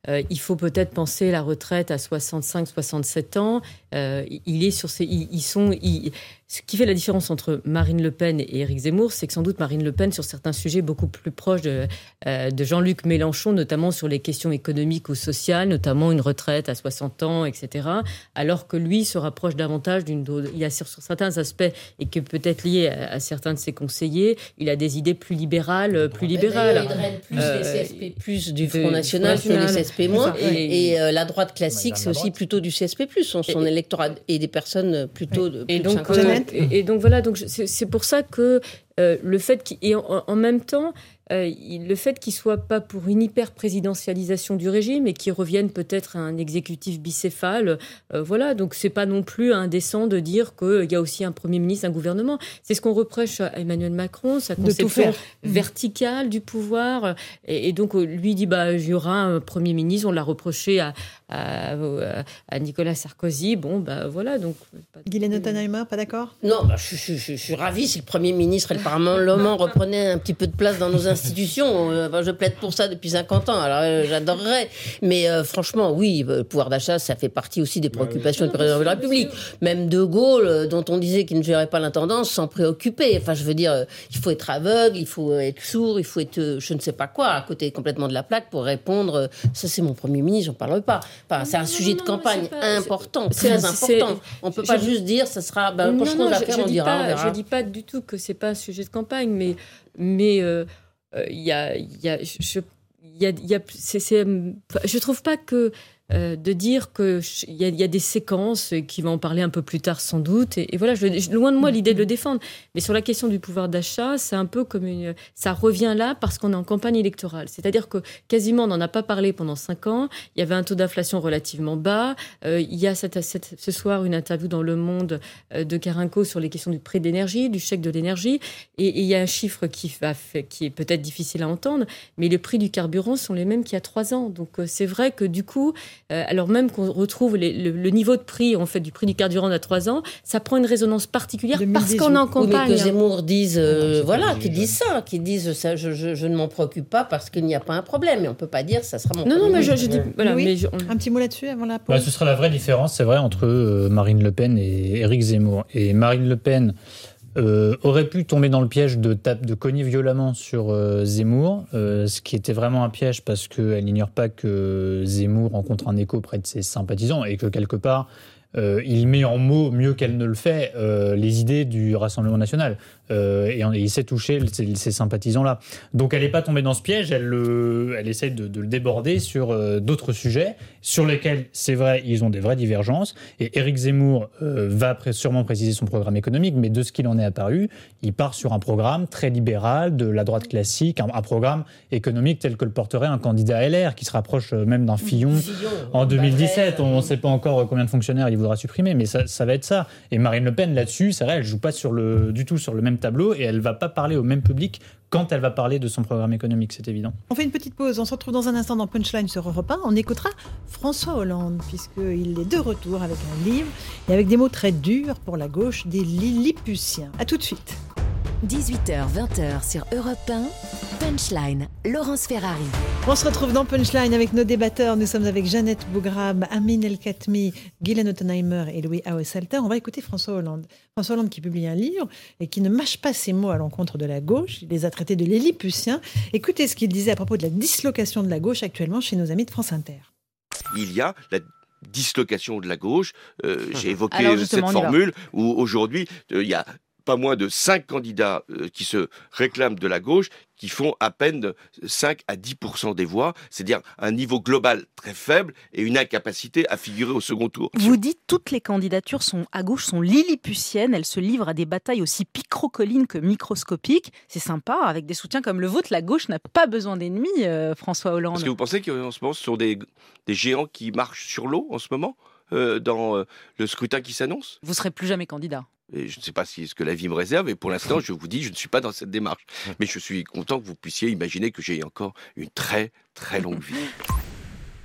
Speaker 13: euh, il faut peut-être penser la retraite à soixante-cinq soixante-sept ans. Euh, il est sur ces, ils, ils sont, ils, ce qui fait la différence entre Marine Le Pen et Éric Zemmour, c'est que sans doute Marine Le Pen, sur certains sujets, beaucoup plus proche de, euh, de Jean-Luc Mélenchon, notamment sur les questions économiques ou sociales, notamment une retraite à soixante ans, et cetera. Alors que lui se rapproche davantage d'une... Il y a sur, sur certains aspects, et que peut-être lié à, à certains de ses conseillers, il a des idées plus libérales, plus libérales.
Speaker 8: Il draine plus euh, les C S P plus du Front National que les C S P moins. Et, et euh, la droite classique, c'est aussi plutôt du C S P plus, son, son et, électorat, et des personnes plutôt de plus
Speaker 13: et
Speaker 8: de
Speaker 13: donc,
Speaker 8: cinquante ans.
Speaker 13: Et, et donc voilà, donc c'est, c'est pour ça que euh, le fait qu'il, et en, en même temps, euh, il, le fait qu'il soit pas pour une hyper présidentialisation du régime et qu'il revienne peut-être à un exécutif bicéphale, euh, voilà, donc c'est pas non plus indécent de dire qu'il y a aussi un premier ministre, un gouvernement. C'est ce qu'on reproche à Emmanuel Macron, sa conception verticale du pouvoir, et, et donc lui dit bah il y aura un premier ministre, on l'a reproché à, à, à Nicolas Sarkozy, bon bah voilà donc.
Speaker 2: Guylaine Ottenheimer, pas d'accord ?
Speaker 8: Non, bah, je, je, je, je suis ravie si le Premier ministre et le Parlement reprenaient un petit peu de place dans nos institutions. Euh, bah, je plaide pour ça depuis cinquante ans, alors euh, j'adorerais. Mais euh, franchement, oui, le pouvoir d'achat, ça fait partie aussi des préoccupations du président de la République. Même De Gaulle, euh, dont on disait qu'il ne gérait pas l'intendance, s'en préoccupait. Enfin, je veux dire, euh, il faut être aveugle, il faut être sourd, il faut être euh, je ne sais pas quoi, à côté complètement de la plaque pour répondre euh, ça c'est mon Premier ministre, j'en parlerai pas. Enfin, c'est un sujet de campagne pas, important, c'est, très c'est, important. C'est, on peut pas je, juste dire ça sera ben, quand je trouve l'affaire on dira
Speaker 13: pas,
Speaker 8: on verra.
Speaker 13: Je dis pas du tout que c'est pas un sujet de campagne, mais mais il euh, euh, y a il y a je il y a il y a c'est, c'est je trouve pas que Euh, de dire qu'il y, y a des séquences qui vont en parler un peu plus tard sans doute. Et, et voilà, je, je, loin de moi l'idée de le défendre. Mais sur la question du pouvoir d'achat, c'est un peu comme une... Ça revient là parce qu'on est en campagne électorale. C'est-à-dire que quasiment on n'en a pas parlé pendant cinq ans. Il y avait un taux d'inflation relativement bas. Euh, il y a cette, cette, ce soir une interview dans Le Monde euh, de Carinco sur les questions du prix de l'énergie, du chèque de l'énergie. Et, et il y a un chiffre qui, va, qui est peut-être difficile à entendre, mais les prix du carburant sont les mêmes qu'il y a trois ans. Donc euh, c'est vrai que du coup... Euh, alors même qu'on retrouve les, le, le niveau de prix en fait, du prix du carburant d'il y a trois ans, ça prend une résonance particulière parce qu'on est en campagne.
Speaker 8: Oui, mais que Zemmour dise, euh, voilà, qu'ils disent ça, qu'ils disent ça, je, je, je ne m'en préoccupe pas parce qu'il n'y a pas un problème. Mais on ne peut pas dire ça sera mon
Speaker 13: Non, non, mais je, je dis... Voilà,
Speaker 2: oui,
Speaker 13: mais je,
Speaker 2: on... Un petit mot là-dessus avant la pause.
Speaker 14: Bah, ce sera la vraie différence, c'est vrai, entre euh, Marine Le Pen et Éric Zemmour. Et Marine Le Pen... Euh, aurait pu tomber dans le piège de, tape, de cogner violemment sur euh, Zemmour, euh, ce qui était vraiment un piège parce qu'elle n'ignore pas que Zemmour rencontre un écho près de ses sympathisants et que quelque part, euh, il met en mots, mieux qu'elle ne le fait, euh, les idées du Rassemblement national. Euh, et, et il sait toucher ces, ces sympathisants-là. Donc elle n'est pas tombée dans ce piège, elle, euh, elle essaie de, de le déborder sur euh, d'autres sujets, sur lesquels, c'est vrai, ils ont des vraies divergences. Et Éric Zemmour euh, va pré- sûrement préciser son programme économique, mais de ce qu'il en est apparu, il part sur un programme très libéral, de la droite classique, un, un programme économique tel que le porterait un candidat L R, qui se rapproche même d'un Fillon, Fillon en deux mille dix-sept. On ne sait pas encore combien de fonctionnaires il voudra supprimer, mais ça, ça va être ça. Et Marine Le Pen, là-dessus, c'est vrai, elle ne joue pas sur le, du tout sur le même tableau et elle ne va pas parler au même public quand elle va parler de son programme économique, c'est évident.
Speaker 2: On fait une petite pause, on se retrouve dans un instant dans Punchline sur Europe un. On écoutera François Hollande, puisqu'il est de retour avec un livre et avec des mots très durs pour la gauche, des Lilliputiens. A tout de suite.
Speaker 5: dix-huit heures vingt sur Europe un, Punchline, Laurence Ferrari.
Speaker 2: On se retrouve dans Punchline avec nos débatteurs. Nous sommes avec Jeannette Bougrab, Amine El Khatmi, Guylaine Ottenheimer et Louis Auesalter. On va écouter François Hollande. François Hollande qui publie un livre et qui ne mâche pas ses mots à l'encontre de la gauche. Il les a traités de Lilliputiens. Écoutez ce qu'il disait à propos de la dislocation de la gauche actuellement chez nos amis de France Inter.
Speaker 17: Il y a la dislocation de la gauche. Euh, j'ai évoqué cette formule où aujourd'hui, euh, il y a pas moins de cinq candidats euh, qui se réclament de la gauche, qui font à peine cinq à dix pour cent des voix, c'est-à-dire un niveau global très faible et une incapacité à figurer au second tour.
Speaker 18: Vous dites toutes les candidatures sont à gauche sont lilliputiennes, elles se livrent à des batailles aussi picrocolines que microscopiques. C'est sympa, avec des soutiens comme le vôtre, la gauche n'a pas besoin d'ennemis, euh, François Hollande.
Speaker 17: Est-ce que vous pensez qu'en ce moment, ce sont des, des géants qui marchent sur l'eau en ce moment, euh, dans euh, le scrutin qui s'annonce ?
Speaker 18: Vous serez plus jamais candidat.
Speaker 17: Et je ne sais pas si, ce que la vie me réserve, et pour l'instant, je vous dis, je ne suis pas dans cette démarche. Mais je suis content que vous puissiez imaginer que j'ai encore une très, très longue vie.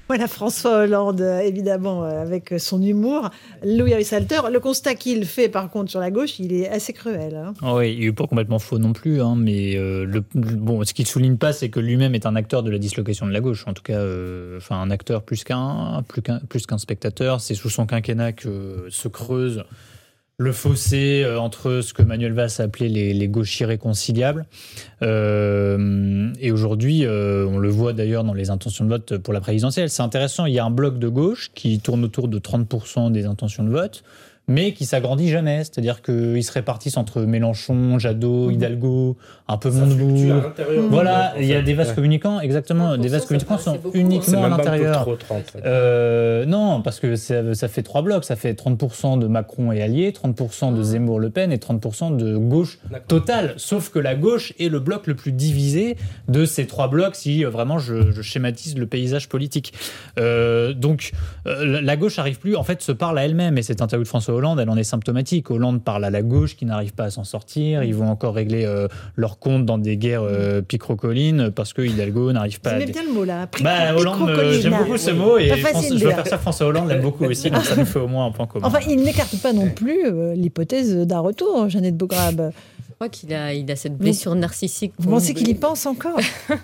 Speaker 2: Voilà François Hollande, évidemment, avec son humour. Louis Salter, le constat qu'il fait par contre sur la gauche, il est assez cruel. Hein.
Speaker 14: Oui, il n'est pas complètement faux non plus, hein, mais euh, le, bon, ce qu'il ne souligne pas, c'est que lui-même est un acteur de la dislocation de la gauche. En tout cas, euh, enfin, un acteur plus qu'un, plus qu'un, plus qu'un spectateur. C'est sous son quinquennat que se creuse le fossé entre ce que Manuel Valls a appelé les, les gauches irréconciliables. Euh, et aujourd'hui, euh, on le voit d'ailleurs dans les intentions de vote pour la présidentielle. C'est intéressant, il y a un bloc de gauche qui tourne autour de trente pour cent des intentions de vote, mais qui s'agrandit jamais. C'est-à-dire qu'ils se répartissent entre Mélenchon, Jadot, Hidalgo, un peu Montebourg. Voilà, il y a des vases ouais. communicants, exactement. Des vases communicants sont uniquement à l'intérieur. Trop, trente, ouais. euh, non, parce que ça, ça fait trois blocs. Ça fait trente pour cent de Macron et alliés, trente pour cent de Zemmour-Le Pen et trente pour cent de gauche totale. Sauf que la gauche est le bloc le plus divisé de ces trois blocs, si vraiment je, je schématise le paysage politique. Euh, donc, euh, la gauche n'arrive plus, en fait, se parle à elle-même. Et cette interview de François Hollande, elle en est symptomatique. Hollande parle à la gauche qui n'arrive pas à s'en sortir. Ils vont encore régler euh, leur compte dans des guerres euh, picrocolines parce que Hidalgo n'arrive pas.
Speaker 2: Vous
Speaker 14: à...
Speaker 2: aimez bien le mot là.
Speaker 14: Bah, Hollande, euh, j'aime beaucoup ce mot et France, je veux faire ça. François Hollande l'aime beaucoup aussi, donc ça nous fait au moins un point commun.
Speaker 2: Enfin, il n'écarte pas non plus euh, l'hypothèse d'un retour, Jeannette Beaugrave.
Speaker 13: Je crois qu'il a, il a cette blessure
Speaker 2: vous,
Speaker 13: narcissique.
Speaker 2: Vous pensez qu'il y pense encore?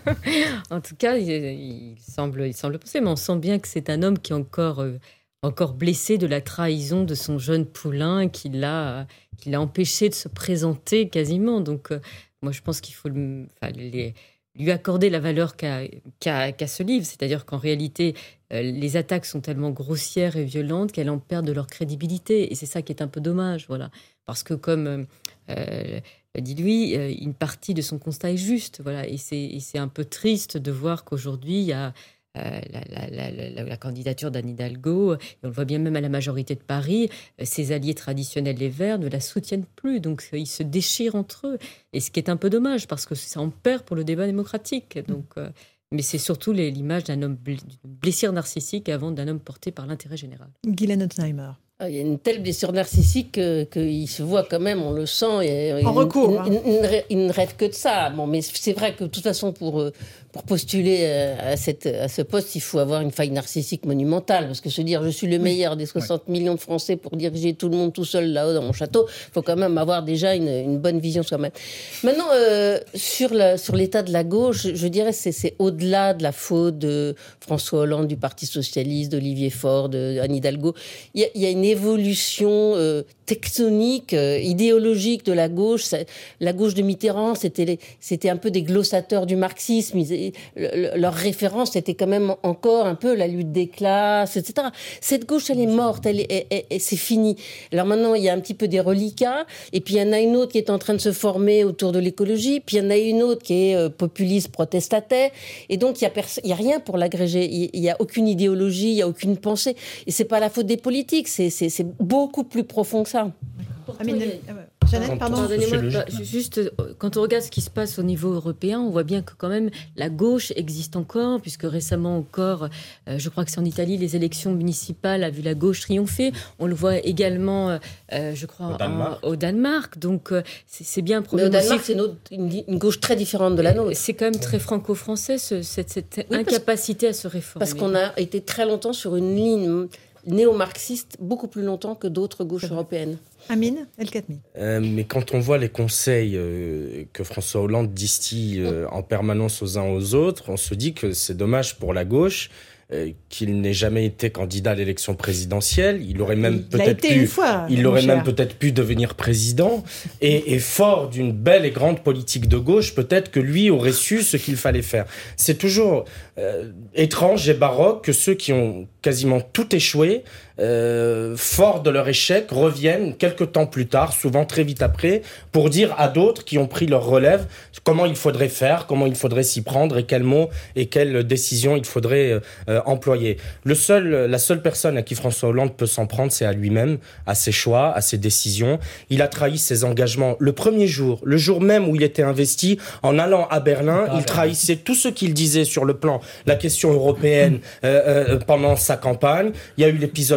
Speaker 13: En tout cas, il, il, semble, il semble penser, mais on sent bien que c'est un homme qui est encore. Euh, encore blessé de la trahison de son jeune poulain qui l'a, qui l'a empêché de se présenter quasiment. Donc, euh, moi, je pense qu'il faut le, enfin, les, lui accorder la valeur qu'a, qu'a, qu'a ce livre. C'est-à-dire qu'en réalité, euh, les attaques sont tellement grossières et violentes qu'elles en perdent de leur crédibilité. Et c'est ça qui est un peu dommage. Voilà. Parce que, comme euh, dit lui, euh, une partie de son constat est juste. Voilà. Et, c'est, et c'est un peu triste de voir qu'aujourd'hui, il y a Euh, la, la, la, la, la candidature d'Anne Hidalgo, et on le voit bien même à la majorité de Paris, euh, ses alliés traditionnels, les Verts, ne la soutiennent plus, donc euh, ils se déchirent entre eux, et ce qui est un peu dommage, parce que ça en perd pour le débat démocratique, donc, euh, mais c'est surtout les, l'image d'un homme bl- d'une blessure narcissique avant d'un homme porté par l'intérêt général.
Speaker 2: Guylaine Otsheimer.
Speaker 8: Il y a une telle blessure narcissique qu'il que se voit quand même, on le sent. Et,
Speaker 2: en il, recours.
Speaker 8: Il,
Speaker 2: hein.
Speaker 8: il, il, il ne rêve que de ça. Bon, mais c'est vrai que de toute façon, pour, pour postuler à, cette, à ce poste, il faut avoir une faille narcissique monumentale. Parce que se dire, je suis le meilleur des soixante oui. millions de Français pour diriger tout le monde tout seul là-haut dans mon château, il faut quand même avoir déjà une, une bonne vision soi-même. Maintenant, euh, sur, la, sur l'état de la gauche, je, je dirais que c'est, c'est au-delà de la faute de François Hollande, du Parti Socialiste, d'Olivier Faure, d'Anne Hidalgo. Il y a, il y a une évolution euh, tectonique, euh, idéologique de la gauche. Ça, la gauche de Mitterrand, c'était, les, c'était un peu des glossateurs du marxisme. Ils, le, leur référence, c'était quand même encore un peu la lutte des classes, et cetera. Cette gauche, elle est morte, elle est, elle, elle, elle, c'est fini. Alors maintenant, il y a un petit peu des reliquats, et puis il y en a une autre qui est en train de se former autour de l'écologie, puis il y en a une autre qui est euh, populiste, protestataire, et donc il y a perso- il y a rien pour l'agréger. Il, il y a aucune idéologie, il y a aucune pensée, et c'est pas la faute des politiques, c'est, c'est, c'est beaucoup plus profond que ça.
Speaker 2: Amine, Jeannette, pardon.
Speaker 13: Pardonnez-moi, bah, juste, quand on regarde ce qui se passe au niveau européen, on voit bien que quand même la gauche existe encore, puisque récemment encore, euh, je crois que c'est en Italie, les élections municipales a vu la gauche triompher. On le voit également, euh, je crois, au Danemark. En, au Danemark. Donc, euh, c'est, c'est bien un problème.
Speaker 8: Mais au Danemark, c'est une, autre, une, une gauche très différente de la nôtre.
Speaker 13: C'est quand même très franco-français, ce, cette, cette oui, incapacité à se réformer.
Speaker 8: Parce qu'on a été très longtemps sur une ligne néo-marxiste, beaucoup plus longtemps que d'autres gauches européennes.
Speaker 2: Amine El-Khatmi.
Speaker 12: Euh, mais quand on voit les conseils euh, que François Hollande distille euh, en permanence aux uns aux autres, on se dit que c'est dommage pour la gauche euh, qu'il n'ait jamais été candidat à l'élection présidentielle. Il aurait même
Speaker 2: il
Speaker 12: peut-être pu,
Speaker 2: fois,
Speaker 12: il aurait même peut-être pu devenir président. Et, et fort d'une belle et grande politique de gauche, peut-être que lui aurait su ce qu'il fallait faire. C'est toujours euh, étrange et baroque que ceux qui ont quasiment tout échoué, euh, forts de leur échec, reviennent quelques temps plus tard, souvent très vite après, pour dire à d'autres qui ont pris leur relève comment il faudrait faire, comment il faudrait s'y prendre et quels mots et quelles décisions il faudrait euh, employer. Le seul, la seule personne à qui François Hollande peut s'en prendre, c'est à lui-même, à ses choix, à ses décisions. Il a trahi ses engagements le premier jour, le jour même où il était investi, en allant à Berlin, ah, il trahissait tout ce qu'il disait sur le plan, la question européenne euh, euh, pendant sa campagne. Il y a eu l'épisode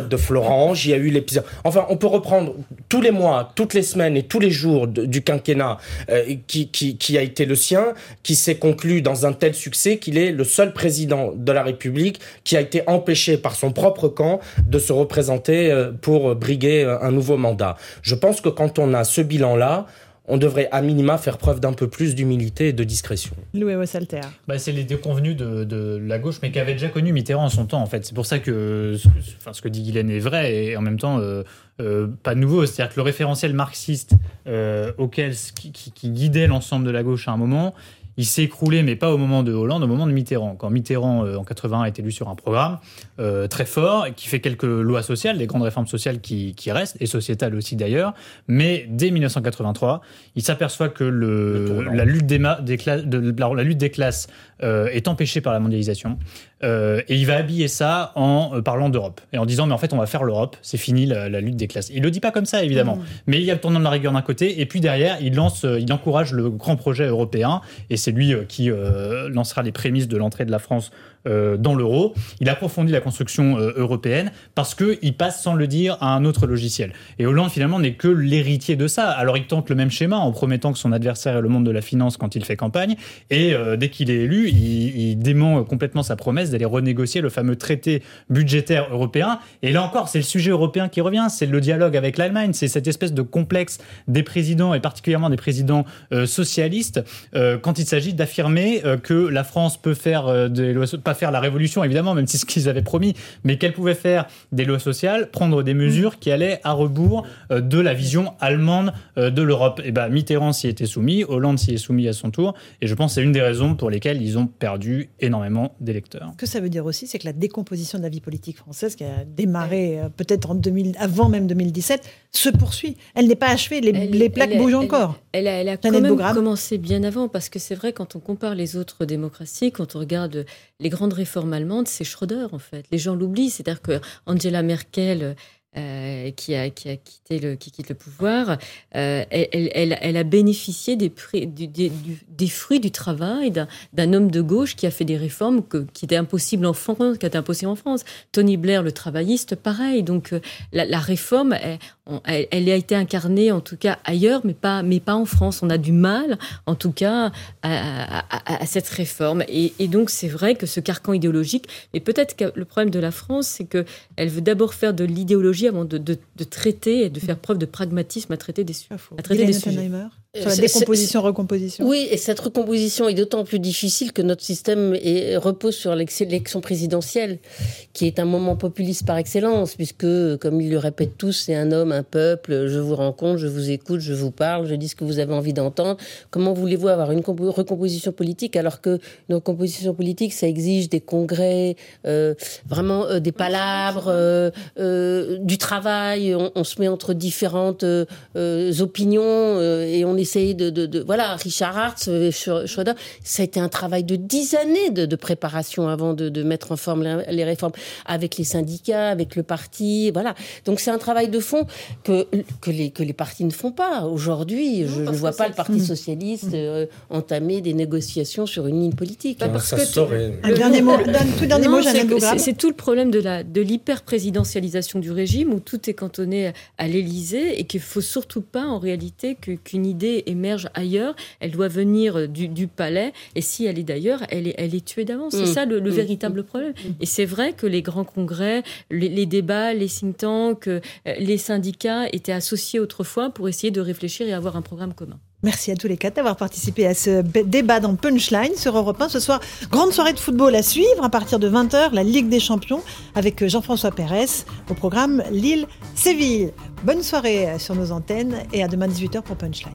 Speaker 12: l'épisode de Florange, il y a eu l'épisode... Enfin, on peut reprendre tous les mois, toutes les semaines et tous les jours de, du quinquennat euh, qui, qui, qui a été le sien, qui s'est conclu dans un tel succès qu'il est le seul président de la République qui a été empêché par son propre camp de se représenter euh, pour briguer un nouveau mandat. Je pense que quand on a ce bilan-là, on devrait à minima faire preuve d'un peu plus d'humilité et de discrétion.
Speaker 2: Louis Wassalter.
Speaker 14: Bah, c'est les déconvenus de, de la gauche, mais qu'avait déjà connu Mitterrand en son temps, en fait. C'est pour ça que enfin, ce que dit Guylaine est vrai, et en même temps, euh, euh, pas nouveau. C'est-à-dire que le référentiel marxiste euh, auquel, qui, qui, qui guidait l'ensemble de la gauche à un moment, il s'est écroulé, mais pas au moment de Hollande, au moment de Mitterrand. Quand Mitterrand, euh, en quatre-vingt-un, est élu sur un programme euh, très fort, qui fait quelques lois sociales, des grandes réformes sociales qui, qui restent, et sociétales aussi d'ailleurs. Mais dès dix-neuf cent quatre-vingt-trois, il s'aperçoit que le, le la, lutte des ma, des cla- de, la, la lutte des classes euh, est empêchée par la mondialisation. Euh, et il va habiller ça en euh, parlant d'Europe. Et en disant, mais en fait, on va faire l'Europe, c'est fini la, la lutte des classes. Il le dit pas comme ça, évidemment. Mmh. Mais il y a le tournant de la rigueur d'un côté, et puis derrière, il lance, euh, il encourage le grand projet européen, et c'est lui euh, qui euh, lancera les prémices de l'entrée de la France euh, dans l'euro. Il approfondit la construction euh, européenne, parce qu'il passe, sans le dire, à un autre logiciel. Et Hollande, finalement, n'est que l'héritier de ça. Alors, il tente le même schéma, en promettant que son adversaire est le monde de la finance quand il fait campagne, et euh, dès qu'il est élu, il, il dément complètement sa promesse d'aller renégocier le fameux traité budgétaire européen. Et là encore, c'est le sujet européen qui revient, c'est le dialogue avec l'Allemagne, c'est cette espèce de complexe des présidents, et particulièrement des présidents euh, socialistes, euh, quand il s'agit d'affirmer euh, que la France peut faire euh, des lois, pas faire la révolution évidemment, même si c'est ce qu'ils avaient promis, mais qu'elle pouvait faire des lois sociales, prendre des mesures qui allaient à rebours euh, de la vision allemande euh, de l'Europe. Et ben Mitterrand s'y était soumis, Hollande s'y est soumis à son tour, et je pense que c'est une des raisons pour lesquelles ils ont perdu énormément d'électeurs.
Speaker 2: Ce que ça veut dire aussi, c'est que la décomposition de la vie politique française, qui a démarré euh, peut-être en deux mille, avant même deux mille dix-sept, se poursuit. Elle n'est pas achevée, les,
Speaker 13: elle,
Speaker 2: les plaques
Speaker 13: elle,
Speaker 2: bougent
Speaker 13: elle,
Speaker 2: encore.
Speaker 13: Elle, elle a, elle a quand même commencé bien avant, parce que c'est vrai, quand on compare les autres démocraties, quand on regarde les grandes réformes allemandes, c'est Schröder, en fait. Les gens l'oublient. C'est-à-dire que Angela Merkel, euh, qui, a, qui, a quitté le, qui quitte le pouvoir, euh, elle, elle, elle a bénéficié des, prix, du, des, du, des fruits du travail d'un, d'un homme de gauche qui a fait des réformes que, qui étaient impossibles en France, qui étaient impossibles en France. Tony Blair, le travailliste, pareil. Donc euh, la, la réforme, elle, elle, elle a été incarnée en tout cas ailleurs, mais pas, mais pas en France. On a du mal, en tout cas, à, à, à cette réforme. Et, et donc c'est vrai que ce carcan idéologique, et peut-être que le problème de la France, c'est qu'elle veut d'abord faire de l'idéologie avant de, de, de traiter et de faire preuve de pragmatisme à traiter des, su- à traiter des sujets.
Speaker 2: Sur la décomposition, recomposition.
Speaker 8: Oui, et cette recomposition est d'autant plus difficile que notre système est, repose sur l'élection présidentielle, qui est un moment populiste par excellence, puisque, comme ils le répètent tous, c'est un homme, un peuple, je vous rencontre, je vous écoute, je vous parle, je dis ce que vous avez envie d'entendre. Comment voulez-vous avoir une compo- recomposition politique, alors que une recomposition politique, ça exige des congrès, euh, vraiment euh, des palabres, euh, euh, du travail, on, on se met entre différentes euh, euh, opinions euh, et on est essayer de, de, de... Voilà, Richard Hartz, Schröder, ça a été un travail de dix années de, de préparation avant de, de mettre en forme les, les réformes avec les syndicats, avec le parti, voilà. Donc c'est un travail de fond que, que, les, que les partis ne font pas. Aujourd'hui, non, je ne vois pas le Parti socialiste mmh. euh, entamer des négociations sur une ligne politique.
Speaker 12: Bah, parce ça que saurait.
Speaker 2: Un dernier mot, un tout dernier
Speaker 13: non,
Speaker 2: mot, Jeannette Bougramme.
Speaker 13: C'est, c'est tout le problème de, la, de l'hyper-présidentialisation du régime, où tout est cantonné à l'Élysée, et qu'il ne faut surtout pas, en réalité, que, qu'une idée émerge ailleurs, elle doit venir du, du palais, et si elle est d'ailleurs, elle est, elle est tuée d'avance. Mmh. C'est ça le, le mmh. véritable problème. Mmh. Et c'est vrai que les grands congrès, les, les débats, les think tanks, les syndicats étaient associés autrefois pour essayer de réfléchir et avoir un programme commun.
Speaker 2: Merci à tous les quatre d'avoir participé à ce débat dans Punchline sur Europe un. Ce soir, grande soirée de football à suivre à partir de vingt heures, la Ligue des Champions avec Jean-François Pérez au programme Lille-Séville. Bonne soirée sur nos antennes et à demain dix-huit heures pour Punchline.